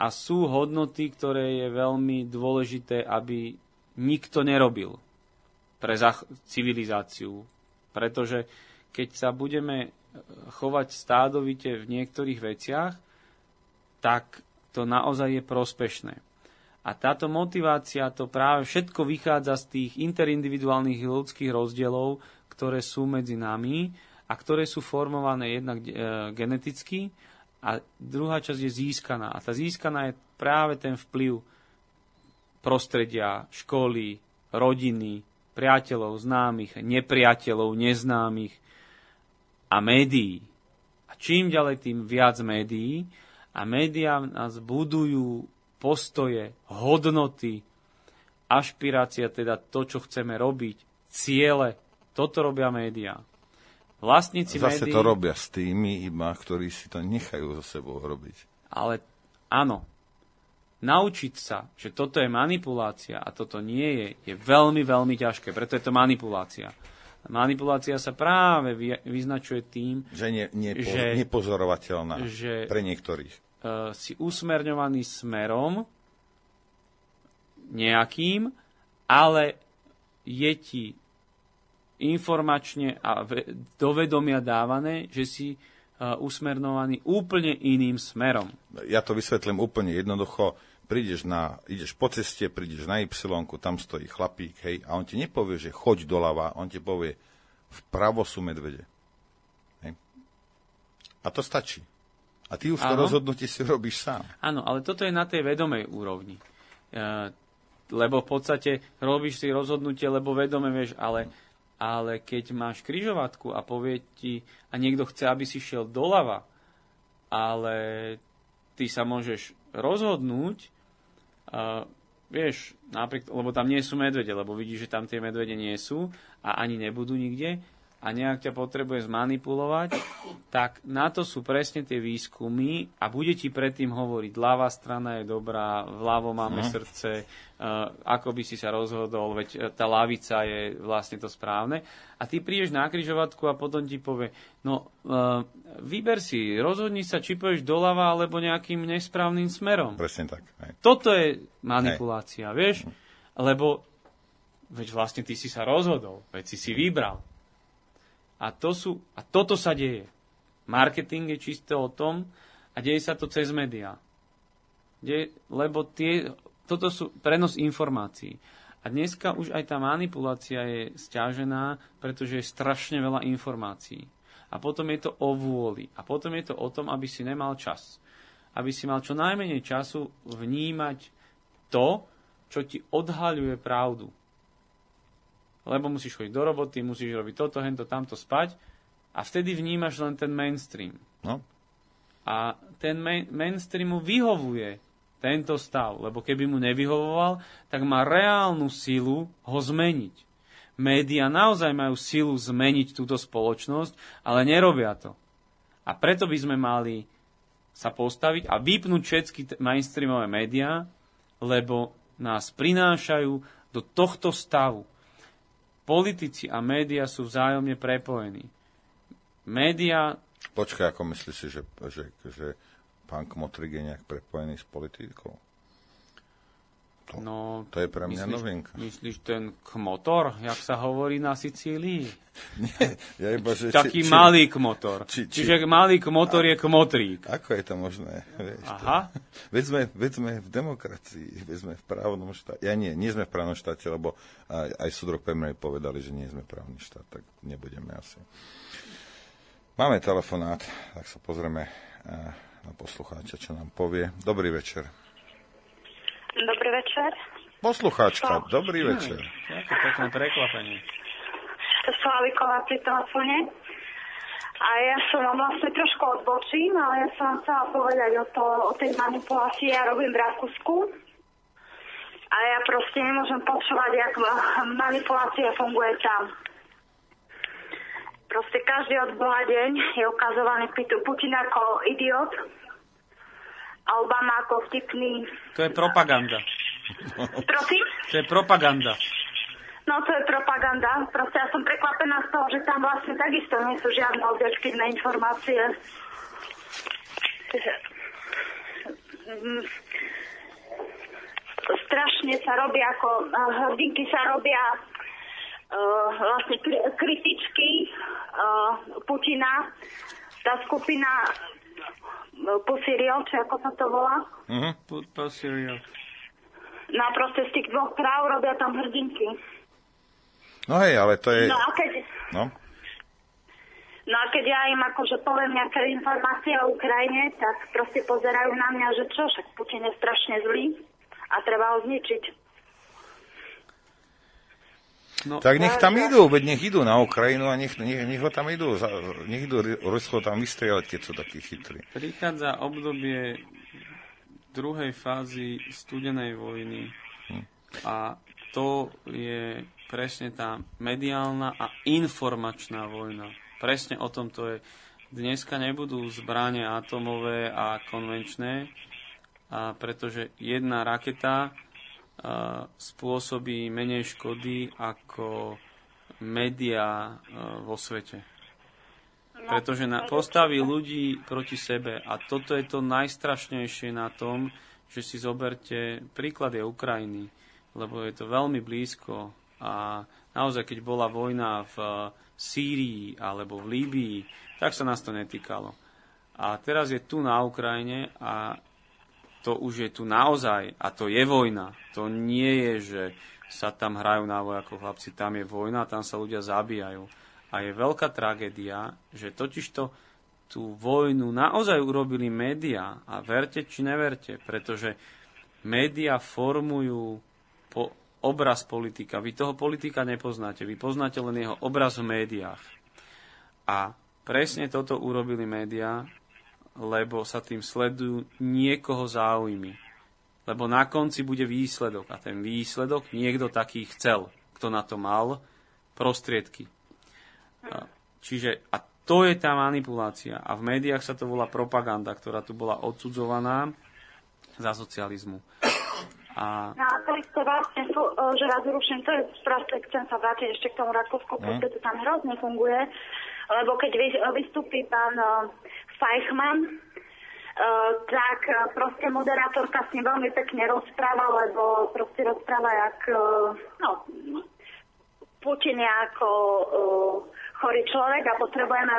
A sú hodnoty, ktoré je veľmi dôležité, aby nikto nerobil pre civilizáciu. Pretože keď sa budeme chovať stádovite v niektorých veciach, tak to naozaj je prospešné. A táto motivácia, to práve všetko vychádza z tých interindividuálnych ľudských rozdielov, ktoré sú medzi nami a ktoré sú formované jednak geneticky a druhá časť je získaná. A tá získaná je práve ten vplyv prostredia, školy, rodiny, priateľov, známych, nepriateľov, neznámych a médií. A čím ďalej, tým viac médií. A médiá nás budujú postoje, hodnoty, ašpirácia, teda to, čo chceme robiť, ciele. Toto robia médiá. Vlastníci zase médií... to robia s tými iba, ktorí si to nechajú so sebou robiť. Ale áno, naučiť sa, že toto je manipulácia a toto nie je veľmi, veľmi ťažké. Preto je to manipulácia. Manipulácia sa práve vyznačuje tým, že nepozorovateľná pre niektorých. Si usmerňovaný smerom nejakým, ale je ti informačne a do vedomia dávané, že si usmerňovaný úplne iným smerom. Ja to vysvetlím úplne jednoducho. Ideš po ceste, prídeš na Y-ku, tam stojí chlapík, hej, a on ti nepovie, že choď doľava, on ti povie, vpravo sú medvede. Hej. A to stačí. A ty už to rozhodnutie si robíš sám. Áno, ale toto je na tej vedomej úrovni. Lebo v podstate robíš si rozhodnutie, lebo vedome vieš, ale keď máš križovatku a povie ti, a niekto chce, aby si šiel doľava, ale ty sa môžeš rozhodnúť, vieš, napríklad, lebo tam nie sú medvede, lebo vidíš, že tam tie medvede nie sú a ani nebudú nikde, a nejak ťa potrebuje zmanipulovať, tak na to sú presne tie výskumy a bude ti predtým hovoriť, ľavá strana je dobrá, vľavo máme srdce, ako by si sa rozhodol, veď tá lavica je vlastne to správne. A ty prídeš na križovatku a potom ti povie, vyber si, rozhodni sa, či pôjdeš doľava alebo nejakým nesprávnym smerom. Presne tak. Hej. Toto je manipulácia, vieš? Lebo veď vlastne ty si sa rozhodol, veď si vybral. A toto sa deje. Marketing je čisto o tom a deje sa to cez médiá. Lebo toto sú prenos informácií. A dneska už aj tá manipulácia je sťažená, pretože je strašne veľa informácií. A potom je to o vôli. A potom je to o tom, aby si nemal čas. Aby si mal čo najmenej času vnímať to, čo ti odhaľuje pravdu. Lebo musíš chodiť do roboty, musíš robiť toto, hento, tamto, spať a vtedy vnímaš len ten mainstream. No. A ten mainstreamu vyhovuje tento stav, lebo keby mu nevyhovoval, tak má reálnu silu ho zmeniť. Média naozaj majú silu zmeniť túto spoločnosť, ale nerobia to. A preto by sme mali sa postaviť a vypnúť všetky mainstreamové médiá, lebo nás prinášajú do tohto stavu. Politici a médiá sú vzájomne prepojení. Médiá... Počkaj, ako myslíš si, že pán Kmotrík je nejak prepojený s politikou? To je pre mňa novinka. Myslíš ten kmotor, jak sa hovorí na Sicílii? Nie, ja iba, že... Taký malý kmotor. Čiže malý kmotor je Kmotrík. Ako je to možné? Vieš, aha. Veď sme v demokracii, veď sme v právnom štáte. Nie sme v právnom štáte, lebo aj súdrok Pemrej povedali, že nie sme právny štát, tak nebudeme asi. Máme telefonát, tak sa pozrieme na poslucháča, čo nám povie. Dobrý večer. Dobrý večer. Poslucháčka, dobrý večer. Aké pekné prekvapenie. Slaviková pri telefóne. A ja som vlastne trošku odbočím, ale ja som chcela povedať o tej manipulácii. Ja robím v Rakúsku. A ja proste nemôžem počúvať, jak manipulácia funguje tam. Proste každý od Boha deň je ukazovaný Putin ako idiot. A Obama ako vtipný. To je propaganda. Prosím? To je propaganda. No to je propaganda. Proste ja som prekvapená z toho, že tam vlastne takisto nie sú žiadne objektívne informácie. strašne sa robia, ako hrdinky sa robia vlastne kriticky Putina. Tá skupina Pusiriel, či ako sa to volá? Pusiriel. No a proste z tých dvoch práv robia tam hrdinky. No hej, ale to je... No a keď... No a keď ja im akože poviem nejaké informácie o Ukrajine, tak proste pozerajú na mňa, že čo, však Putin je strašne zlý a treba ho zničiť. No, tak nech tam idú, veď nech idú na Ukrajinu a nech ho tam idú, nech idú Rusko tam vystrieľať, keď sú takí chytrí. Prichádza obdobie druhej fázy studenej vojny a to je presne tá mediálna a informačná vojna. Presne o tom to je. Dneska nebudú zbrane atomové a konvenčné, pretože jedna raketa spôsobí menej škody ako médiá vo svete. Pretože postaví ľudí proti sebe. A toto je to najstrašnejšie na tom, že si zoberte príklady Ukrajiny, lebo je to veľmi blízko. A naozaj, keď bola vojna v Sýrii alebo v Líbii, tak sa nás to netýkalo. A teraz je tu na Ukrajine a to už je tu naozaj, a to je vojna. To nie je, že sa tam hrajú na vojakov chlapci, tam je vojna, tam sa ľudia zabíjajú. A je veľká tragédia, že totižto tú vojnu naozaj urobili médiá. A verte či neverte, pretože médiá formujú obraz politika. Vy toho politika nepoznáte, vy poznáte len jeho obraz v médiách. A presne toto urobili médiá, lebo sa tým sledujú niekoho záujmy. Lebo na konci bude výsledok. A ten výsledok niekto taký chcel, kto na to mal prostriedky. A to je tá manipulácia. A v médiách sa to volá propaganda, ktorá tu bola odsudzovaná za socializmu. No a to isté vlastne, že vás ruším, to je proste, chcem sa vrátiť ešte k tomu Rakúsku, proste to tam hrozne funguje, lebo keď vystúpi pán Feichmann, tak proste moderátorka s ním veľmi pekne rozpráva, lebo proste rozpráva jak Putin je ako chorý človek a potrebujeme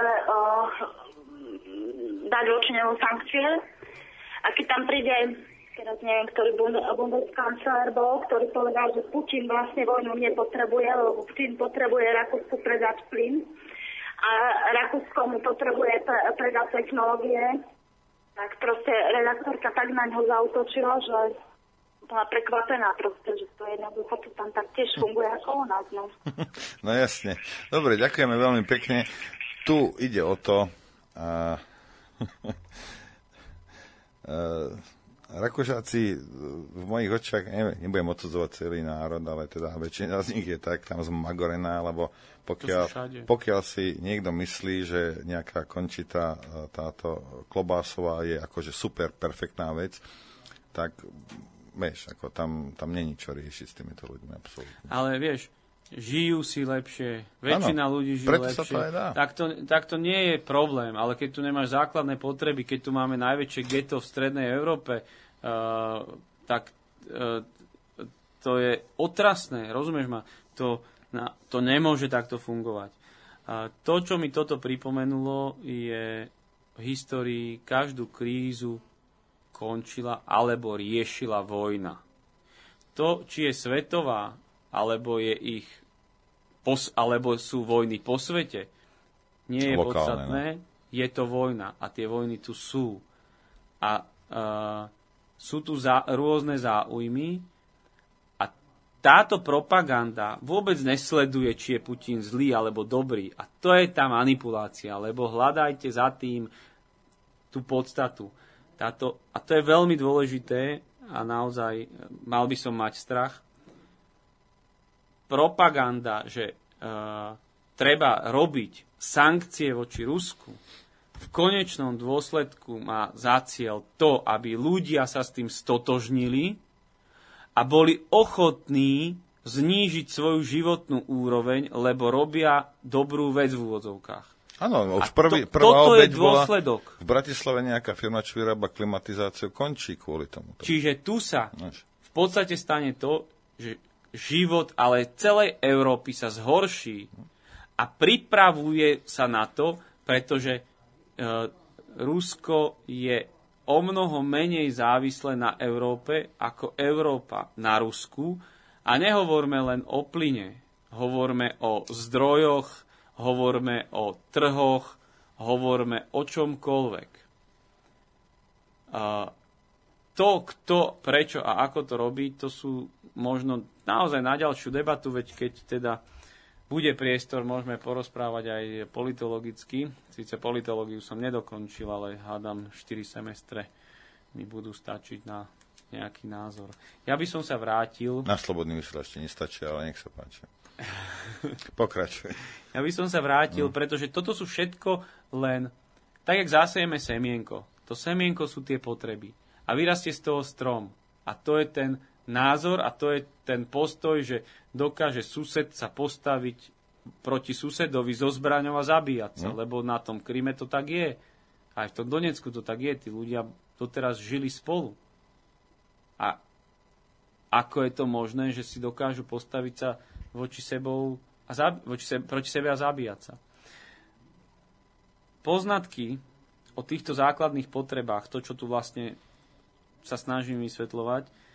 dať voči nemu sankcie. A keď tam príde, teraz neviem, ktorý bundeskancelár bol, ktorý povedal, že Putin vlastne vojnu nepotrebuje, lebo Putin potrebuje Rakúsku predať plyn a Rakúsko mu potrebuje predať technológie, tak proste redaktorka tak na ňo zaútočila, že bola prekvapená proste, že to jednoducho to tam tak tiež funguje ako u nás. No jasne. Dobre, ďakujeme veľmi pekne. Tu ide o to... Rakúšáci v mojich očiach, nebudem odsudzovať celý národ, ale teda väčšina z nich je tak tam zmagorená, lebo pokiaľ si niekto myslí, že nejaká končita táto klobásová je akože super perfektná vec, tak vieš, ako tam není čo riešiť s týmito ľuďmi absolútne. Ale vieš, žijú si lepšie, väčšina ľudí žije lepšie, tak to nie je problém, ale keď tu nemáš základné potreby, keď tu máme najväčšie geto v strednej Európe, tak to je otrasné, rozumieš ma? To nemôže takto fungovať. To, čo mi toto pripomenulo, je v histórii každú krízu končila alebo riešila vojna. To, či je svetová, alebo je alebo sú vojny po svete, nie je podstatné, je to vojna a tie vojny tu sú. A sú tu rôzne záujmy a táto propaganda vôbec nesleduje, či je Putin zlý alebo dobrý. A to je tá manipulácia, lebo hľadajte za tým tú podstatu. A to je veľmi dôležité a naozaj mal by som mať strach. Propaganda, že treba robiť sankcie voči Rusku, v konečnom dôsledku má za cieľ to, aby ľudia sa s tým stotožnili a boli ochotní znížiť svoju životnú úroveň, lebo robia dobrú vec v úvodzovkách. Áno, už prvá obeť bola v Bratislave nejaká firma, čo vyrába klimatizáciu, končí kvôli tomu. Čiže tu sa v podstate stane to, že život ale celej Európy sa zhorší a pripravuje sa na to, pretože Rusko je o mnoho menej závislé na Európe ako Európa na Rusku. A nehovorme len o plyne, hovorme o zdrojoch, hovorme o trhoch, hovorme o čomkoľvek. To, kto, prečo a ako to robí, to sú možno naozaj na ďalšiu debatu, veď keď teda bude priestor, môžeme porozprávať aj politologicky. Sice politológiu som nedokončil, ale hádam 4 semestre mi budú stačiť na nejaký názor. Ja by som sa vrátil... Na Slobodný vysielač ešte nestačí, ale nech sa páči. Pokračuj. Ja by som sa vrátil, pretože toto sú všetko len... Tak, jak zasejeme semienko. To semienko sú tie potreby. A vyrastie z toho strom. A to je ten názor a to je ten postoj, že dokáže sused sa postaviť proti susedovi so zbraňou a zabíjať sa, lebo na tom Kryme to tak je. Aj v tom Donecku to tak je. Tí ľudia doteraz žili spolu. A ako je to možné, že si dokážu postaviť sa voči sebou a proti sebe a zabíjať sa? Poznatky o týchto základných potrebách, to, čo tu vlastne sa snažím vysvetľovať,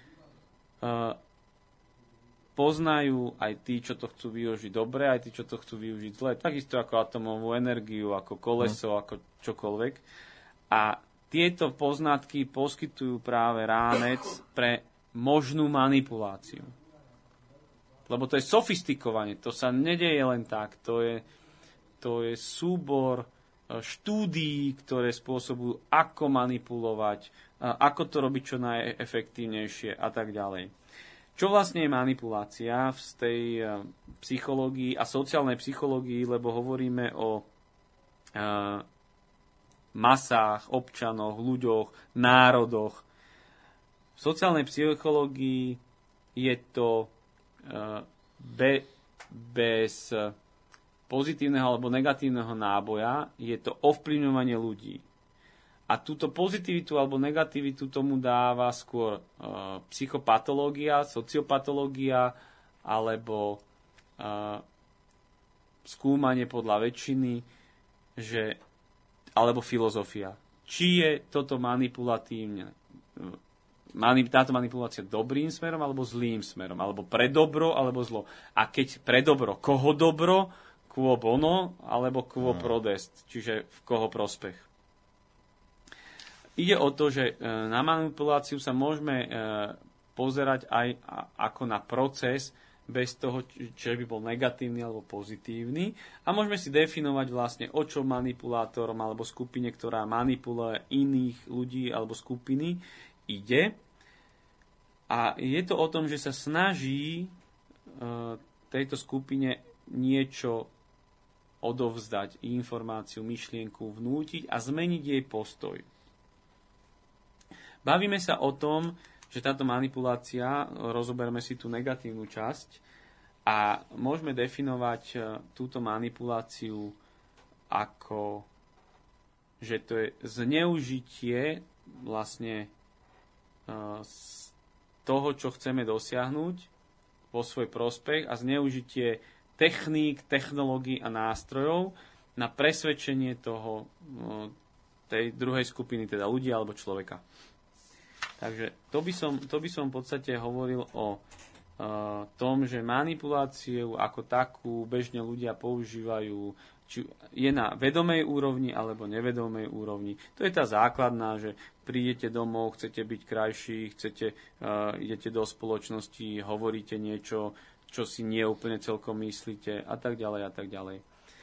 poznajú aj tí, čo to chcú využiť dobre, aj tí, čo to chcú využiť zle. Takisto ako atomovú energiu, ako koleso, ako čokoľvek. A tieto poznatky poskytujú práve rámec pre možnú manipuláciu. Lebo to je sofistikovanie, to sa nedeje len tak. To je súbor štúdií, ktoré spôsobujú, ako manipulovať, ako to robiť čo najefektívnejšie a tak ďalej. Čo vlastne je manipulácia v tej psychológii a sociálnej psychológii, lebo hovoríme o masách, občanoch, ľuďoch, národoch. V sociálnej psychológii je to bez pozitívneho alebo negatívneho náboja, je to ovplyvňovanie ľudí. A túto pozitivitu alebo negativitu tomu dáva skôr psychopatológia, sociopatológia alebo skúmanie podľa väčšiny, alebo filozofia. Či je toto manipulatívne, táto manipulácia dobrým smerom alebo zlým smerom, alebo pre dobro alebo zlo. A keď pre dobro, koho dobro, quo bono, alebo quo prodest, čiže v koho prospech. Ide o to, že na manipuláciu sa môžeme pozerať aj ako na proces, bez toho, či by bol negatívny alebo pozitívny. A môžeme si definovať vlastne, o čo manipulátorom alebo skupine, ktorá manipuluje iných ľudí alebo skupiny, ide. A je to o tom, že sa snaží tejto skupine niečo odovzdať, informáciu, myšlienku, vnútiť a zmeniť jej postoj. Bavíme sa o tom, že táto manipulácia, rozoberme si tú negatívnu časť a môžeme definovať túto manipuláciu ako, že to je zneužitie vlastne toho, čo chceme dosiahnuť vo svoj prospech a zneužitie techník, technológií a nástrojov na presvedčenie tej druhej skupiny, teda ľudí alebo človeka. Takže to by som v podstate hovoril o tom, že manipuláciu ako takú bežne ľudia používajú, či je na vedomej úrovni alebo nevedomej úrovni. To je tá základná, že prídete domov, chcete byť krajší, idete do spoločnosti, hovoríte niečo, čo si nie úplne celkom myslíte a tak ďalej a tak ďalej.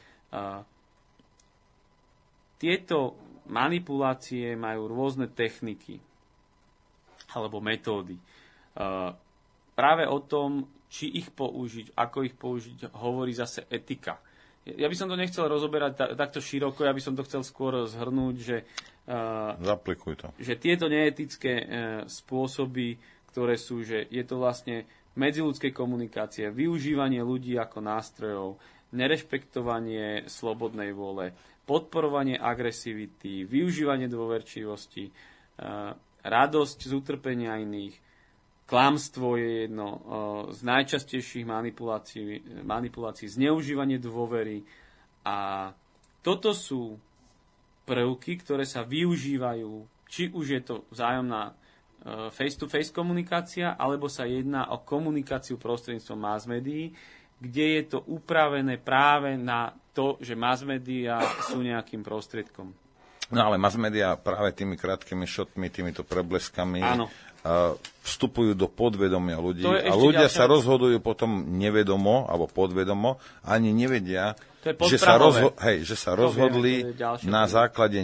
Tieto manipulácie majú rôzne techniky alebo metódy. Práve o tom, či ich použiť, ako ich použiť, hovorí zase etika. Ja by som to nechcel rozoberať takto široko, ja by som to chcel skôr zhrnúť, Zaplikuj to. Že tieto neetické spôsoby, ktoré sú, že je to vlastne medziľudskej komunikácie, využívanie ľudí ako nástrojov, nerešpektovanie slobodnej vôle, podporovanie agresivity, využívanie dôverčivosti, radosť z utrpenia iných. klamstvo je jedno z najčastejších manipulácií, zneužívanie dôvery. A toto sú prvky, ktoré sa využívajú, či už je to vzájomná face-to-face komunikácia, alebo sa jedná o komunikáciu prostredníctvom mass médií, kde je to upravené práve na to, že mass médiá sú nejakým prostriedkom. No ale mass médiá práve tými krátkými šotmi, týmito prebleskami vstupujú do podvedomia ľudí a ľudia sa rozhodujú potom nevedomo alebo podvedomo, ani nevedia, že sa rozhodli na základe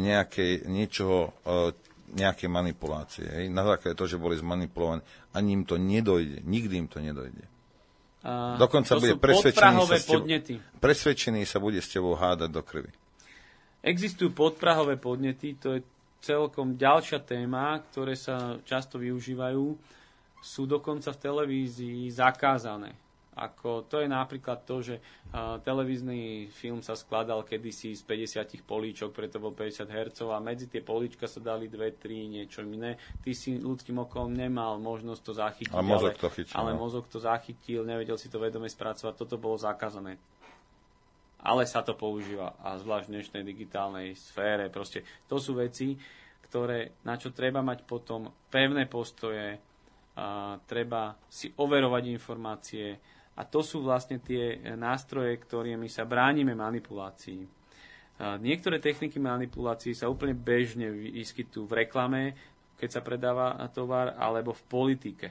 nejakej manipulácie. Na základe toho, že boli zmanipulovaní. Ani im to nedojde. Nikdy im to nedojde. Dokonca bude presvedčený sa bude s tebou hádať do krvi. Existujú podprahové podnety, to je celkom ďalšia téma, ktoré sa často využívajú. Sú dokonca v televízii zakázané. To je napríklad to, že televízny film sa skladal kedysi z 50 políčok, preto bol 50 Hz a medzi tie políčka sa dali 2-3 niečo iné. Ty si ľudským okom nemal možnosť to zachytiť, ale mozog to zachytil, nevedel si to vedome spracovať, toto bolo zakázané. Ale sa to používa, a zvlášť v dnešnej digitálnej sfére. Proste to sú veci, na čo treba mať potom pevné postoje, treba si overovať informácie, a to sú vlastne tie nástroje, ktorými sa bránime manipulácii. Niektoré techniky manipulácií sa úplne bežne vyskytujú v reklame, keď sa predáva tovar, alebo v politike.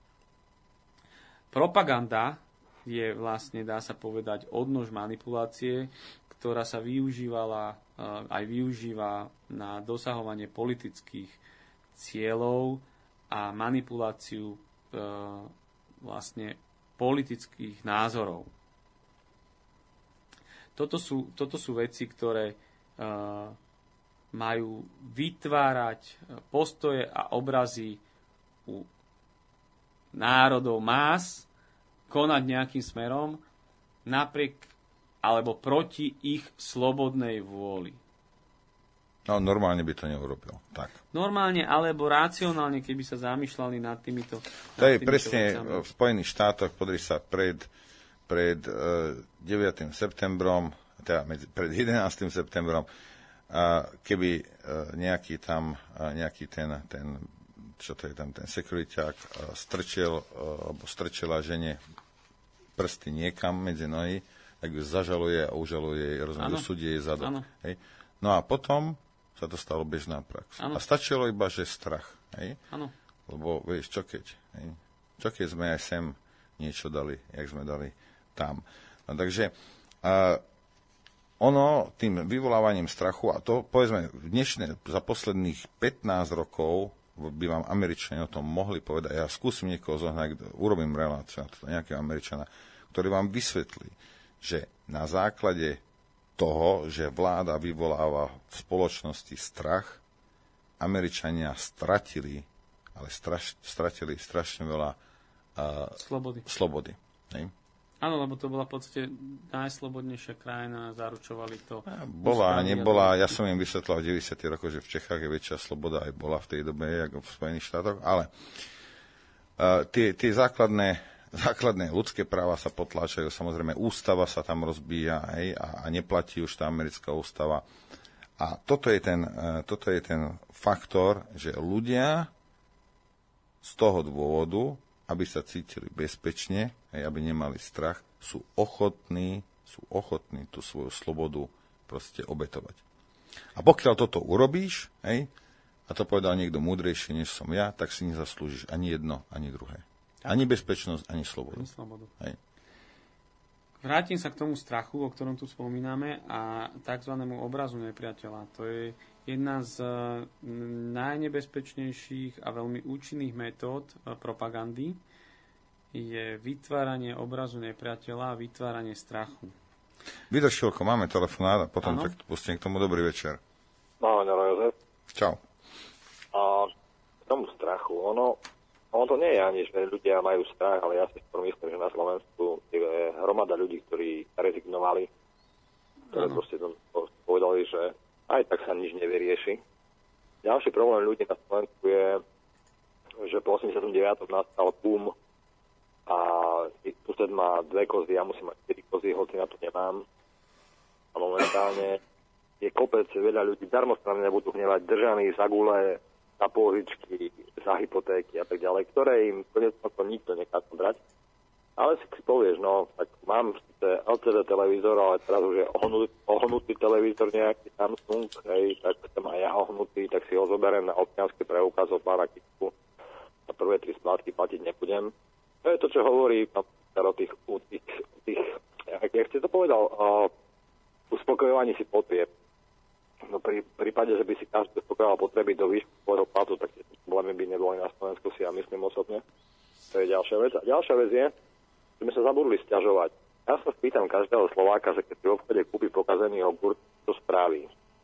Propaganda je vlastne, dá sa povedať, odnož manipulácie, ktorá sa využíva na dosahovanie politických cieľov a manipuláciu vlastne politických názorov. Toto sú veci, ktoré majú vytvárať postoje a obrazy u národov más, konať nejakým smerom napriek alebo proti ich slobodnej vôli. No, normálne by to neurobil. Tak. Normálne alebo racionálne, keby sa zamýšľali nad týmito To je presne vecami. V Spojených štátoch, podri sa pred 9. septembrom, teda pred 11. septembrom, keby nejaký ten čo to je tam, ten sekuriťák strčila žene prsty niekam medzi nohy, tak ju zažaluje a užaluje, dosúdi jej zadok. Hej. No a potom sa to stalo bežná prax. A stačilo iba, že strach. Hej. Lebo vieš, čo keď sme aj sem niečo dali, jak sme dali tam. No, takže ono tým vyvolávaním strachu, a to povedzme za posledných 15 rokov by vám Američania o tom mohli povedať. Ja skúsim niekoho zohnať, urobím reláciu na to, nejakého Američana, ktorý vám vysvetlí, že na základe toho, že vláda vyvoláva v spoločnosti strach, Američania stratili strašne veľa slobody. Hej? Áno, lebo to bola v podstate najslobodnejšia krajina, zaručovali to. Bola a nebola, ja som im vysvetlal v 90. rokoch, že v Čechách je väčšia sloboda, aj bola v tej dobe, ako v Spojených štátoch, ale tie základné ľudské práva sa potláčajú, samozrejme ústava sa tam rozbíja, hej, a neplatí už tá americká ústava. A toto je ten faktor, že ľudia z toho dôvodu, aby sa cítili bezpečne, aj aby nemali strach, sú ochotní tú svoju slobodu proste obetovať. A pokiaľ toto urobíš, hej, a to povedal niekto múdrejší než som ja, tak si nezaslúžiš ani jedno, ani druhé. Ani bezpečnosť, ani slobodu. Hej. Vrátim sa k tomu strachu, o ktorom tu spomíname, a takzvanému obrazu nepriateľa. To je jedna z najnebezpečnejších a veľmi účinných metód propagandy. Je vytváranie obrazu nepriateľa a vytváranie strachu. Vydrž chvíľko, máme telefonát a potom tak pustím k tomu. Dobrý večer. Máme, Jozef. Čau. A k tomu strachu, ono to nie je ani, že ľudia majú strach, ale ja si skôr myslím, že na Slovensku je hromada ľudí, ktorí rezignovali, ktorí proste povedali, že aj tak sa nič nevyrieši. Ďalší problém ľudí na Slovensku je, že po 89. nastal boom a sused má 2 kozy, ja musím mať 4 kozy, hoci na to nemám. A momentálne je kopec veľa ľudí, darmostranne nebudú hnevať, držaní za gule, za pôžičky, za hypotéky a tak ďalej, ktoré im to nikto nechá brať. Ale si povieš, no, tak mám síce LCD televízor, ale teraz už je ohnutý televízor nejaký Samsung, hej, tak som aj ja ohnutý, tak si ho zoberiem na občiansky preukaz od pána Kisku. A prvé 3 splátky platiť nebudem. To je to, čo hovorí pán o tých jak ste to povedal, uspokojovaní si potrieb. No pri prípade, že by si každý uspokojoval potreby do výšku svojho platu, tak tie problémy by neboli na Slovensku, si ja myslím osobne. To je ďalšia vec. A ďalšia vec je, že sme sa zabudli sťažovať. Ja sa spýtam každého Slováka, že keď si v obchode kúpi pokazený jogurt, to spraví.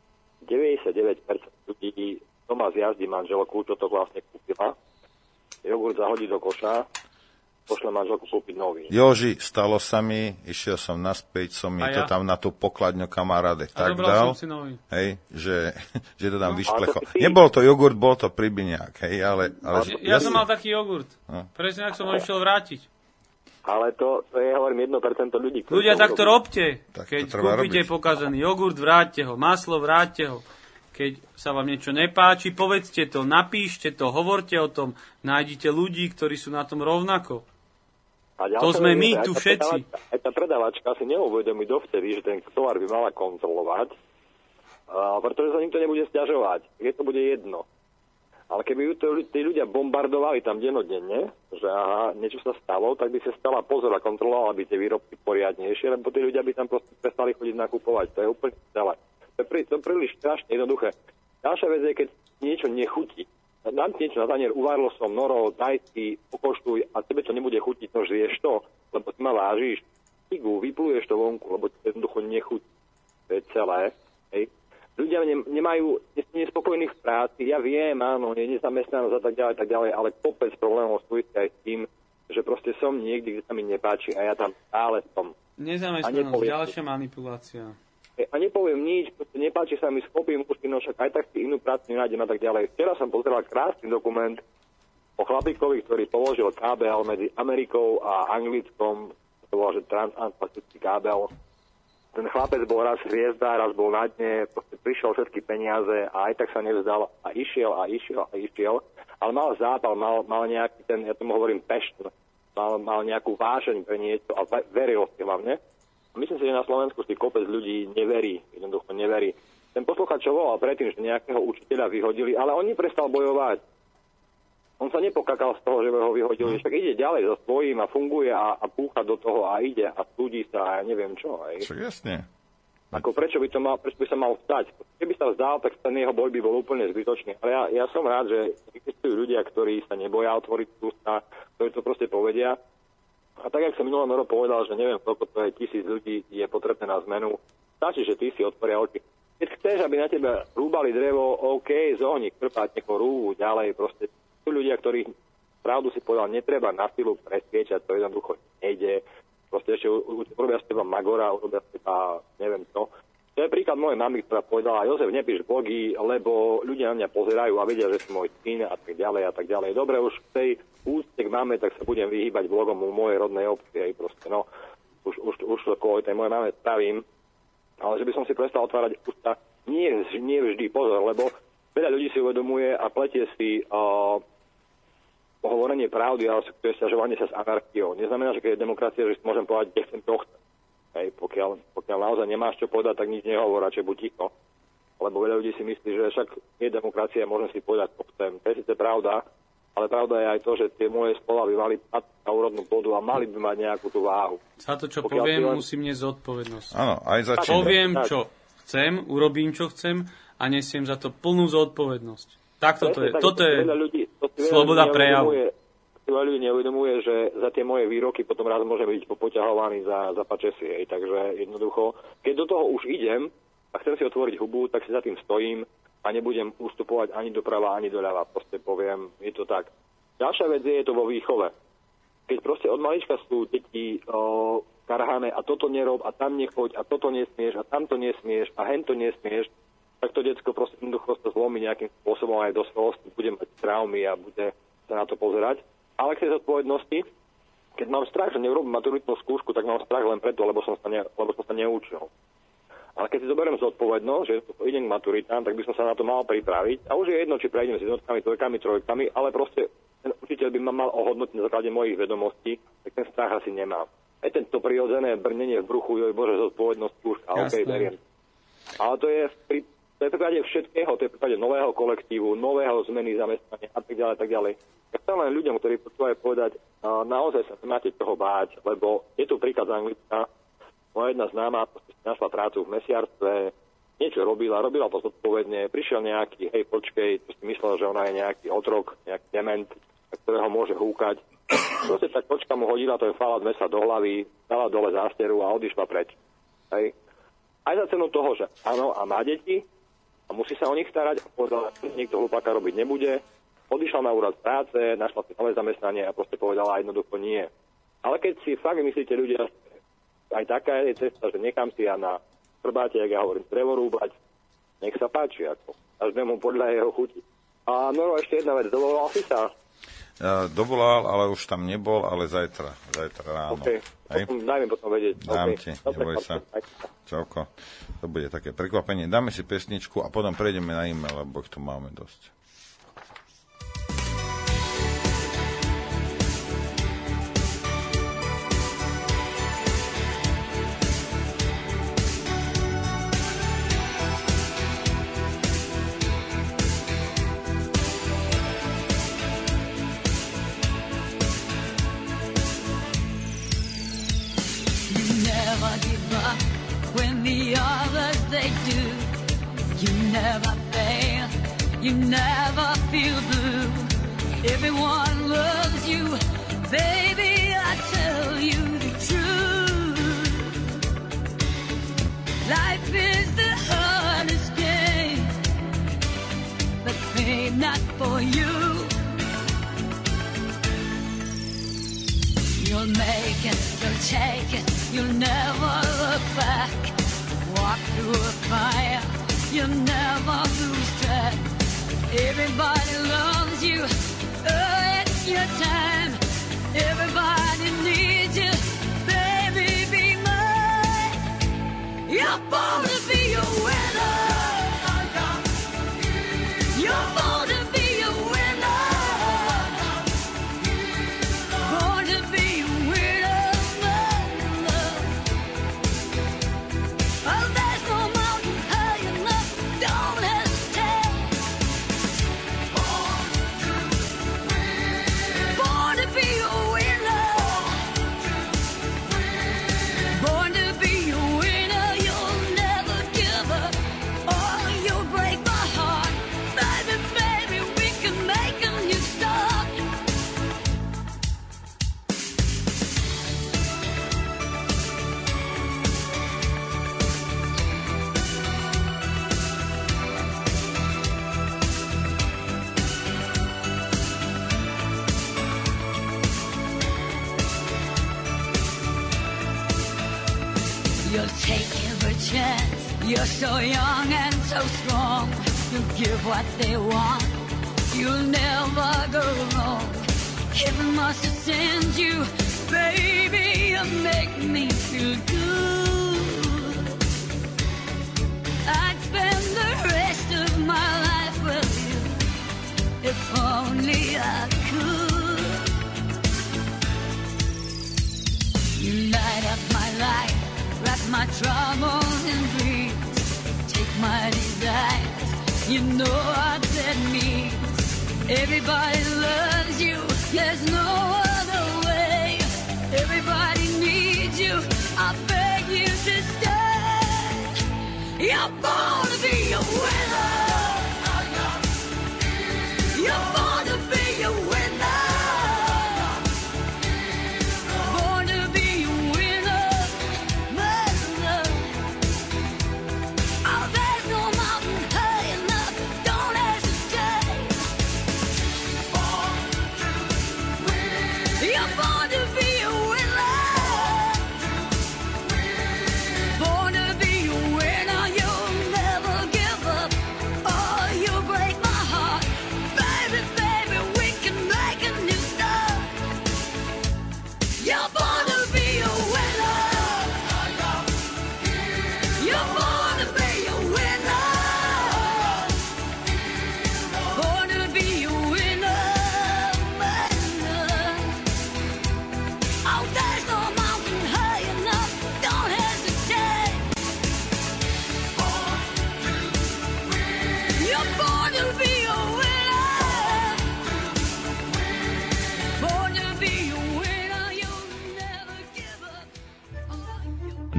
99% ľudí doma zjazdí manželku, čo to vlastne kúpila. Jogurt zahodí do koša, pošle manželku kúpiť nový. Joži, stalo sa mi, išiel som naspäť, som mi to tam na tú pokladňu kamarádek tak dal, hej, že to tam vyšplechol. Nebol to jogurt, bol to pribiniak, hej, ale ja som mal taký jogurt. No. Presne, ak som ho išiel vrátiť. Ale to je, hovorím, 1% ľudí. Ľudia, tak to robte. Keď kúpite pokazený jogurt, vráťte ho. Maslo, vráťte ho. Keď sa vám niečo nepáči, povedzte to, napíšte to, hovorte o tom. Nájdite ľudí, ktorí sú na tom rovnako. To sme my tu všetci. Aj tá predavačka si neuvedomí dovtedy, že ten tovar by mala kontrolovať, pretože sa nikto nebude sťažovať. Je to bude jedno. Ale keby tí ľudia bombardovali tam dennodenne, že aha, niečo sa stalo, tak by sa stala pozor a kontrolovala by tie výrobky poriadnejšie, lebo tí ľudia by tam proste prestali chodiť nakupovať. To je úplne celé. To je príliš strašne jednoduché. Ďalšia vec je, keď niečo nechutí. Dám ti niečo na tanier, uvaril som noro, daj si, pokoštuj a tebe to nebude chutiť, no žiješ to, lebo ty ma vážiš. Figu, vypluješ to vonku, lebo to jednoducho nechutí. To je celé. Hej. Ľudia nemajú nespokojných v práci, ja viem, áno, je nezamestnanosť a tak ďalej, ale kopec problémov súvisí aj s tým, že proste som niekde, kde sa mi nepáči a ja tam stále som. Nezamestnanosť, ďalšia manipulácia. A nepoviem nič, proste nepáči sa mi, schopím už, no však aj tak si inú prácu nenájdem a tak ďalej. Včera som pozeral krásny dokument o chlapíkovi, ktorý položil kábel medzi Amerikou a Anglickom, to bolo, že transatlantický kábel. Ten chlapec bol raz hviezda, raz bol na dne, proste prišiel všetky peniaze a aj tak sa nevzdal a išiel, ale mal zápal, mal nejaký ten, ja tomu hovorím passion, mal nejakú vášeň pre niečo a veril si hlavne. Myslím si, že na Slovensku si kopec ľudí neverí, jednoducho neverí. Ten posluchač čo volal predtým, že nejakého učiteľa vyhodili, ale on neprestal bojovať. On sa nepokakal z toho, že ho vyhodili, však ide ďalej so svojím a funguje a púcha do toho a ide a súdi sa a ja neviem čo. Však jasne. Ako prečo by sa mal vstať? Keby sa vzdal, tak ten jeho boj by bol úplne zbytočný. Ale ja som rád, že existujú ľudia, ktorí sa neboja otvoriť ústa, ktorí to proste povedia. A tak, jak som minulý rok povedal, že neviem, koľko to je 1000 ľudí je potrebné na zmenu, stačí, že ty si otvoria oči. Keď chceš, aby na teba rúbali drevo, OK, zohni krpať, niekoho rúbu, ďalej, proste sú ľudia, ktorí pravdu si povedal, netreba na silu presviečať, to jednoducho nejde. Proste ešte urobia z teba magora, urobia z teba neviem čo. To je príklad mojej mamy, ktorá povedala, Jozef, nepíš blogy, lebo ľudia na mňa pozerajú a vedia, že som môj syn a tak ďalej a tak ďalej. Dobre, už v tej úcte k máme, tak sa budem vyhýbať blogom u mojej rodnej obci, aj proste, no. Už to kvôli tej mojej máme spravím, ale že by som si prestal otvárať ústa, nie vždy, pozor, lebo veľa ľudí si uvedomuje a pletie si hovorenie pravdy, ale to je sťažovanie sa s anarchiou. Neznamená, že keď je demokracia, že si môžem povedať, kde chcem to chcem. Hej, pokiaľ naozaj nemáš čo povedať, tak nič nehovor, radšej buď ticho. Lebo veľa ľudí si myslí, že však je demokracia, môžem si povedať, čo chcem. To je síce pravda, ale pravda je aj to, že tie moje slova by mali patriť na úrodnú pôdu a mali by mať nejakú tú váhu. Za to, čo poviem, musím niesť zodpovednosť. Áno, aj za čím. Poviem, čo chcem, urobím, čo chcem a nesiem za to plnú zodpovednosť. Takto to je. Toto je sloboda prejavu. Veľa ľudí neuvedomuje, že za tie moje výroky potom raz môže byť popoťahovaný za pačesie. Takže jednoducho, keď do toho už idem a chcem si otvoriť hubu, tak si za tým stojím a nebudem ustupovať ani doprava, ani doľava. Proste poviem, je to tak. Ďalšia vec je to vo výchove. Keď proste od malička sú deti karhané a toto nerob a tam nechoď a toto nesmieš a tamto nesmieš a hento nesmieš, tak to decko proste jednoducho sa zlomí nejakým spôsobom aj dospelosti, bude mať traumy a bude sa na to pozerať. Ale k tej zodpovednosti, keď mám strach, že neurobím maturitnú skúšku, tak mám strach len preto, lebo som sa neučil. Ale keď si zoberiem zodpovednosť, že idem k maturitám, tak by som sa na to mal pripraviť. A už je jedno, či prejdem s jednotkami, dvojkami, trojkami, ale proste ten učiteľ by ma mal ohodnotiť na základe mojich vedomostí, tak ten strach asi nemám. Aj tento prirodzené brnenie v bruchu, joj Bože, zodpovednosť, skúška, okej, beriem. Ale to je v prípade všetkého, to je v prípade nového kolektívu, nového zmeny zamestnania a tak ďalej. Ja chcem len ľuďom, ktorí počúvajú povedať, naozaj sa nemáte toho báť, lebo je tu príklad z Anglicka. Moja jedna známa našla prácu v mesiarstve, niečo robila to zodpovedne, prišiel nejaký, hej, počkej, to si myslel, že ona je nejaký otrok, nejaký dement, ktorého môže húkať. Proste tak počka mu hodila ten falát mesa do hlavy, dala dole zásteru a odišla preč. Hej. Aj za cenu toho, že áno, a má deti a musí sa o nich starať a povedala, že niekto hlupáka robiť nebude, odišla na úrad práce, našla si nové zamestnanie a proste povedala jednoducho nie. Ale keď si fakt myslíte ľudia, aj taká je cesta, že nechám si ja na chrbáte, jak ja hovorím, drevo rúbať, nech sa páči, ako každému podľa jeho chuti. A no ešte jedna vec, dovolal si sa? Dovolal, ale už tam nebol, ale zajtra ráno. Okay. Daj mi potom vedieť. Dám ti, neboj sa. Čauko. To bude také prekvapenie. Dáme si pesničku a potom prejdeme na e-mail, lebo ich tu máme dosť. You never feel blue. Everyone loves you, baby, I tell you the truth. Life is the hardest game, but maybe not for you. You'll make it, you'll take it, you'll never look back. Walk through a fire, you'll never lose track. Everybody loves you, oh, it's your time. Everybody needs you, baby, be mine. You're born to be a winner. You're born to be a winner. Born to be a winner. Oh, there's no mountain high enough, don't hesitate. You'll take every chance. You're so young and so strong. You'll give what they want. You'll never go wrong. Heaven must have sent you, baby. You make me feel good. I'd spend the rest of my life with you, if only I could. You light up my life, wrap my troubles in dreams. Take my desires, you know what that means. Everybody loves you, there's no other way. Everybody needs you, I beg you to stay. You're born to be a winner. You're born to be a winner.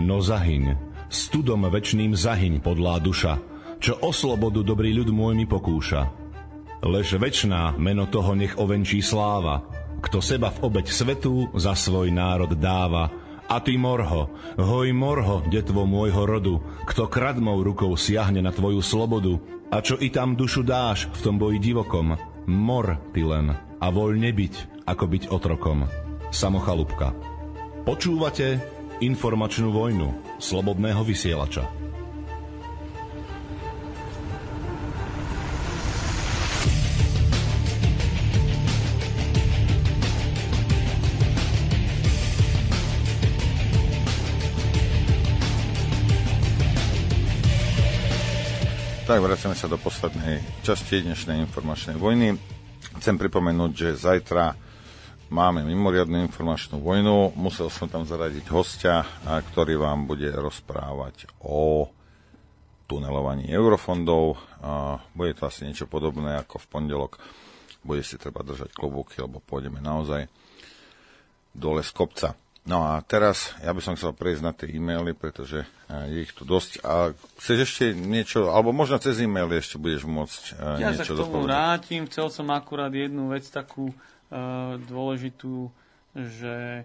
No zahyň, studom večným zahyň, podlá duša, čo o slobodu dobrý ľud môj mi pokúša. Lež večná meno toho nech ovenčí sláva, kto seba v obeť svetu za svoj národ dáva. A ty, morho, hoj morho, detvo môjho rodu, kto kradmou rukou siahne na tvoju slobodu, a čo i tam dušu dáš v tom boji divokom, mor ty len a voľne byť, ako byť otrokom. Samo Chalúbka. Počúvate informačnú vojnu Slobodného vysielača. Tak, vracame sa do poslednej časti dnešnej informačnej vojny. Chcem pripomenúť, že zajtra máme mimoriadnu informačnú vojnu. Musel som tam zaradiť hostia, ktorý vám bude rozprávať o tunelovaní eurofondov. Bude to asi niečo podobné ako v pondelok. Bude si treba držať klobúky, lebo pôjdeme naozaj dole z kopca. No a teraz ja by som chcel prejsť na tie e-maily, pretože je ich tu dosť. A chceš ešte niečo, alebo možno cez e-maily ešte budeš môcť ja niečo dopovedať? Ja sa k tomu vrátim. Chcel som akurát jednu vec takú dôležitú, že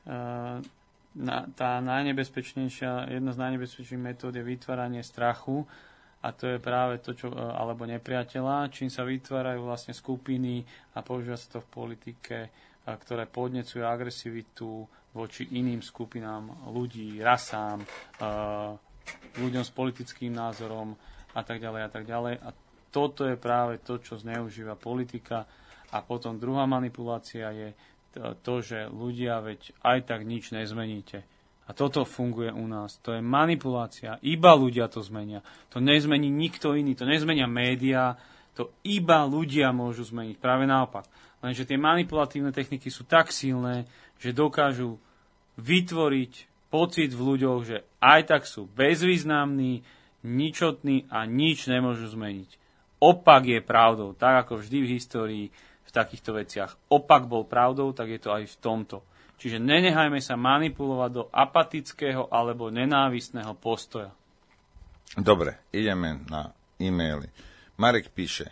tá najnebezpečnejšia, jedna z najnebezpečnejších metód je vytváranie strachu, a to je práve to, čo, alebo nepriateľa, čím sa vytvárajú vlastne skupiny a používa sa to v politike, ktoré podnecujú agresivitu voči iným skupinám ľudí, rasám, ľuďom s politickým názorom a tak ďalej a tak ďalej. A toto je práve to, čo zneužíva politika. A potom druhá manipulácia je to, že ľudia veď aj tak nič nezmeníte. A toto funguje u nás. To je manipulácia. Iba ľudia to zmenia. To nezmení nikto iný. To nezmenia médiá. To iba ľudia môžu zmeniť. Práve naopak. Lenže tie manipulatívne techniky sú tak silné, že dokážu vytvoriť pocit v ľuďoch, že aj tak sú bezvýznamní, ničotní a nič nemôžu zmeniť. Opak je pravdou. Tak ako vždy v histórii v takýchto veciach. Opak bol pravdou, tak je to aj v tomto. Čiže nenechajme sa manipulovať do apatického alebo nenávistného postoja. Dobre, ideme na e-maily. Marek píše,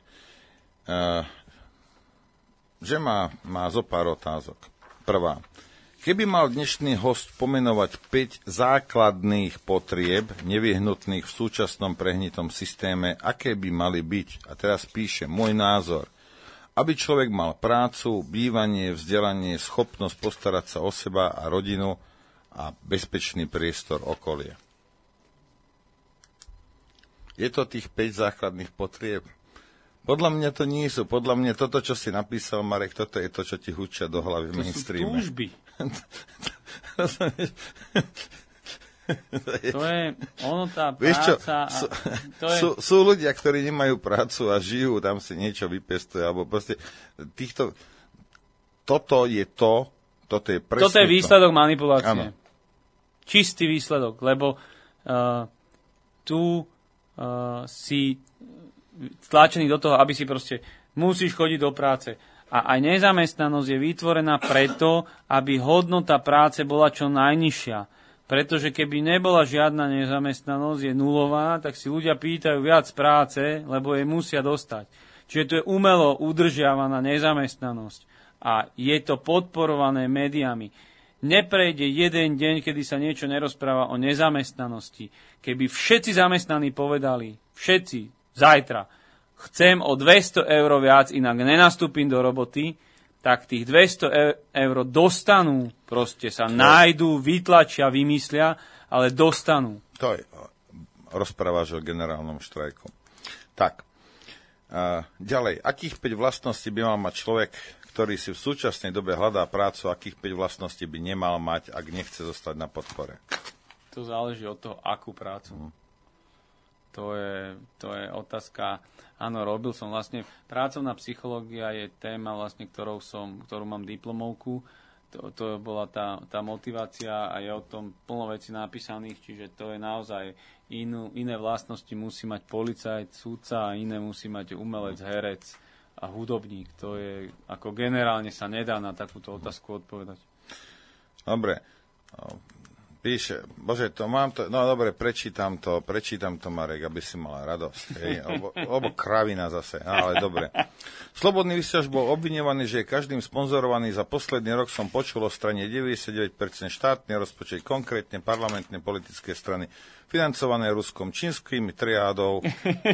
že má zo pár otázok. Prvá. Keby mal dnešný host pomenovať 5 základných potrieb nevyhnutných v súčasnom prehnitom systéme, aké by mali byť? A teraz píše, môj názor. Aby človek mal prácu, bývanie, vzdelanie, schopnosť postarať sa o seba a rodinu a bezpečný priestor okolie. Je to tých 5 základných potrieb? Podľa mňa to nie sú. Podľa mňa toto, čo si napísal, Marek, toto je to, čo ti hučia do hlavy v mainstreame. To sú túžby. To je, ono tá práca... Vieš čo, sú ľudia, ktorí nemajú prácu a žijú, tam si niečo vypestujú, alebo proste toto je presne toto je výsledok manipulácie. Áno. Čistý výsledok, lebo tu si tlačený do toho, aby si proste musíš chodiť do práce. A aj nezamestnanosť je vytvorená preto, aby hodnota práce bola čo najnižšia. Pretože keby nebola žiadna nezamestnanosť, je nulová, tak si ľudia pýtajú viac práce, lebo jej musia dostať. Čiže to je umelo udržiavaná nezamestnanosť. A je to podporované médiami. Neprejde jeden deň, kedy sa niečo nerozpráva o nezamestnanosti. Keby všetci zamestnaní povedali, všetci, zajtra, chcem o 200 eur viac, inak nenastúpim do roboty, tak tých 200 eur dostanú, proste sa nájdú, vytlačia, vymyslia, ale dostanú. To je, rozprávaš o generálnom štrajku. Tak, ďalej, akých 5 vlastností by mal mať človek, ktorý si v súčasnej dobe hľadá prácu, akých 5 vlastností by nemal mať, ak nechce zostať na podpore? To záleží od toho, akú prácu. To je otázka. Áno, robil som vlastne, pracovná psychológia je téma vlastne, ktorú mám diplomovku. To bola tá motivácia a je o tom plno vecí napísaných, čiže to je naozaj iné vlastnosti musí mať policajt, sudca a iné musí mať umelec, herec a hudobník. To je, ako generálne sa nedá na takúto otázku odpovedať. Dobre. Píše, bože, to mám to, no dobre, prečítam to, Marek, aby si mala radosť. Obo kravina zase, ale dobre. Slobodný vysielač bol obviňovaný, že je každým sponzorovaný. Za posledný rok som počul o strane 99% štátny rozpočet, konkrétne parlamentné politické strany, financované Ruskom, čínskym triádou,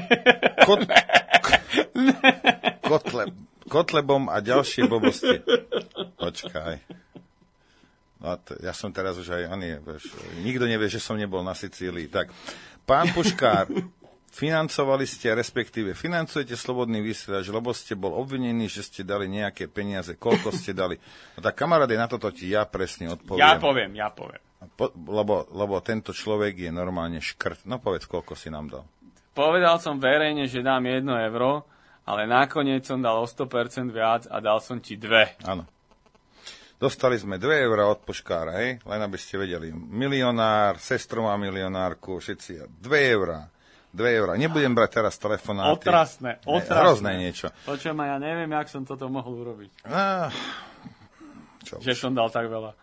Kotlebom a ďalšie blbosti. Počkaj. No, ja som teraz už aj nikto nevie, že som nebol na Sicílii. Tak, pán Puškár, financovali ste, respektíve financujete Slobodný vysielač, lebo ste bol obvinený, že ste dali nejaké peniaze. Koľko ste dali? No tak kamaráde, na toto ti ja presne odpoviem. Ja poviem. Lebo tento človek je normálne škrt. No povedz, koľko si nám dal. Povedal som verejne, že dám 1 euro, ale nakoniec som dal o 100% viac a dal som ti 2. Áno. Dostali sme 2 eurá od Puškára, hej? Len aby ste vedeli. Milionár, sestru má milionárku, všetci. 2 eurá. Nebudem brať teraz telefonáty. Otrasné. Hrozné niečo. Počujem, ja neviem, jak som toto mohol urobiť. Čo? Že som dal tak veľa.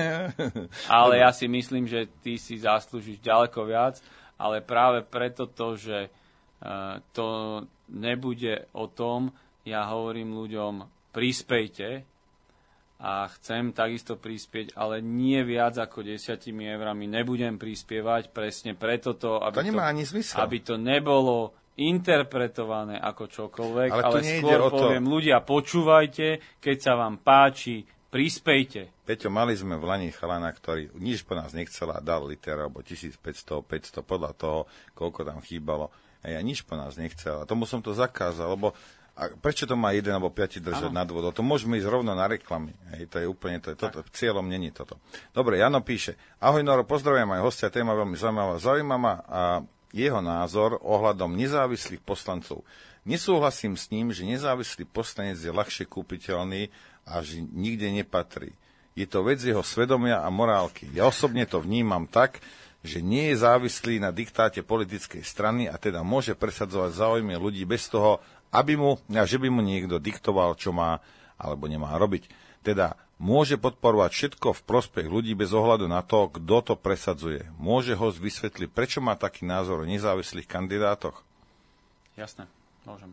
Ale ja si myslím, že ty si zaslúžiš ďaleko viac, ale práve preto to, že to nebude o tom, ja hovorím ľuďom, prispejte, a chcem takisto prispieť, ale nie viac ako 10 eurami nebudem prispievať, presne preto aby to nebolo interpretované ako čokoľvek, ale skôr poviem, ľudia, počúvajte, keď sa vám páči, prispejte. Peťo, mali sme v Lani chalana, ktorý nič po nás nechcel a dal liter, alebo 1500, 500, podľa toho, koľko tam chýbalo. A ja nič po nás nechcel. A tomu som to zakázal, lebo a prečo to má 1 alebo 5 držať nad vodou? To môžeme ísť rovno na reklamy. Hej, to je úplne, cieľom není toto. Dobre, Jano píše, ahoj Noro, pozdravujem aj hostia, téma veľmi zaujímavá a jeho názor ohľadom nezávislých poslancov. Nesúhlasím s ním, že nezávislý poslanec je ľahšie kúpiteľný a že nikde nepatrí. Je to vec jeho svedomia a morálky. Ja osobne to vnímam tak, že nie je závislý na diktáte politickej strany a teda môže presadzovať záujmy ľudí bez toho, že by mu niekto diktoval, čo má alebo nemá robiť. Teda môže podporovať všetko v prospech ľudí bez ohľadu na to, kto to presadzuje. Môže host vysvetliť, prečo má taký názor o nezávislých kandidátoch? Jasné, môžem.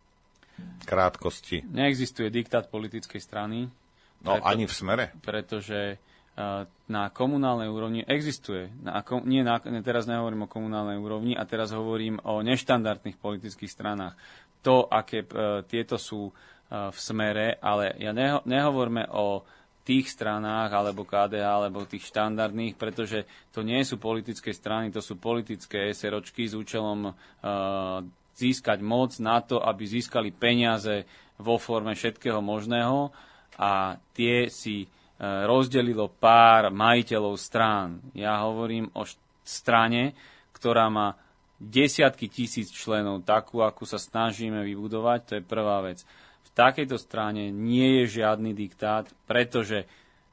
Krátkosti. Neexistuje diktát politickej strany. Ani v Smere? Pretože na komunálnej úrovni existuje. Teraz nehovorím o komunálnej úrovni a teraz hovorím o neštandardných politických stranách. To, aké tieto sú v Smere, ale nehovorme o tých stranách, alebo KDH, alebo tých štandardných, pretože to nie sú politické strany, to sú politické SROčky s účelom získať moc na to, aby získali peniaze vo forme všetkého možného a tie si rozdelilo pár majiteľov strán. Ja hovorím o strane, ktorá má desiatky tisíc členov, takú, akú sa snažíme vybudovať, to je prvá vec. V takejto strane nie je žiadny diktát, pretože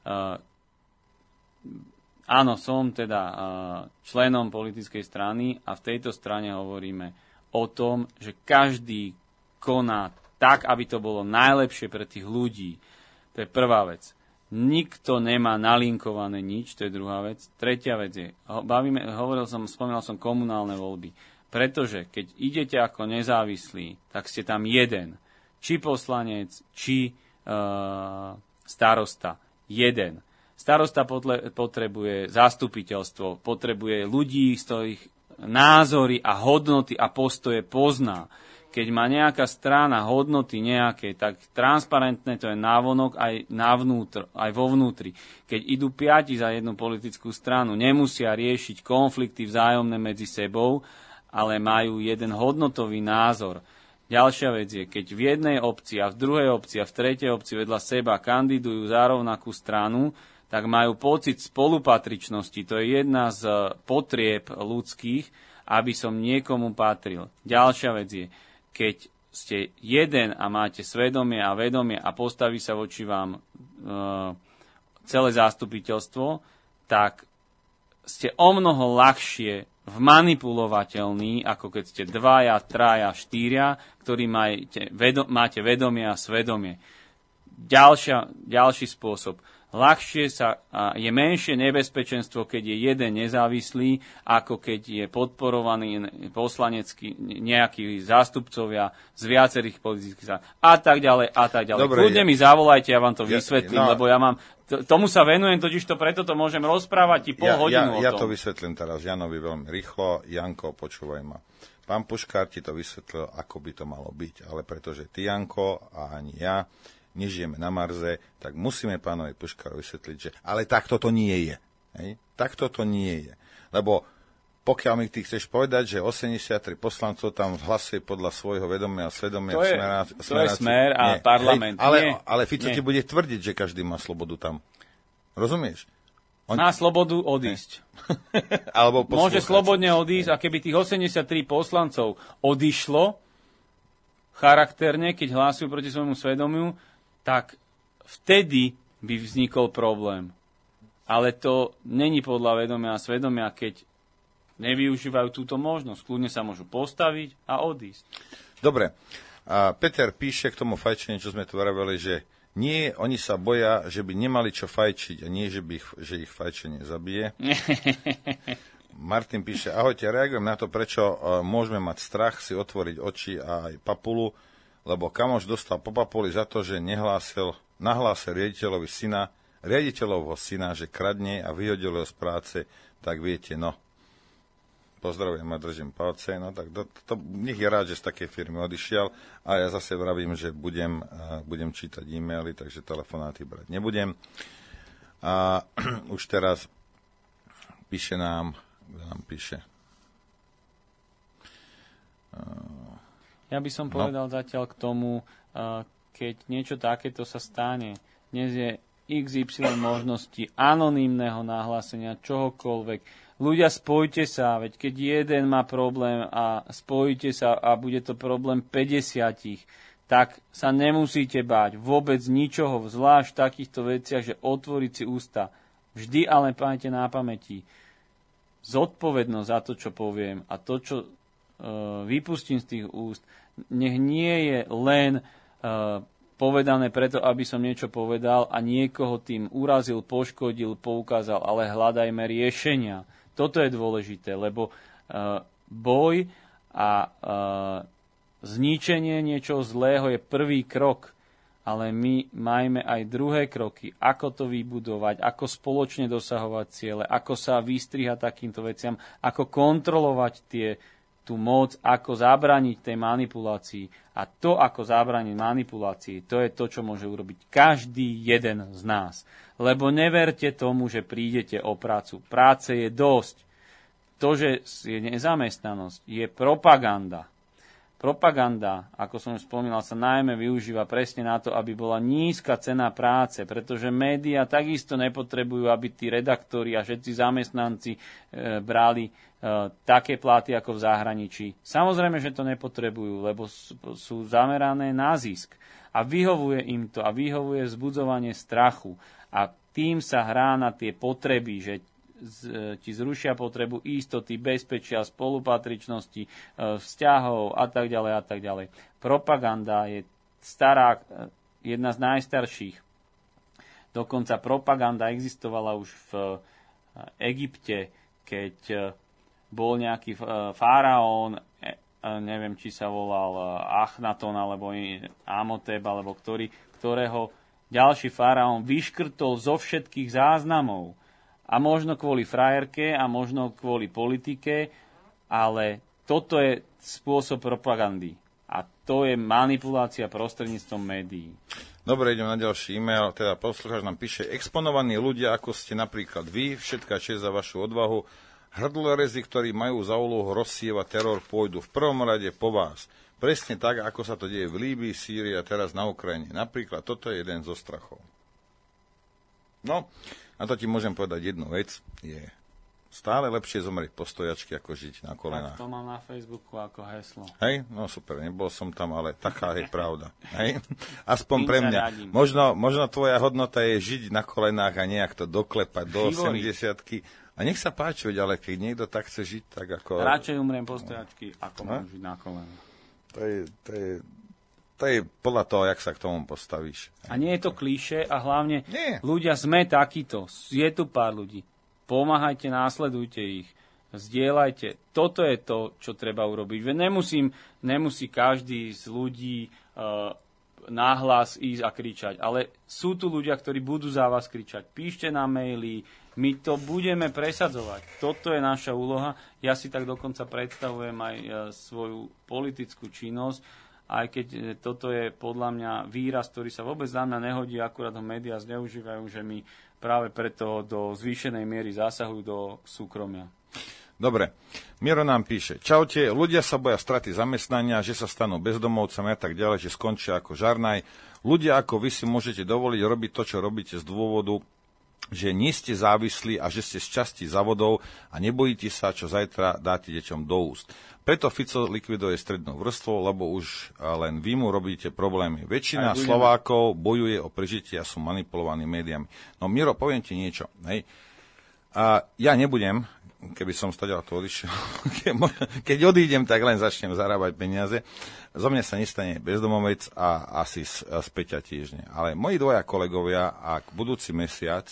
áno, som teda členom politickej strany a v tejto strane hovoríme o tom, že každý koná tak, aby to bolo najlepšie pre tých ľudí. To je prvá vec. Nikto nemá nalinkované nič, to je druhá vec. Tretia vec je, spomínal som komunálne voľby. Pretože keď idete ako nezávislý, tak ste tam jeden. Či poslanec, či starosta. Jeden. Starosta potrebuje zastupiteľstvo, potrebuje ľudí, z ktorých názory a hodnoty a postoje pozná. Keď má nejaká strana hodnoty nejaké, tak transparentné to je návonok aj vo vnútri. Keď idú 5 za jednu politickú stranu, nemusia riešiť konflikty vzájomné medzi sebou, ale majú jeden hodnotový názor. Ďalšia vec je, keď v jednej obci a v druhej obci a v tretej obci vedľa seba kandidujú za rovnakú stranu, tak majú pocit spolupatričnosti. To je jedna z potrieb ľudských, aby som niekomu patril. Ďalšia vec je, keď ste jeden a máte svedomie a vedomie a postaví sa voči vám celé zástupiteľstvo, tak ste omnoho ľahšie vmanipulovateľní, ako keď ste 2, 3, 4, ktorí máte vedomie a svedomie. Ďalší spôsob. je menšie nebezpečenstvo, keď je jeden nezávislý, ako keď je podporovaný poslanecký nejakí zástupcovia z viacerých politických strán. A tak ďalej, a tak ďalej. Kľudne mi zavolajte, ja vám to vysvetlím, lebo ja mám... Tomu sa venujem, totiž to preto to môžem rozprávať hodinu o tom. Ja to vysvetlím teraz Janovi veľmi rýchlo. Janko, počúvaj ma. Pán Puškár ti to vysvetlil, ako by to malo byť, ale pretože ty, Janko, a ani ja nežijeme na Marze, tak musíme pánovi Puškárovi vysvetliť, že ale takto to nie je. Hej? Takto to nie je. Lebo pokiaľ mi ty chceš povedať, že 83 poslancov tam hlasuje podľa svojho vedomia a svedomia... To je Smer a parlament. Ale Fico ti bude tvrdiť, že každý má slobodu tam. Rozumieš? Má slobodu odísť. Alebo môže slobodne odísť, a keby tých 83 poslancov odišlo charakterne, keď hlasujú proti svojmu svedomiu, tak vtedy by vznikol problém. Ale to není podľa vedomia a svedomia, keď nevyužívajú túto možnosť. Kľudne sa môžu postaviť a odísť. Dobre. A Peter píše k tomu fajčeniu, čo sme tu vraveli, že nie, oni sa boja, že by nemali čo fajčiť a nie, že ich fajčenie zabije. Martin píše, ahojte, reagujem na to, prečo môžeme mať strach si otvoriť oči a aj papulu, lebo kamoš dostal po papuli za to, že nahlásil riaditeľovho syna, že kradne a vyhodil ho z práce, tak viete, no. Pozdravujem a držím palce, no tak nech je rád, že z takej firmy odišiel a ja zase vravím, že budem čítať e-maily, takže telefonáty brať nebudem. A už teraz píše nám píše. Ja by som povedal zatiaľ k tomu, keď niečo takéto sa stane. Dnes je XY možnosti anonymného nahlásenia čohokoľvek. Ľudia, spojte sa, veď keď jeden má problém a spojite sa a bude to problém 50, tak sa nemusíte báť vôbec ničoho, zvlášť v takýchto veciach, že otvoriť si ústa. Vždy ale pamätajte na pamäti. Zodpovednosť za to, čo poviem a to, čo vypustím z tých úst, nech nie je len povedané preto, aby som niečo povedal a niekoho tým urazil, poškodil, poukázal, ale hľadajme riešenia. Toto je dôležité, lebo boj a zničenie niečoho zlého je prvý krok, ale my majme aj druhé kroky, ako to vybudovať, ako spoločne dosahovať ciele, ako sa vystrihať takýmto veciam, ako kontrolovať tú moc, ako zabrániť tej manipulácii. A to, ako zabrániť manipulácii, to je to, čo môže urobiť každý jeden z nás. Lebo neverte tomu, že prídete o prácu. Práce je dosť. To, že je nezamestnanosť, je propaganda. Propaganda, ako som už spomínal, sa najmä využíva presne na to, aby bola nízka cena práce, pretože médiá takisto nepotrebujú, aby tí redaktori a všetci zamestnanci brali také platy ako v zahraničí. Samozrejme, že to nepotrebujú, lebo sú zamerané na zisk. A vyhovuje im to a vyhovuje vzbudzovanie strachu. A tým sa hrá na tie potreby, že ti zrušia potrebu istoty, bezpečia, spolupatričnosti, vzťahov a tak ďalej a tak ďalej. Propaganda je stará, jedna z najstarších. Dokonca propaganda existovala už v Egypte, keď bol nejaký faraón, neviem, či sa volal Achnaton alebo Amotep, alebo ktorého ďalší faraón vyškrtol zo všetkých záznamov. A možno kvôli frajerke a možno kvôli politike, ale toto je spôsob propagandy. A to je manipulácia prostredníctvom médií. Dobre, idem na ďalší e-mail. Teda poslucháč nám píše, exponovaní ľudia, ako ste napríklad vy, všetká česť za vašu odvahu, hrdlorezy, ktorí majú za úlohu rozsievať teror, pôjdu v prvom rade po vás. Presne tak, ako sa to deje v Líbii, Sýrii a teraz na Ukrajine. Napríklad toto je jeden zo strachov. No, a to ti môžem povedať jednu vec. Je stále lepšie zomrieť po stojačky, ako žiť na kolenách. Tak to mám na Facebooku ako heslo. Hej, no super, nebol som tam, ale taká je pravda. Hej? Aspoň pre mňa. Možno tvoja hodnota je žiť na kolenách a nejak to doklepať do 80-ky. A nech sa páči, ale keď niekto tak chce žiť, tak ako... Radšej umriem po stojačky, ako mám žiť na kolenách. To je podľa toho, jak sa k tomu postavíš. A nie je to klíše a hlavne Nie. ľudia sme takíto. Je tu pár ľudí. Pomáhajte, následujte ich. Zdieľajte. Toto je to, čo treba urobiť. Nemusí každý z ľudí nahlas ísť a kričať. Ale sú tu ľudia, ktorí budú za vás kričať. Píšte na maily, my to budeme presadzovať. Toto je naša úloha. Ja si tak dokonca predstavujem aj svoju politickú činnosť, aj keď toto je podľa mňa výraz, ktorý sa vôbec na mňa nehodí, akurát ho médiá zneužívajú, že mi práve preto do zvýšenej miery zásahujú do súkromia. Dobre, Miro nám píše, čaute, ľudia sa boja straty zamestnania, že sa stanú bezdomovcami a tak ďalej, že skončia ako žarnaj. Ľudia ako vy si môžete dovoliť robiť to, čo robíte z dôvodu, že nie ste závislí a že ste z časti závodov a nebojíte sa, čo zajtra dáte deťom do úst. Preto Fico likviduje strednú vrstvu, lebo už len vy mu robíte problémy. Väčšina Slovákov bojuje o prežitie a sú manipulovaní médiami. No Miro, poviem ti niečo. Hej. A ja nebudem, keby som stadiaľ to odišiel, keď odídem, tak len začnem zarábať peniaze. Zo mňa sa nestane bezdomovec a asi z Peťa týždne. Ale moji dvoja kolegovia, ak budúci mesiac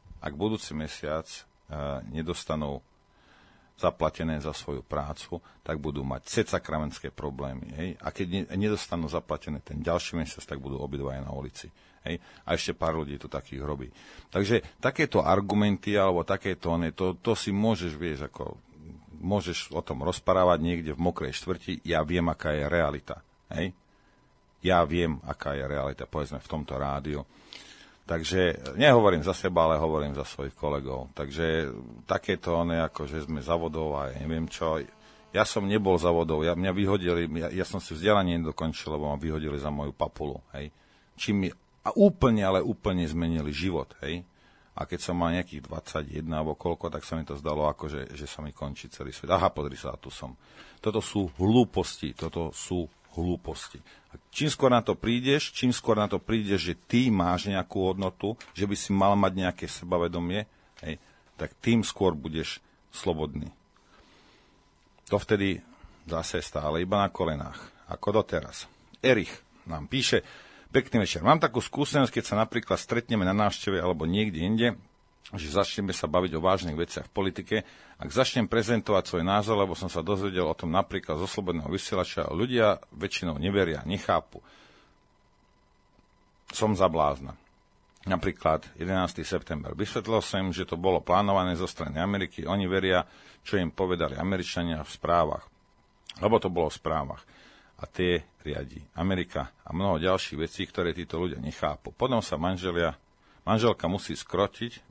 nedostanú zaplatené za svoju prácu, tak budú mať sakramenské problémy. Hej? A keď nedostanú zaplatené ten ďalší mesiac, tak budú obidvaja na ulici. Hej? A ešte pár ľudí tu takých robí. Takže takéto argumenty, alebo takéto, to si môžeš, môžeš o tom rozprávať niekde v mokrej štvrti. Ja viem, aká je realita. Hej? Ja viem, aká je realita, povedzme, v tomto rádiu. Takže nehovorím za seba, ale hovorím za svojich kolegov. Takže takéto ako že sme závodov a ja neviem čo. Ja som nebol závodov, mňa vyhodili, ja som si vzdelanie nedokončil, lebo ma vyhodili za moju papulu. Hej. Ale úplne zmenili život. Hej. A keď som mal nejakých 21 alebo koľko, tak sa mi to zdalo, ako že sa mi končí celý svet. Aha, podri sa, tu som. Toto sú hlúposti. A čím skôr na to prídeš, že ty máš nejakú hodnotu, že by si mal mať nejaké sebavedomie, hej, tak tým skôr budeš slobodný. To vtedy zase stále iba na kolenách, ako doteraz. Erich nám píše, pekný večer. Mám takú skúsenosť, keď sa napríklad stretneme na návšteve alebo niekde inde, že začneme sa baviť o vážnych veciach v politike. Ak začnem prezentovať svoj názor, lebo som sa dozvedel o tom napríklad zo Slobodného vysielača, ľudia väčšinou neveria, nechápu. Som za blázna. Napríklad 11. september. Vysvetlil som im, že to bolo plánované zo strany Ameriky. Oni veria, čo im povedali Američania v správach. Lebo to bolo v správach. A tie riadi Amerika a mnoho ďalších vecí, ktoré títo ľudia nechápu. Potom sa manželka musí skrotiť,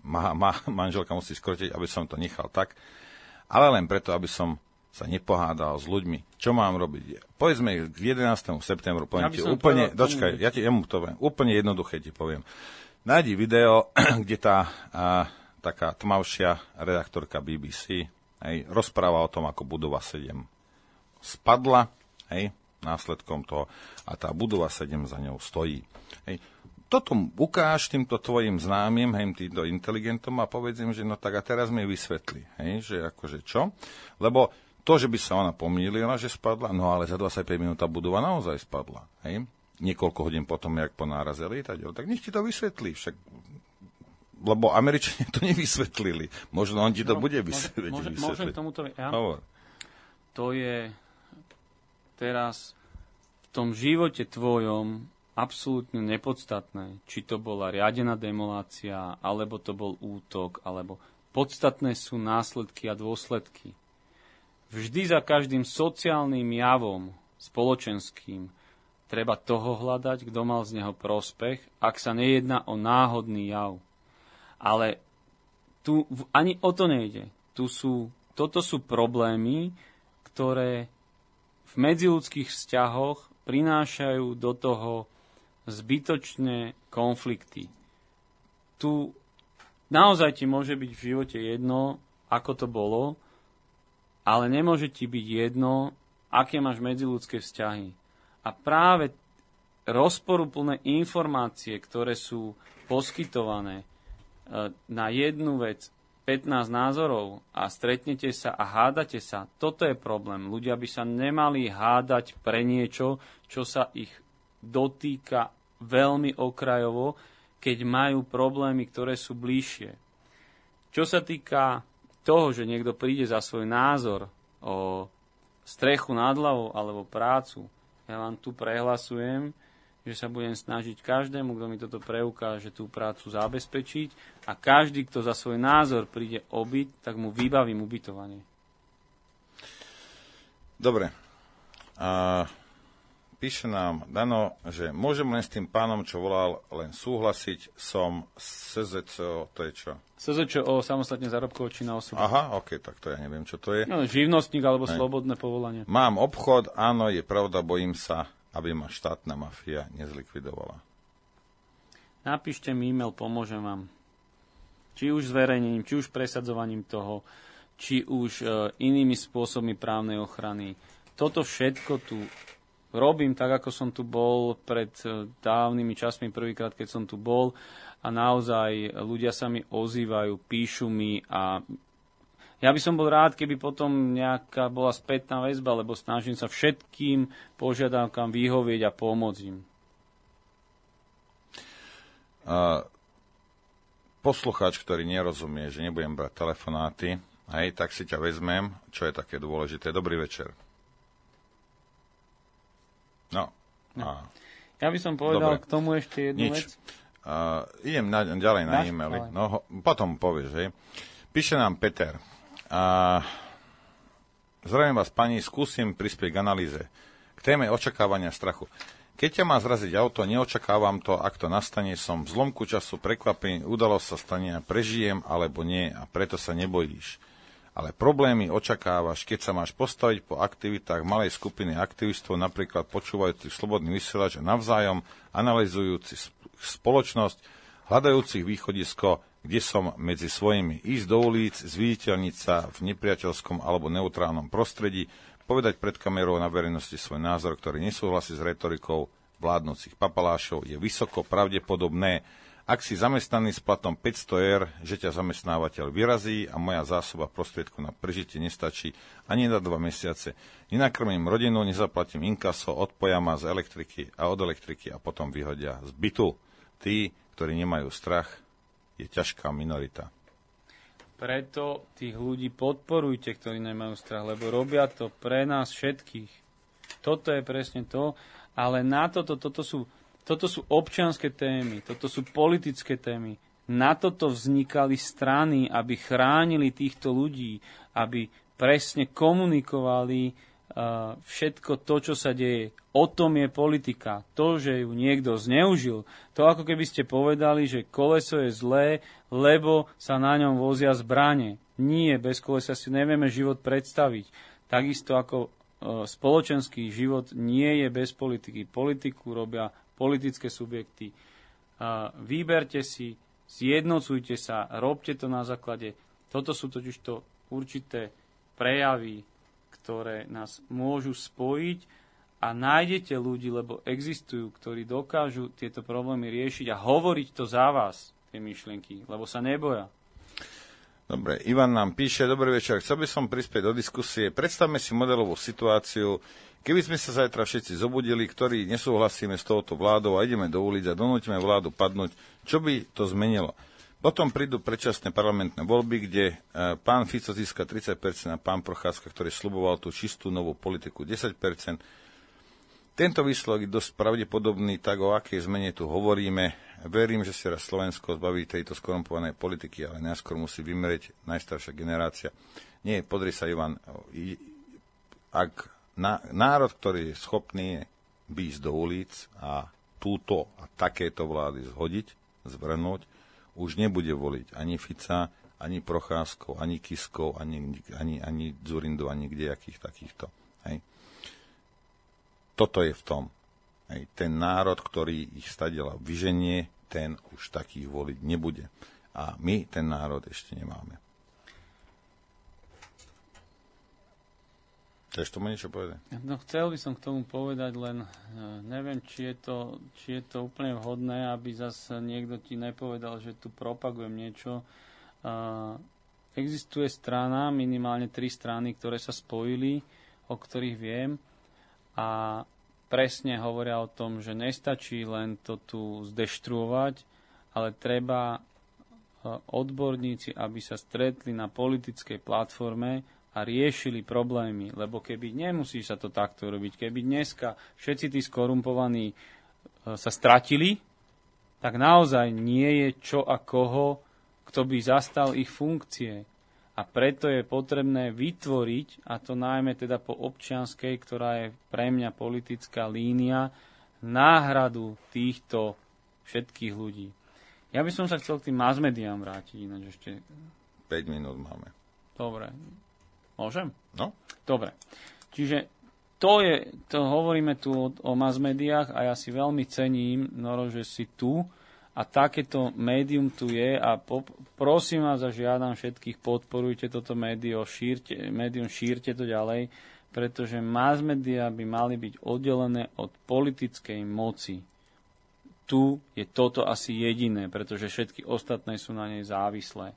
aby som to nechal tak, ale len preto, aby som sa nepohádal s ľuďmi. Čo mám robiť? Povedzme k 11. septembru, poviem ti úplne, úplne jednoduché ti poviem. Nájdi video, kde tá taká tmavšia redaktorka BBC rozpráva o tom, ako budova 7 spadla, následkom toho, a tá budova 7 za ňou stojí. Toto ukáž týmto tvojim známym, týmto inteligentom a povedz im, že no tak a teraz mi vysvetli, že akože čo? Lebo to, že by sa ona pomýlila, že spadla, no ale za 25 minút tá budova naozaj spadla, niekoľko hodín potom, jak po náraze lietadiel, tak nech ti to vysvetlí, však lebo Američania to nevysvetlili. Možno on ti to bude vysvetliť. Môžem tomuto... Ja? Hovor. To je teraz v tom živote tvojom absolútne nepodstatné, či to bola riadená demolácia, alebo to bol útok, alebo podstatné sú následky a dôsledky. Vždy za každým sociálnym javom, spoločenským, treba toho hľadať, kto mal z neho prospech, ak sa nejedná o náhodný jav. Ale tu ani o to nejde. Toto sú problémy, ktoré v medziľudských vzťahoch prinášajú do toho zbytočné konflikty. Tu naozaj ti môže byť v živote jedno, ako to bolo, ale nemôže ti byť jedno, aké máš medziľudské vzťahy. A práve rozporuplné informácie, ktoré sú poskytované na jednu vec, 15 názorov a stretnete sa a hádate sa, toto je problém. Ľudia by sa nemali hádať pre niečo, čo sa ich dotýka veľmi okrajovo, keď majú problémy, ktoré sú bližšie. Čo sa týka toho, že niekto príde za svoj názor o strechu nad hlavou alebo prácu, ja vám tu prehlasujem, že sa budem snažiť každému, kto mi toto preukáže, tú prácu zabezpečiť a každý, kto za svoj názor príde o byt, tak mu vybavím ubytovanie. Dobre. Píše nám Dano, že môžem len s tým pánom, čo volal, len súhlasiť, som SZČO, to je čo? SZČO, samostatne zárobkovo činná osoba. Aha, ok, tak to ja neviem, čo to je. No, živnostník alebo slobodné povolanie. Mám obchod, áno, je pravda, bojím sa, aby ma štátna mafia nezlikvidovala. Napíšte mi e-mail, pomôžem vám. Či už zverejnením, či už presadzovaním toho, či už inými spôsobmi právnej ochrany. Toto všetko tu robím tak, ako som tu bol pred dávnymi časmi, prvýkrát, keď som tu bol a naozaj ľudia sa mi ozývajú, píšu mi a ja by som bol rád, keby potom nejaká bola spätná väzba, lebo snažím sa všetkým požiadavkám vyhovieť a pomôcť im. Poslucháč, ktorý nerozumie, že nebudem brať telefonáty, tak si ťa vezmem, čo je také dôležité. Dobrý večer. No. Ja by som povedal k tomu ešte jednu vec. Idem ďalej na e-maily. No, potom povieš, hej. Píše nám Peter. Zdravím vás, pani, skúsim prispieť k analýze. K téme očakávania strachu. Keď ťa má zraziť auto, neočakávam to, ak to nastane, som v zlomku času prekvapený, udalosť sa stane a prežijem, alebo nie, a preto sa nebojíš. Ale problémy očakávaš, keď sa máš postaviť po aktivitách malej skupiny aktivistov, napríklad počúvajúcich slobodný vysielač a navzájom analyzujúci spoločnosť, hľadajúcich východisko, kde som medzi svojimi, ísť do ulic, zviditeľniť sa v nepriateľskom alebo neutrálnom prostredí, povedať pred kamerou na verejnosti svoj názor, ktorý nesúhlasí s retorikou vládnúcich papalášov, je vysoko pravdepodobné, ak si zamestnaný s platom 500 €, že ťa zamestnávateľ vyrazí a moja zásoba prostriedku na prežitie nestačí ani na 2 mesiace. Nenakrmím rodinu, nezaplatím inkaso, odpoja ma z elektriky a od elektriky a potom vyhodia z bytu. Tí, ktorí nemajú strach, je ťažká minorita. Preto tých ľudí podporujte, ktorí nemajú strach, lebo robia to pre nás všetkých. Toto je presne to, ale na toto sú občianske témy, toto sú politické témy. Na toto vznikali strany, aby chránili týchto ľudí, aby presne komunikovali všetko to, čo sa deje. O tom je politika. To, že ju niekto zneužil, to ako keby ste povedali, že koleso je zlé, lebo sa na ňom vozia zbrane. Nie, bez kolesa si nevieme život predstaviť. Takisto ako spoločenský život nie je bez politiky. Politiku robia politické subjekty. Vyberte si, zjednocujte sa, robte to na základe. Toto sú totižto určité prejavy, ktoré nás môžu spojiť a nájdete ľudí, lebo existujú, ktorí dokážu tieto problémy riešiť a hovoriť to za vás, tie myšlienky, lebo sa neboja. Dobre, Ivan nám píše, dobrý večer, chcel by som prispieť do diskusie. Predstavme si modelovú situáciu, keby sme sa zajtra všetci zobudili, ktorí nesúhlasíme s touto vládou a ideme do ulic a donútime vládu padnúť, čo by to zmenilo? Potom prídu predčasné parlamentné voľby, kde pán Fico získa 30% a pán Procházka, ktorý sľuboval tú čistú novú politiku 10%. Tento výsledok je dosť pravdepodobný, tak o akej zmene tu hovoríme. Verím, že sa raz Slovensko zbaví tejto skorumpovanej politiky, ale najskôr musí vymrieť najstaršia generácia. Nie, podri sa, Ivan, ak národ, ktorý je schopný ísť do ulic a túto a takéto vlády zhodiť, zvrhnúť, už nebude voliť ani Fica, ani Procházkov, ani Kiskov, ani Dzurindu, ani kdejakých takýchto. Hej. Toto je v tom. Hej. Ten národ, ktorý ich stadiaľ vyženie, ten už takých voliť nebude. A my ten národ ešte nemáme. Chceš tomu niečo povedať? No, chcel by som k tomu povedať, len neviem, či je to úplne vhodné, aby zase niekto ti nepovedal, že tu propagujem niečo. Existuje strana, minimálne 3 strany, ktoré sa spojili, o ktorých viem, a presne hovoria o tom, že nestačí len to tu zdeštruovať, ale treba odborníci, aby sa stretli na politickej platforme a riešili problémy, lebo keby nemusí sa to takto robiť, keby dneska všetci tí skorumpovaní sa stratili, tak naozaj nie je čo a koho, kto by zastal ich funkcie. A preto je potrebné vytvoriť, a to najmä teda po občianskej, ktorá je pre mňa politická línia, náhradu týchto všetkých ľudí. Ja by som sa chcel k tým mass médiám vrátiť, ináč ešte... 5 minút máme. Dobre. Môžem? No. Dobre. Čiže to hovoríme tu o mass médiách a ja si veľmi cením, Noro, že si tu a takéto médium tu je a prosím vás a žiadam všetkých, podporujte toto médium, šírte to ďalej, pretože mass médiá by mali byť oddelené od politickej moci. Tu je toto asi jediné, pretože všetky ostatné sú na nej závislé.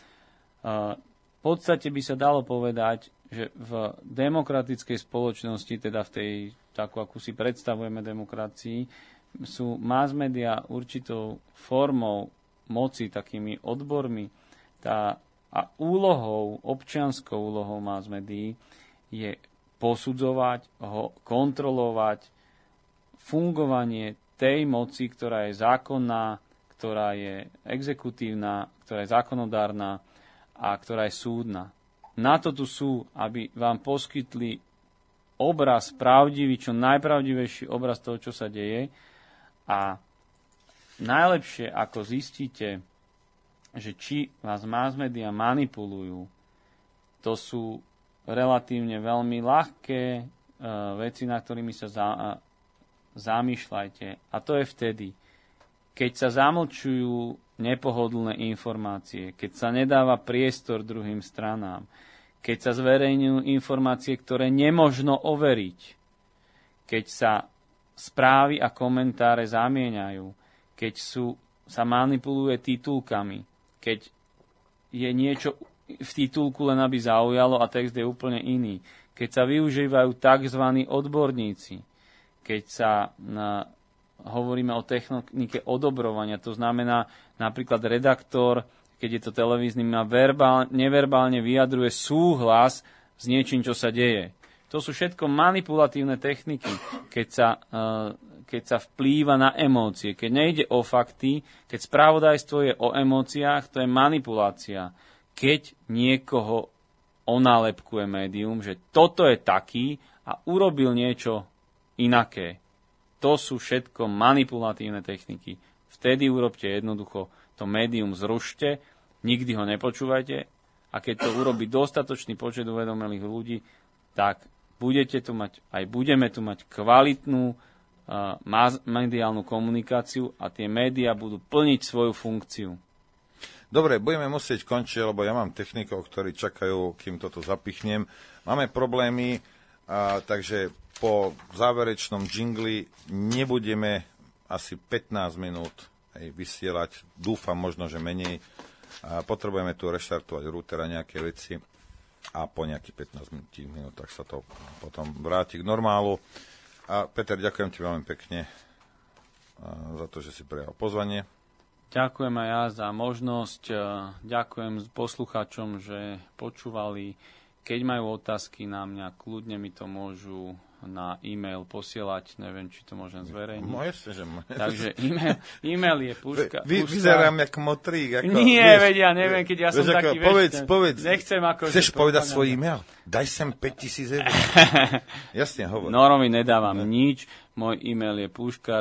V podstate by sa dalo povedať, že v demokratickej spoločnosti, teda v tej, takú, akú si predstavujeme demokracii, sú mass media určitou formou moci, takými odbormi. A úlohou, občianskou úlohou mass médií je posudzovať, kontrolovať fungovanie tej moci, ktorá je zákonná, ktorá je exekutívna, ktorá je zákonodárna a ktorá je súdna. Na to tu sú, aby vám poskytli obraz pravdivý, čo najpravdivejší obraz toho, čo sa deje. A najlepšie, ako zistíte, že či vás mass media manipulujú, to sú relatívne veľmi ľahké veci, na ktorými sa zamýšľajte. A to je vtedy, keď sa zamlčujú nepohodlné informácie, keď sa nedáva priestor druhým stranám, keď sa zverejňujú informácie, ktoré nemožno overiť, keď sa správy a komentáre zamieňajú, keď sa manipuluje titulkami, keď je niečo v titulku len aby zaujalo a text je úplne iný, keď sa využívajú tzv. Odborníci, keď sa hovoríme o technike odobrovania, to znamená napríklad redaktor, keď je to televízny, neverbálne vyjadruje súhlas s niečím, čo sa deje. To sú všetko manipulatívne techniky, keď sa vplýva na emócie. Keď nejde o fakty, keď spravodajstvo je o emóciách, to je manipulácia. Keď niekoho onálepkuje médium, že toto je taký a urobil niečo inaké. To sú všetko manipulatívne techniky. Vtedy urobte jednoducho to médium zrušte, nikdy ho nepočúvajte a keď to urobí dostatočný počet uvedomelých ľudí, tak budeme tu mať kvalitnú mediálnu komunikáciu a tie médiá budú plniť svoju funkciu. Dobre, budeme musieť končiť, lebo ja mám technikov, ktorí čakajú, kým toto zapichnem. Máme problémy, takže po záverečnom džingli nebudeme asi 15 minút vysielať. Dúfam možno, že menej. Potrebujeme tu reštartovať router a nejaké veci a po nejakých 15 minútach sa to potom vráti k normálu. A Peter, ďakujem ti veľmi pekne za to, že si prijal pozvanie. Ďakujem aj ja za možnosť. Ďakujem poslucháčom, že počúvali. Keď majú otázky na mňa, kľudne mi to môžu na e-mail posielať. Neviem, či to môžem zverejniť. Jasne, že Takže e-mail je Puška. Vyzerám jak motrík. Nie, veď ja neviem, keď ja som taký... Povedz. Nechcem ako... Chceš povedať svoj e-mail? Daj sem 5 000 eur. Jasne, hovor. Norovi nedávam nič. Môj e-mail je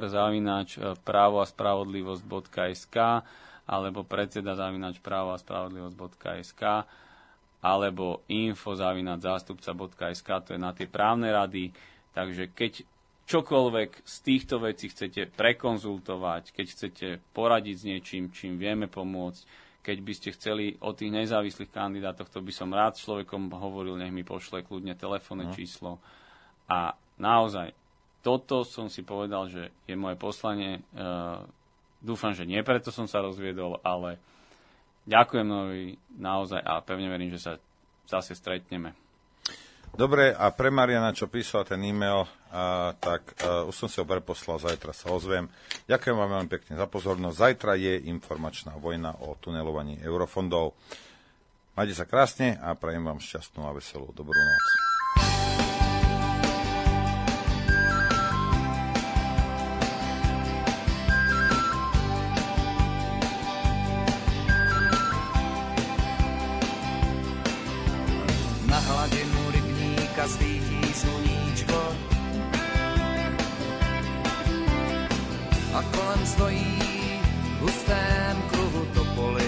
puškar@pravoaspravodlivosť.sk alebo predseda@pravoaspravodlivosť.sk alebo info@zástupca.sk, to je na tie právne rady. Takže keď čokoľvek z týchto vecí chcete prekonzultovať, keď chcete poradiť s niečím, čím vieme pomôcť, keď by ste chceli o tých nezávislých kandidátoch, to by som rád s človekom hovoril, nech mi pošle kľudne telefónne číslo. A naozaj, toto som si povedal, že je moje poslanie. Dúfam, že nie preto som sa rozviedol, ale ďakujem naozaj a pevne verím, že sa zase stretneme. Dobre, a pre Mariana, čo písala ten e-mail, tak už som si ho preposlal, zajtra sa ozviem. Ďakujem vám veľmi pekne za pozornosť. Zajtra je informačná vojna o tunelovaní eurofondov. Majte sa krásne a prajem vám šťastnú a veselú dobrú noc. Na hladinu rybníka svítí sluníčko a kolem stojí v hustém kruhu topoly,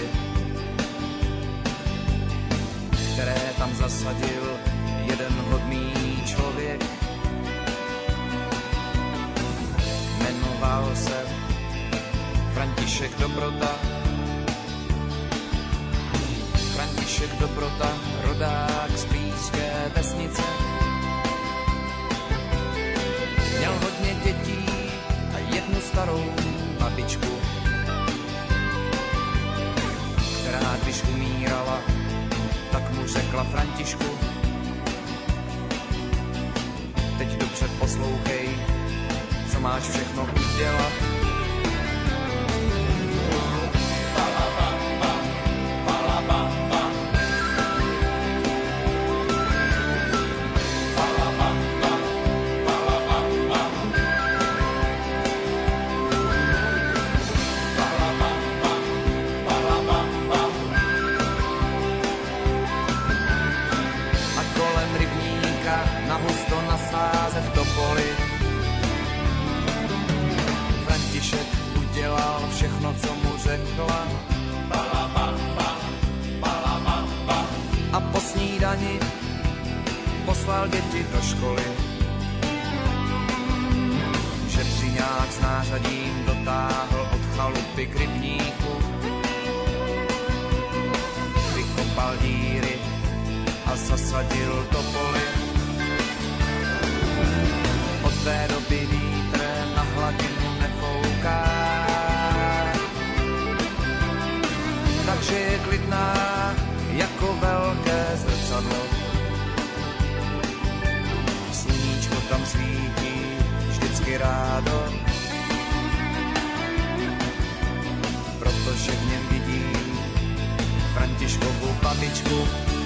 které tam zasadil jeden hodný člověk. Jmenoval se František Dobrota. František Dobrota, rodák z blízké vesnice. Měl hodně dětí a jednu starou babičku, která když umírala, tak mu řekla: Františku, teď dobře poslouchej, co máš všechno udělat. František udělal všechno, co mu řekla, a po snídani poslal děti do školy. Žebříňák s nářadím dotáhl od chalupy k rybníku, vykopal díry a zasadil topoly. Od té doby vítr na hladinu nefouká, takže je klidná jako velké zrcadlo. Sluníčko tam svítí vždycky rádo, protože v něm vidí Františkovu babičku.